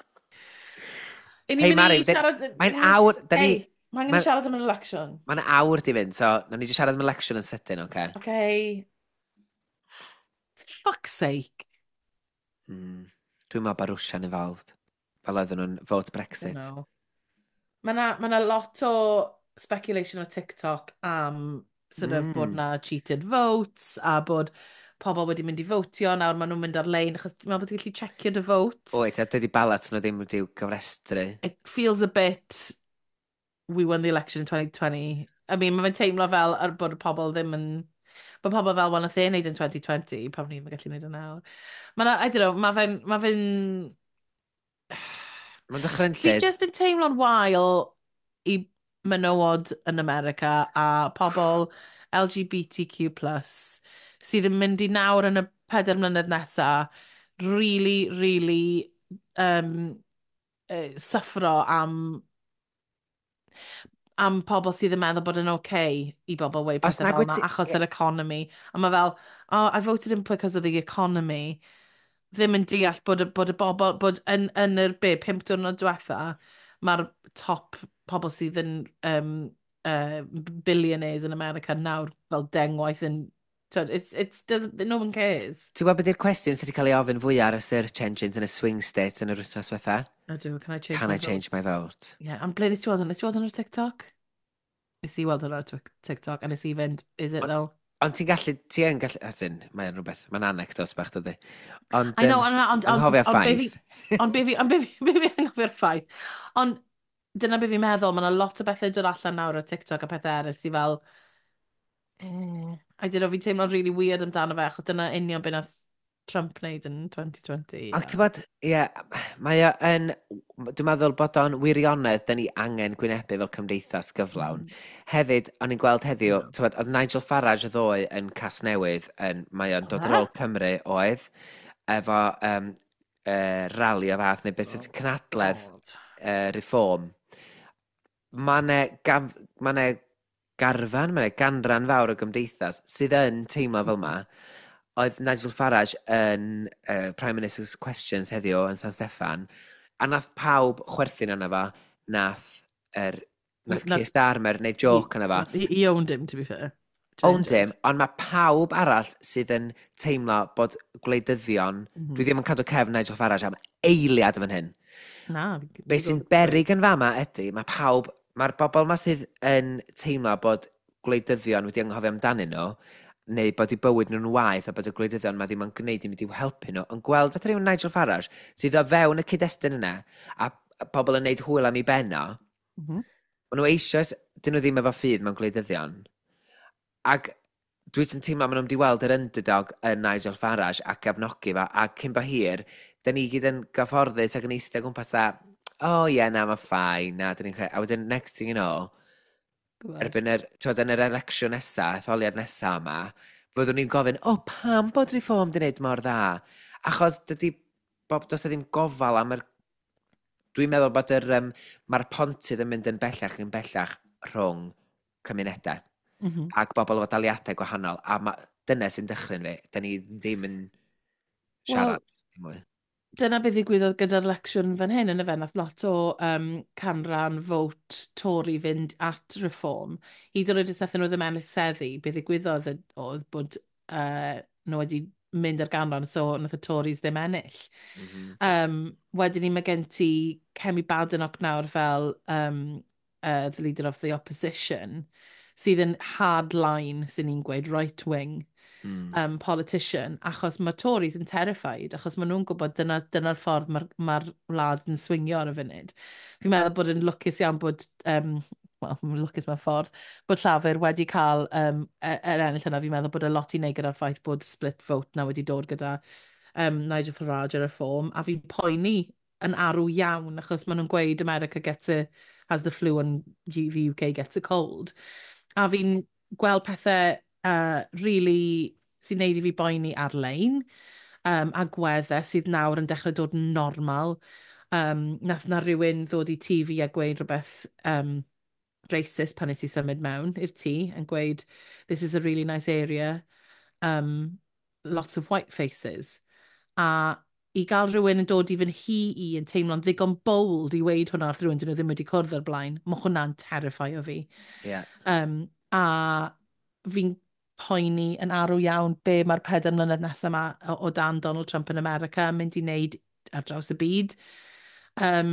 [SPEAKER 2] Yn
[SPEAKER 1] Hei,
[SPEAKER 2] ni'n mynd
[SPEAKER 1] Mari,
[SPEAKER 2] i
[SPEAKER 1] da-
[SPEAKER 2] siarad...
[SPEAKER 1] mae'n awr- da ni-
[SPEAKER 2] Hei, mae'n mynd
[SPEAKER 1] ma-
[SPEAKER 2] i siarad am yn election.
[SPEAKER 1] Mae'n awr di fynd, so, na ni wedi siarad am election yn sydyn, oce? Okay?
[SPEAKER 2] Okay. Fuck's sake.
[SPEAKER 1] Mm. Dwi'n meddwl bod Rwsia'n involved. Fel oedden nhw'n vote Brexit.
[SPEAKER 2] No. Mae na, ma na lot o speculation o TikTok am sort of
[SPEAKER 1] Mm.
[SPEAKER 2] bod na cheated votes a bod pobl wedi mynd i votio, nawr maen nhw'n mynd ar-lein, achos dwi'n meddwl bod ti'n gallu checio dy vote.
[SPEAKER 1] Oed, a dydy ballots nhw ddim wedi'w gyfrestru.
[SPEAKER 2] It feels a bit, we won the election in twenty twenty. I mean, mae fe'n teimlo fel ar bod y pobl ddim yn... Bod pobl fel wan oedd e'n neud yn twenty twenty, pam ni'n gallu neud yn nawr. Mae na, I don't know, mae fe'n... Mae fe'n...
[SPEAKER 1] Mae'n
[SPEAKER 2] Fi
[SPEAKER 1] dychrynllyd.
[SPEAKER 2] just yn teimlo'n wael i menywod yn America a pobl L G B T Q plus sydd yn mynd i nawr yn y pedair mlynedd nesa really, really um, uh, suffro am am pobl sydd yn meddwl bod yn okay i bobl weid
[SPEAKER 1] Os
[SPEAKER 2] pethau
[SPEAKER 1] nag
[SPEAKER 2] fel
[SPEAKER 1] wyt
[SPEAKER 2] yna
[SPEAKER 1] ti-
[SPEAKER 2] achos
[SPEAKER 1] ie.
[SPEAKER 2] yr economy. A mae fel, oh, I voted him because of the economy. Ddim yn deall bod, y- bod y bobl, bod yn, yn yr be, pimp diwrnod diwetha, mae'r top pobl sydd yn um, uh, billionaires yn America nawr fel dengwaith yn... twyd, It's, it's, doesn't, no one cares.
[SPEAKER 1] Ti'n gwybod beth yw'r cwestiwn sydd wedi cael ei ofyn fwyaf ar y search engines yn y swing state yn yr wythnos diwetha?
[SPEAKER 2] I do, can I change
[SPEAKER 1] Can
[SPEAKER 2] my
[SPEAKER 1] I change
[SPEAKER 2] vote?
[SPEAKER 1] my vote?
[SPEAKER 2] Yeah, ond ble nes ti weld hwn? Nes ti weld hwn ar TikTok? Nes i weld hwn ar Twic- TikTok, a nes i fynd, is it though?
[SPEAKER 1] Ond ti'n gallu, ti yn gallu, as in, mae'n rhywbeth, mae'n anecdot bach dydy. Ond,
[SPEAKER 2] I know,
[SPEAKER 1] yym,
[SPEAKER 2] ond... ond- ond-
[SPEAKER 1] anghofio
[SPEAKER 2] ond be
[SPEAKER 1] ffaith.
[SPEAKER 2] fi- Ond be fi, ond be fi, be fi anghofio'r ffaith. Ond dyna be fi'n meddwl, mae yna lot o bethau dod allan nawr o TikTok a pethau eraill sydd fel... Eh, I don't know, fi'n teimlo'n really weird amdano fe, achos dyna union beth nath Trump wneud yn twenty twenty.
[SPEAKER 1] Ac ti'n bod, ie, mae o yn, dwi'n meddwl bod o'n wirionedd, da ni angen gwynebu fel cymdeithas gyflawn. Hefyd, o'n i'n gweld heddiw, ti'n bod, oedd Nigel Farage y ddoe yn Casnewydd, yn, mae o'n dod ar ôl Cymru oedd, efo um, uh, rali o fath, neu beth sydd cynadledd uh, reform. Mae ne, gaf, ma ne garfan, mae ne ganran fawr o gymdeithas sydd yn teimlo fel ma. Oedd Nigel Farage yn uh, Prime Minister's Questions heddiw yn San Steffan, a nath pawb chwerthin yna fa, nath, er, nath
[SPEAKER 2] Nath-
[SPEAKER 1] Keir Starmer neu joke yna fa.
[SPEAKER 2] He, he owned him, to be fair.
[SPEAKER 1] Owned him, ond mae pawb arall sydd yn teimlo bod gwleidyddion,
[SPEAKER 2] Mhm.
[SPEAKER 1] dwi ddim yn cadw cefn Nigel Farage am eiliad yn fan hyn.
[SPEAKER 2] Na.
[SPEAKER 1] Be sy'n berig yn fama ydy, mae pawb, mae'r bobl ma sydd yn teimlo bod gwleidyddion wedi anghofio amdanyn nhw, neu bod eu bywyd nhw'n waith a bod y gwleidyddion ma ddim yn gwneud i mynd i'w helpu nhw, yn gweld fath rhywun Nigel Farage sydd o fewn y cyd-destun yna a a pobl yn neud hwyl am ei benno,
[SPEAKER 2] Mhm.
[SPEAKER 1] maen nhw eisoes, dyn nhw ddim efo ffydd mewn gwleidyddion. Ac dwi sy'n teimlo maen nhw'n wedi weld yr underdog yn Nigel Farage ac gefnogi fa, a cyn bo hir, da ni gyd yn gyfforddus ac yn eistedd o gwmpas dda, oh ie, na, mae ffain, na, dyn ni'n cael... A wedyn, next thing you know, erbyn yr, twyd, yn yr election nesa, etholiad nesa yma, fyddwn ni'n gofyn, o, pam bod Reform di wneud mor dda? Achos dydy, bob, does e ddim gofal am yr... Dwi'n meddwl bod yr, um, mae'r pontydd yn mynd yn bellach yn bellach rhwng cymunedau.
[SPEAKER 2] Mm -hmm.
[SPEAKER 1] Ac bobl o daliadau gwahanol. A ma, dyna sy'n dychryn fi. Da ni ddim yn siarad. Well,
[SPEAKER 2] dyna beth ddigwyddodd gyda'r election fan hyn yn y fe, nath lot o um, canran vote Tory fynd at Reform. Hyd yn oed ys nathyn nhw ddim eneseddu, beth ddigwyddodd oedd bod uh, nhw wedi mynd ar ganran, so nath y Tories ddim ennill. Mm -hmm. um, wedyn ni mae gen ti Kemi Badenoch nawr fel um, uh, the leader of the opposition, sydd yn hardline, sy'n ni'n gweud, right-wing. Mm. Um, politician, achos mae Tories yn terrified, achos maen nhw'n gwybod dyna'r dyna ffordd mae'r ma wlad yn swingio ar y funud. Fi'n meddwl bod yn lwcus iawn bod, um, wel, lwcus mewn ffordd, bod Llafur wedi cael um, yr ennill yna. Fi'n meddwl bod y lot i wneud gyda'r ffaith bod split vote na wedi dod gyda um, Nigel Farage ar y ffom, a fi'n poeni yn arw iawn, achos maen nhw'n gweud America gets a, has the flu and the U K gets a cold. A fi'n gweld pethau Uh, really sy'n neud i fi boeni ar-lein, um, a gweddau sydd nawr yn dechrau dod yn normal. Um, nath na rhywun ddod i T V a gweud rhywbeth um, racist pan nes i symud mewn i'r tŷ, yn gweud, this is a really nice area, um, lots of white faces. A i gael rhywun yn dod i fy nhi i yn teimlo'n ddigon bold i weid hwnna wrth rhywun dyn nhw ddim wedi cwrdd ar blaen, mae hwnna'n terrifio fi.
[SPEAKER 1] Yeah.
[SPEAKER 2] Um, a fi'n poeni yn arw iawn be mae'r pedair mlynedd nesaf yma o, o dan Donald Trump yn America yn mynd i wneud ar draws y byd. Um,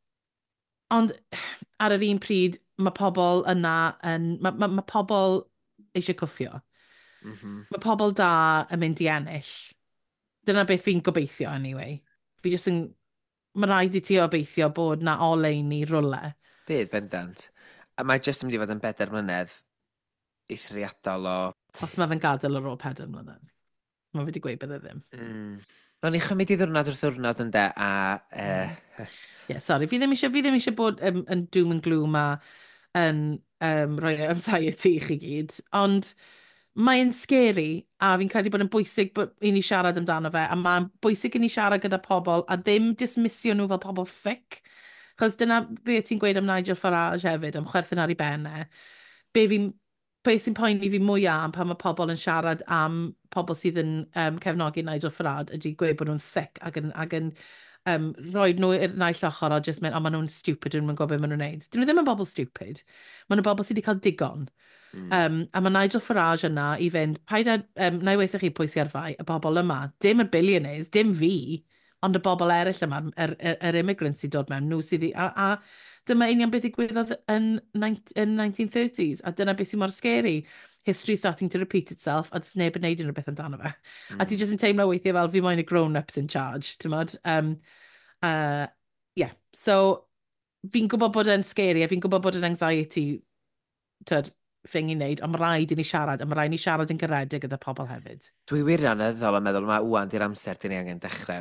[SPEAKER 2] ond ar yr un pryd, mae pobl yna, yn, mae, mae, mae pobl eisiau cwffio. Mm -hmm. Mae pobl da yn mynd i ennill. Dyna beth fi'n gobeithio, anyway. Fi jyst yn... Mae rhaid i ti obeithio bod na olein i rwle.
[SPEAKER 1] Bydd, bendant. A mae jyst yn mynd i fod yn bedair mlynedd eithriadol o...
[SPEAKER 2] Os mae fe'n gadael ar ôl pedair mlynedd. Mae wedi gweud bydde ddim.
[SPEAKER 1] Mm. O'n i chymryd i ddwrnod wrth ddwrnod yn de, a... Uh...
[SPEAKER 2] Mm. yeah, sorry, fi ddim eisiau, fi ddim eisiau bod um, yn doom and gloom a yn um, rhoi anxiety i chi gyd, ond mae'n scary, a fi'n credu bod yn bwysig bod i ni siarad amdano fe, a mae'n bwysig i ni siarad gyda pobl, a ddim dismissio nhw fel pobl thick, chos dyna beth ti'n gweud am Nigel Farage hefyd, am chwerthin ar ei benne. Be fi'n Be sy'n poeni fi mwyaf am pan mae pobl yn siarad am pobl sydd yn um, cefnogi Nigel Farage ydy gweud bod nhw'n thick ac yn, ac yn um, rhoi nhw i'r naill ochr o just mynd, o, maen nhw'n stupid yn mynd gwybod beth maen nhw'n neud. Dyn nhw ddim yn bobl stupid. Maen nhw'n bobl sydd wedi cael digon. Mm. Um, a mae Nigel Farage yna i fynd, paid a, um, na i weithio chi pwy sy'n arfau, y bobl yma, dim y billionaires, dim fi, ond y bobl eraill yma, yr, yr, yr immigrants sydd dod mewn, nhw sydd i... A, a dyma union beth ddigwyddodd yn, yn nineteen thirties, a dyna beth sy'n mor scary. History starting to repeat itself, a dys neb yn neud unrhyw beth amdano fe. Mm. A ti jyst yn teimlo weithio fel fi moyn y grown-ups in charge, ti'n modd? Um, uh, yeah, so fi'n gwybod bod e'n scary, a fi'n gwybod bod e'n anxiety tyd, thing i wneud, ond mae rhaid i ni siarad, a mae rhaid i ni siarad yn garedig gyda pobl hefyd.
[SPEAKER 1] Dwi wirioneddol yn meddwl mae wwan di'r amser dyn ni angen dechrau.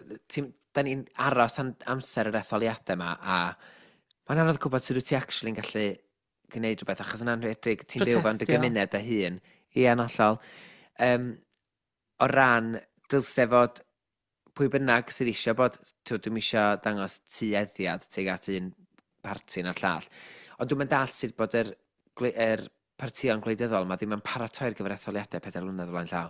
[SPEAKER 1] Da ni'n aros amser yr etholiadau yma, a mae'n anodd gwybod sydd wyt ti actually'n gallu gwneud rhywbeth, achos yn anrhydrig, ti'n byw fan dy gymuned â hun. Ie, yn hollol. Um, o ran, dylse fod pwy bynnag sydd eisiau bod, dwi'n eisiau dangos tueddiad tuag at un parti na'r llall. Ond dwi'n mynd dall sydd bod yr, yr partïon gwleidyddol yma ddim yn paratoi'r gyfer etholiadau pedair mlynedd o flaen llaw.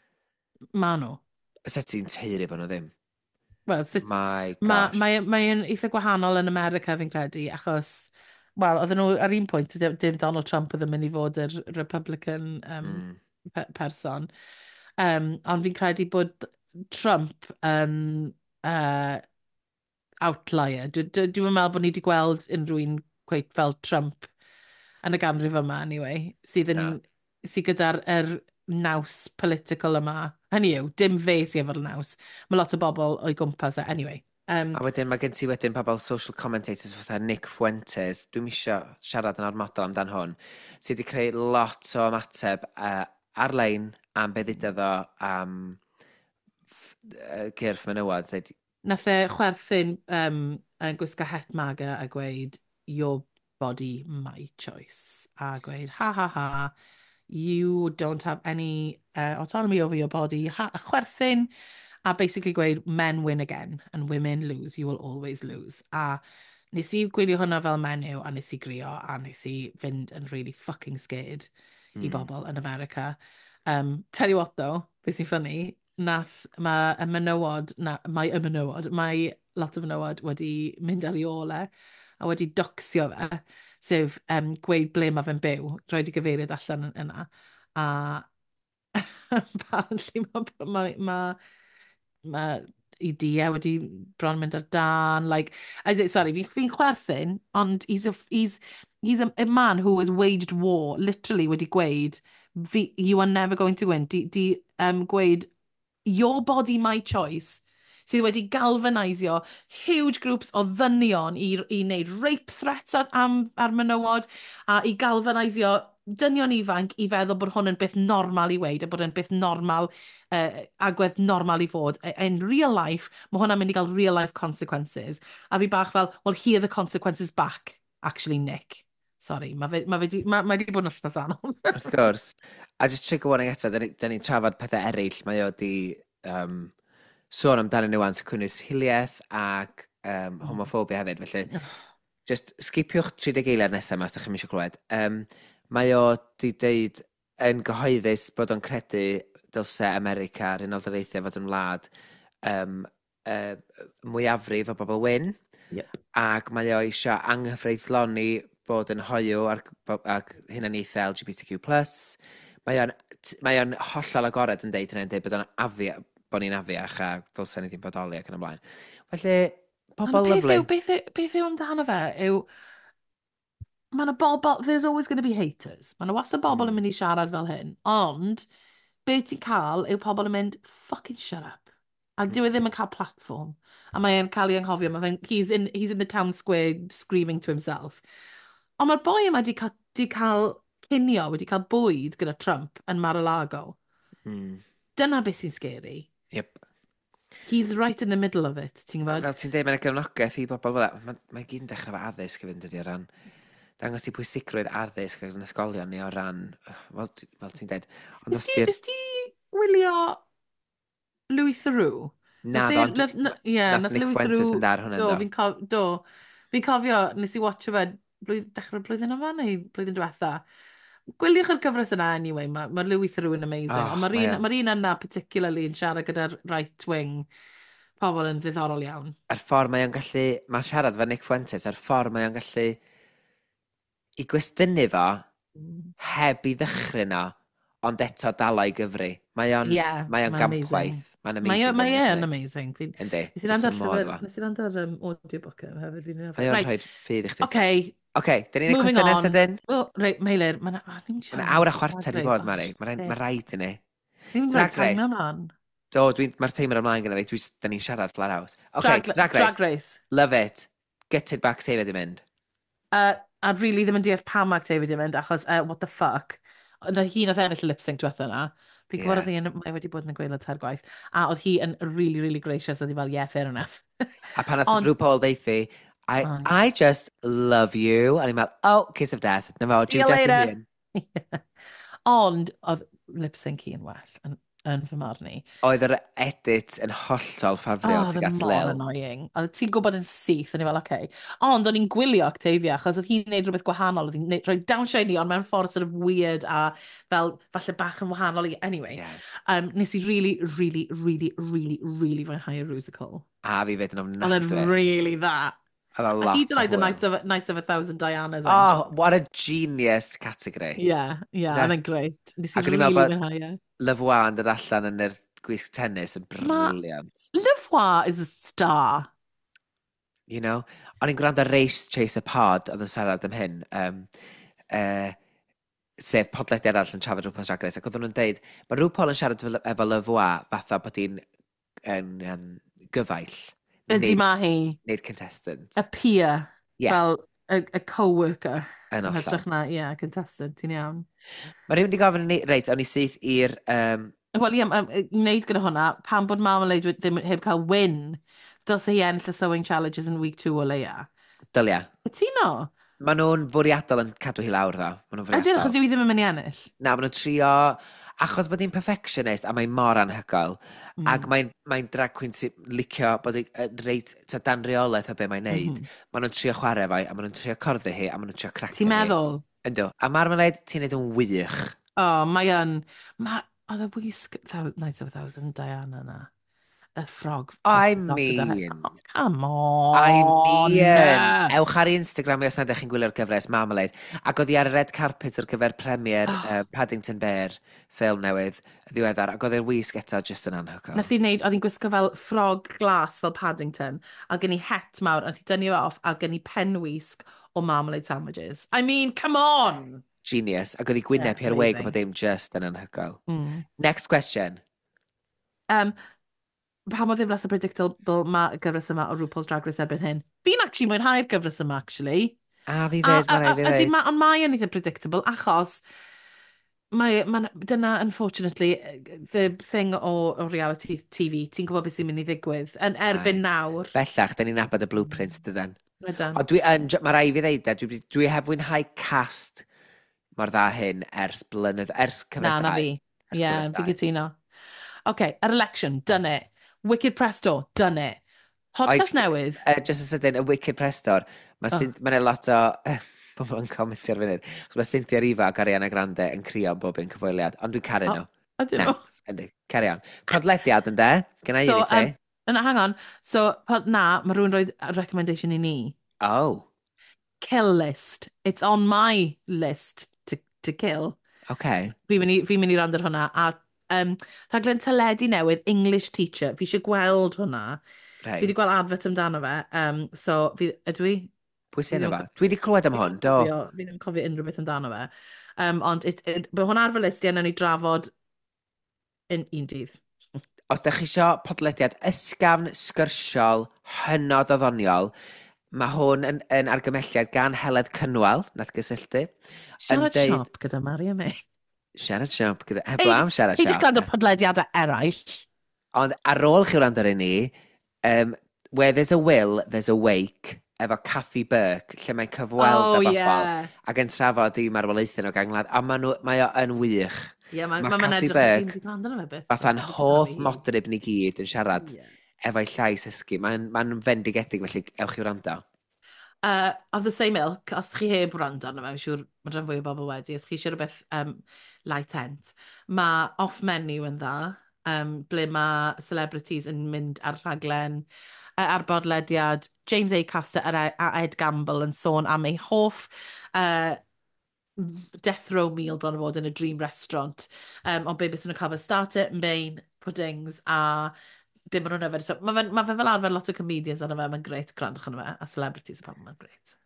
[SPEAKER 2] Ma nhw.
[SPEAKER 1] Ysa ti'n teiri bod nhw ddim?
[SPEAKER 2] Well,
[SPEAKER 1] My gosh.
[SPEAKER 2] Mae'n ma, ma eitha gwahanol yn America fi'n credu, achos, wel, oedden nhw ar un pwynt, dim Donald Trump oedd yn mynd i fod yr Republican um, mm. pe person. Um, ond fi'n credu bod Trump yn uh, outlier. Dwi'n dwi meddwl bod ni wedi gweld unrhyw'n gweud fel Trump yn y ganrif yma, anyway, sydd, yn, yeah. sydd gyda'r er naws political yma. Hynny yw, dim fe sydd efo'r naws. Mae lot o bobl o'i gwmpas e, anyway. Um,
[SPEAKER 1] a wedyn, mae gen ti wedyn pobl social commentators fatha Nick Fuentes, dwi'n eisiau siarad yn ormodol amdan hwn, sydd wedi creu lot o ymateb uh, ar-lein am beth ddudodd o am uh, cyrff menywod.
[SPEAKER 2] Nath e chwerthin um, yn gwisgo het maga a gweud, your body, my choice. A gweud, ha ha ha, you don't have any uh, autonomy over your body. Ha, a chwerthin. A basically gweud, men win again, and women lose. You will always lose. A nes i gwylio hwnna fel menyw, a nes i grio, a nes i fynd yn really fucking scared mm. i bobl yn America. Um, tell you what though, beth sy'n ffynnu, nath mae y menywod, na, mae y menywod, mae lot o menywod wedi mynd ar ei ole a wedi docsio fe, sef um, gweud ble mae fe'n byw, roed i gyfeiriad allan yna. A apparently mae ma, ma, ma i dia wedi bron mynd ar dan, like, as it, sorry, fi'n fi chwerthin, ond he's a, he's, he's a, a man who has waged war, literally wedi gweud, fi, you are never going to win, di, di um, gweud, your body, my choice, sydd wedi galvanisio huge groups o ddynion i, i wneud rape threats ar, am, ar menywod, a i galvanisio dynion ifanc i feddwl bod hwn yn byth normal i weid, a bod yn byth normal, uh, agwedd normal i fod. In real life, mae hwnna'n mynd i gael real life consequences. A fi bach fel, well, here are the consequences back, actually, Nick. Sorry, mae fe, ma fe di, ma, ma di bod yn wrthnos anodd.
[SPEAKER 1] Wrth gwrs. A just trigger warning eto, da ni'n ni trafod pethau eraill, mae o di um, sôn amdano nhw an cynnwys hiliaeth ac um, homophobia hefyd, felly just skipiwch trideg eiliad nesaf yma os ydych chi'n eisiau clywed. Um, mae o di deud yn gyhoeddus bod o'n credu dylse America a'r Unol Daleithiau fod yn wlad um, uh, mwyafrif o bobl wyn,
[SPEAKER 2] yep.
[SPEAKER 1] ac mae o eisiau anghyfreithloni bod yn hoiw ar, ar hunaniaethau L G B T Q plus. Mae o'n, mae o'n hollol agored yn deud hynny'n deud bod o'n afia, bod ni'n afiach a dylse ni ddim bodoli ac yn y blaen. Felly, pobl lyflu.
[SPEAKER 2] Beth yw, beth yw amdano fe yw, mae yna bobl, there's always going to be haters. Mae yna wastad bobl mm. yn mynd i siarad fel hyn. Ond, beth ti'n cael yw pobl yn mynd, fucking shut up. A dyw e ddim yn cael platform. A mae'n cael ei anghofio. He's in, he's in the town square screaming to himself. Ond mae'r boi yma wedi cael, di cael cinio, wedi cael bwyd gyda Trump yn Mar-a-Lago. Mm. Dyna beth sy'n scary.
[SPEAKER 1] Yep.
[SPEAKER 2] He's right in the middle of it, ti'n gwybod?
[SPEAKER 1] Fel ti'n dweud, mae'n gefnogaeth i bobl fel Mae ma gyd yn dechrau fe addysg i fynd ydi o ran. Dangos ti pwysigrwydd addysg yn ysgolion ni o ran, fel, fel ti'n dweud.
[SPEAKER 2] Ys ti wylio Louis Theroux?
[SPEAKER 1] Na, ond nath Nick Fuentes mynd ar hwnna,
[SPEAKER 2] do. Do, fi'n cofio, nes i watcho fe dechrau blwyddyn yma neu blwyddyn diwetha. Gwyliwch yr gyfres yna anyway, mae ma Louis Theroux yn amazing. Oh, Ond mae'r un, ma un yna particularly yn siarad gyda'r right wing pobl yn ddiddorol iawn.
[SPEAKER 1] Yr ffordd mae o'n gallu, mae'n siarad fe Nick Fuentes, yr ffordd mae o'n gallu i gwestiynu fo heb i ddechrau no, ond eto dala i gyfri. Mae o'n
[SPEAKER 2] yeah,
[SPEAKER 1] mae o'n gampwaith. Mae'n amazing.
[SPEAKER 2] Mae o'n amazing.
[SPEAKER 1] Yndi.
[SPEAKER 2] Nes i rand ar um, audiobook yn hefyd.
[SPEAKER 1] Mae o'n rhaid ffydd i chdi.
[SPEAKER 2] Okay.
[SPEAKER 1] Oce, dyn ni'n ei cwestiwn nesaf dyn?
[SPEAKER 2] Oh, reit, Meilir, mae'n
[SPEAKER 1] awr a chwarter i bod, Mari. Mae'n rhaid i ni.
[SPEAKER 2] Drag Race.
[SPEAKER 1] Do, mae'r teimr ymlaen gyda fi. Dyn ni'n siarad flat out. Oce,
[SPEAKER 2] Drag Race. Drag Race.
[SPEAKER 1] Love it. Get it back, David i mynd.
[SPEAKER 2] Uh, a really ddim yn deall pam ac David i mynd, achos uh, what the fuck. Oedd hi nath ennill y lip-sync diwetha yna. Fi'n gwybod oedd hi'n mae wedi bod yn y gweilod tair gwaith. A oedd hi yn really, really gracious. Oedd hi fel, yeah, fair enough.
[SPEAKER 1] A pan oedd RuPaul ddeithi, I, oh. I just love you. A ni'n meddwl, oh, kiss of death. Na fo,
[SPEAKER 2] see you later. Ond, oedd lip-sync hi yn well, yn, yn fy marn i.
[SPEAKER 1] Oedd yr edit yn hollol ffafrio
[SPEAKER 2] oh,
[SPEAKER 1] tuag at Lil.
[SPEAKER 2] Oedd yn annoying. Oedd ti'n gwybod yn syth, a ni fel, oce. Okay. Ond, o'n i'n gwylio Octavia, achos oedd hi'n gwneud rhywbeth gwahanol. Oedd hi'n rhoi downshiny, ond mewn ffordd sort of weird a fel, falle bach yn wahanol i... Anyway, yeah. um, nes i really, really, really, really, really fwynhau y Rusical.
[SPEAKER 1] A fi fed yn ofnadwy.
[SPEAKER 2] Oedd yn really that.
[SPEAKER 1] A he
[SPEAKER 2] did like the Night of, Night of a Thousand Dianas.
[SPEAKER 1] Oh, what a genius category.
[SPEAKER 2] Yeah, yeah, yeah. And great. Nes i really fwynhau, yeah.
[SPEAKER 1] Love One dod allan yn yr gwisg tennis yn briliant.
[SPEAKER 2] Love One is a star.
[SPEAKER 1] You know? O'n i'n gwrando Race Chaser Pod oedd yn siarad am hyn. Um, uh, sef podlediad arall yn trafod RuPaul's Drag Race. Ac oedd nhw'n deud, mae RuPaul yn siarad efo Love One fatha bod hi'n um, gyfaill.
[SPEAKER 2] Ydy ma hi.
[SPEAKER 1] Neud contestant.
[SPEAKER 2] A peer.
[SPEAKER 1] Yeah.
[SPEAKER 2] Fel a, a co-worker.
[SPEAKER 1] Yn allan.
[SPEAKER 2] Na, yeah, contestant, ti'n iawn.
[SPEAKER 1] Mae rhywun wedi gofyn ni, reit, o'n i syth i'r... Um...
[SPEAKER 2] Wel, ie, yeah, um, wneud gyda hwnna, pan bod mam yn leid ddim heb cael win, dylse hi ennill y sewing challenges yn week two o leia.
[SPEAKER 1] Dylia.
[SPEAKER 2] Cytuno?
[SPEAKER 1] Maen nhw'n fwriadol yn cadw hi lawr ddo. Maen nhw'n
[SPEAKER 2] Ydyn, achos
[SPEAKER 1] fwriadol.
[SPEAKER 2] yw i ddim yn mynd i ennill.
[SPEAKER 1] Na, maen nhw'n trio... Achos bod hi'n perfectionist a mae'n mor anhygoel. Mm. Ac mae'n mae drag queen sy'n licio bod hi'n reit to dan reolaeth o be mae'n neud. Mm -hmm. Maen nhw'n trio chwarae fo, a maen nhw'n trio corddi hi, a maen nhw'n trio cracio hi.
[SPEAKER 2] Ti'n meddwl?
[SPEAKER 1] Yndw. A Marmalade, ti'n neud yn wych.
[SPEAKER 2] O, oh, mae yn... Ma... Oedd y wisg... Night of a Thousand Diana na. Y ffrog.
[SPEAKER 1] I mean...
[SPEAKER 2] Oh, come on.
[SPEAKER 1] I mean... Ewch ar Instagram i os ydych chi'n gwylio'r gyfres Marmalade. Ac oedd hi ar y red carpet ar gyfer premier uh, Paddington Bear ffilm newydd ddiweddar. Ac oedd e'r wisg eto just yn anhygoel.
[SPEAKER 2] Nath hi'n neud, oedd hi'n gwisgo fel ffrog glas fel Paddington. A gen i het mawr, a nath hi dynnu off, a gen i pen wisg o Marmalade sandwiches. I mean, come on!
[SPEAKER 1] Genius. Ac oedd hi gwyneb yeah, hi'r wig a bod ddim just yn anhygoel. Mm. Next question.
[SPEAKER 2] Um, Pam oedd ddim las y predictable mae gyfres yma o RuPaul's Drag Race erbyn hyn. Fi'n actually mwynhau'r gyfres yma, actually.
[SPEAKER 1] A fi fed, mae'n rhaid fi ddweud.
[SPEAKER 2] Ond mae yn eitha predictable, achos mae, mae, dyna, unfortunately, the thing o, o reality T V, ti'n gwybod beth sy'n mynd i ddigwydd, yn erbyn nawr.
[SPEAKER 1] Bellach, da ni'n nabod y blueprints, dydyn.
[SPEAKER 2] Ydyn.
[SPEAKER 1] Ond dwi yn, mae rhaid fi ddweud, dwi, dwi hef fwynhau cast mor dda hyn ers blynydd, ers cyfres
[SPEAKER 2] Na, na fi. Ie, yeah, fi gytuno. OK, yr election, done it. Wicked Presto, done it. Podcast newydd.
[SPEAKER 1] Uh, just as ydyn, y Wicked Prestor, mae'n oh. ma lot o... Uh, pobl yn comentio ar funud. Mae Cynthia Rifa ac Ariana Grande yn crio am bob un cyfweliad, ond dwi'n caru nhw.
[SPEAKER 2] Oh, ydyn nhw?
[SPEAKER 1] Ynddi, carry on. Podlediad yn de? Gynna i
[SPEAKER 2] so,
[SPEAKER 1] un i ti.
[SPEAKER 2] Um, hang on. So, pod, na, mae rhywun roed recommendation i ni.
[SPEAKER 1] Oh.
[SPEAKER 2] Kill list. It's on my list to, to kill.
[SPEAKER 1] OK.
[SPEAKER 2] Fi'n mynd i, fi mynd i rand ar hwnna. A um, rhaglen teledu newydd, English Teacher. Fi eisiau gweld hwnna.
[SPEAKER 1] Right.
[SPEAKER 2] Fi wedi gweld advert amdano fe. Um, so, fi, ydw i?
[SPEAKER 1] Pwy sy'n efo? Dwi wedi clywed am hwn, do.
[SPEAKER 2] Fi ddim cofio unrhyw beth amdano fe. Um, ond bydd hwn ar fy listi yna ni drafod yn un dydd.
[SPEAKER 1] Os ydych chi eisiau podlediad ysgafn, sgyrsiol, hynod o ddoniol, mae hwn yn, yn argymelliad gan Heledd Cynwal, nath gysylltu.
[SPEAKER 2] Siarad deud... siop gyda Maria May.
[SPEAKER 1] Siarad siop gyda... Heblaw am siarad siop.
[SPEAKER 2] Hei, gwrando podlediadau eraill.
[SPEAKER 1] Ond ar ôl chi wrando ar ni, um, where there's a will, there's a wake, efo Cathy Burke, lle mae'n cyfweld
[SPEAKER 2] oh,
[SPEAKER 1] â bobl,
[SPEAKER 2] yeah.
[SPEAKER 1] ac yn trafod i marwolaethau nhw ganglad, a mae o yn wych.
[SPEAKER 2] Yeah, mae
[SPEAKER 1] ma
[SPEAKER 2] ma
[SPEAKER 1] Cathy
[SPEAKER 2] Burke,
[SPEAKER 1] fatha'n hoff modryb ni gyd yn siarad yeah. efo'i llais hysgu. Mae'n ma fendigedig, felly ewch i wrando.
[SPEAKER 2] Uh, of the same ilk, os chi heb wrando arno fe, mae'n siŵr mae rhan fwy o bobl wedi, os chi eisiau rhywbeth um, light tent, mae off menu yn dda, um, ble mae celebrities yn mynd ar rhaglen, uh, ar bodlediad, James Acaster a Ed Gamble yn sôn am ei hoff uh, death row meal bron o fod yn y Dream Restaurant, um, ond be bys nhw'n cael fy starter, main, puddings a be maen nhw'n yfed. So, mae fe, ma fe fel arfer lot o comedians yna fe, mae'n greit grandwch yna fe, a celebrities y pan mae'n greit.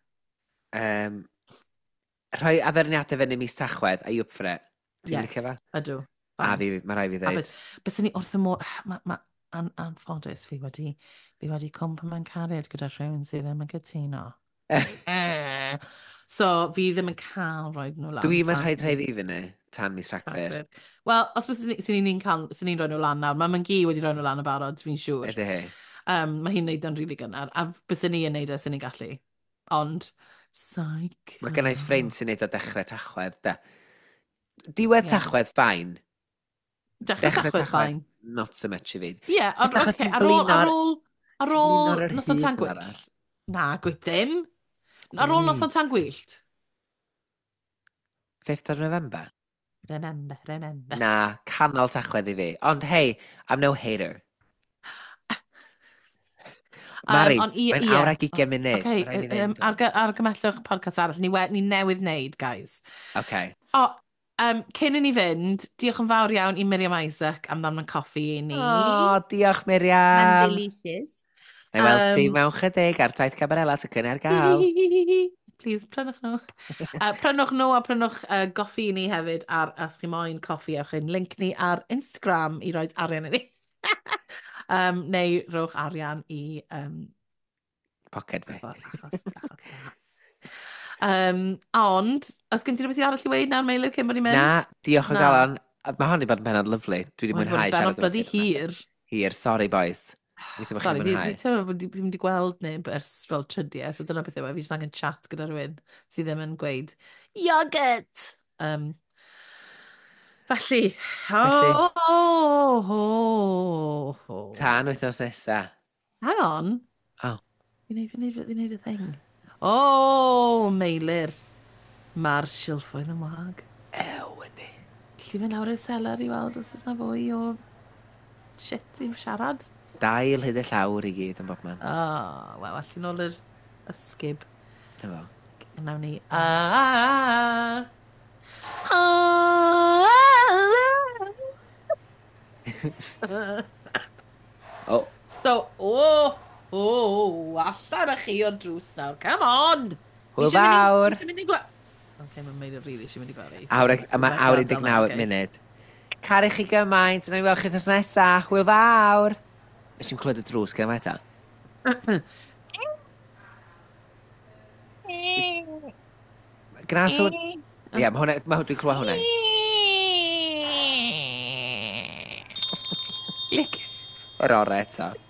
[SPEAKER 1] Um, rhoi addurniadau fyny mis Tachwedd, are you up for it? Ti'n
[SPEAKER 2] yes,
[SPEAKER 1] licio fe?
[SPEAKER 2] ydw.
[SPEAKER 1] A fi, mae rai fi ddeud.
[SPEAKER 2] Bys ni wrth y môr, mae ma, an, anffodus fi wedi, fi wedi cwmpa mewn cariad gyda rhywun sydd ddim yn gytuno. So, fi ddim yn cael rhoi nhw lan.
[SPEAKER 1] Dwi'n mynd rhaid rhaid i fyny tan mis Rhagfyr.
[SPEAKER 2] Wel, os bys ni'n ni'n cael, sy'n ni'n rhoi nhw lan nawr, mae mae'n gi wedi rhoi nhw lan y barod, fi'n siŵr.
[SPEAKER 1] Ydy he.
[SPEAKER 2] Um, mae hi'n neud yn rili really gynnar, a bys ni yn neud e sy'n ni'n gallu. Ond, psych.
[SPEAKER 1] Mae gennau ffrind sy'n neud o dechrau Tachwedd, da. Diwedd yeah. Tachwedd, ffain.
[SPEAKER 2] Dechrau Tachwedd, ffain.
[SPEAKER 1] Not so much i fi.
[SPEAKER 2] Ie, yeah, okay, ar ôl, ar ôl, ar ôl, noson tan gwyllt. Na, gwyth ddim. Ar ôl noson tan gwyllt.
[SPEAKER 1] fifth of November?
[SPEAKER 2] Remember, remember.
[SPEAKER 1] Na, canol Tachwedd i fi. Ond hei, I'm no hater. Mari, um, mae'n yeah. awr ag ugain munud.
[SPEAKER 2] Okay, um, argymellwch podcast arall. Ni, ni newydd wneud, guys.
[SPEAKER 1] Okay.
[SPEAKER 2] O, um, cyn i ni fynd, diolch yn fawr iawn i Miriam Isaac am ddamn yn coffi i ni.
[SPEAKER 1] O, diolch Miriam.
[SPEAKER 2] Mae'n delicious.
[SPEAKER 1] Na i weld um, ti mewn chydig ar taith Cabarella ty cynnig ar gael.
[SPEAKER 2] Please, prynwch nhw. uh, prynwch nhw a prynwch uh, goffi i ni hefyd ar As Chi Moyn Coffi. Ewch yn link ni ar Instagram i roed arian i ni. um, neu rhowch arian i... Um,
[SPEAKER 1] Pocket fi.
[SPEAKER 2] um, ond, os gen ti rhywbeth i arall i weid nawr, Meilir, cyn bod ni'n mynd?
[SPEAKER 1] Na, diolch o galon. Mae hwn i bod yn benod lyflu. Dwi wedi mwynhau siarad.
[SPEAKER 2] Benod blydi hir.
[SPEAKER 1] Hir, sorry boys. Weithio
[SPEAKER 2] Sorry, fi
[SPEAKER 1] mwynhau.
[SPEAKER 2] fi wedi gweld neb ers fel trydiau, so dyna beth yw e, fi jyst angen chat gyda rhywun sydd ddim yn gweud yogurt! Um, felly,
[SPEAKER 1] Felly.
[SPEAKER 2] oh, oh, oh, oh.
[SPEAKER 1] Tan wythnos nesa.
[SPEAKER 2] Hang on.
[SPEAKER 1] O.
[SPEAKER 2] Fi wneud, fi wneud, fi wneud y thing. O, meilir. Mae'r silffoedd yn wag.
[SPEAKER 1] Ew, wedi.
[SPEAKER 2] Lly fynd lawr i'r selar i weld os oes na fwy o shit i'w siarad.
[SPEAKER 1] Dail hyd y llawr i gyd yn bob man.
[SPEAKER 2] O, oh, wel, allu nôl yr ysgub.
[SPEAKER 1] Efo.
[SPEAKER 2] Nawn ni... Ah!
[SPEAKER 1] O.
[SPEAKER 2] So, o, o, allan â chi o'r drws nawr. Come on!
[SPEAKER 1] Hwyl fawr.
[SPEAKER 2] Fi mynd i gweld... Ok, mae'n meid o rili, eisiau mynd i gweld fi.
[SPEAKER 1] Awr, yma awr un deg naw munud. Cari chi gymaint, na'n i weld chi thos nesaf. Hwyl fawr. Ys i'n clywed y drws gen i eto. Gna sŵn... Ie, mae hwnna, mae hwnna, dwi'n clywed hwnna. O'r ore eto.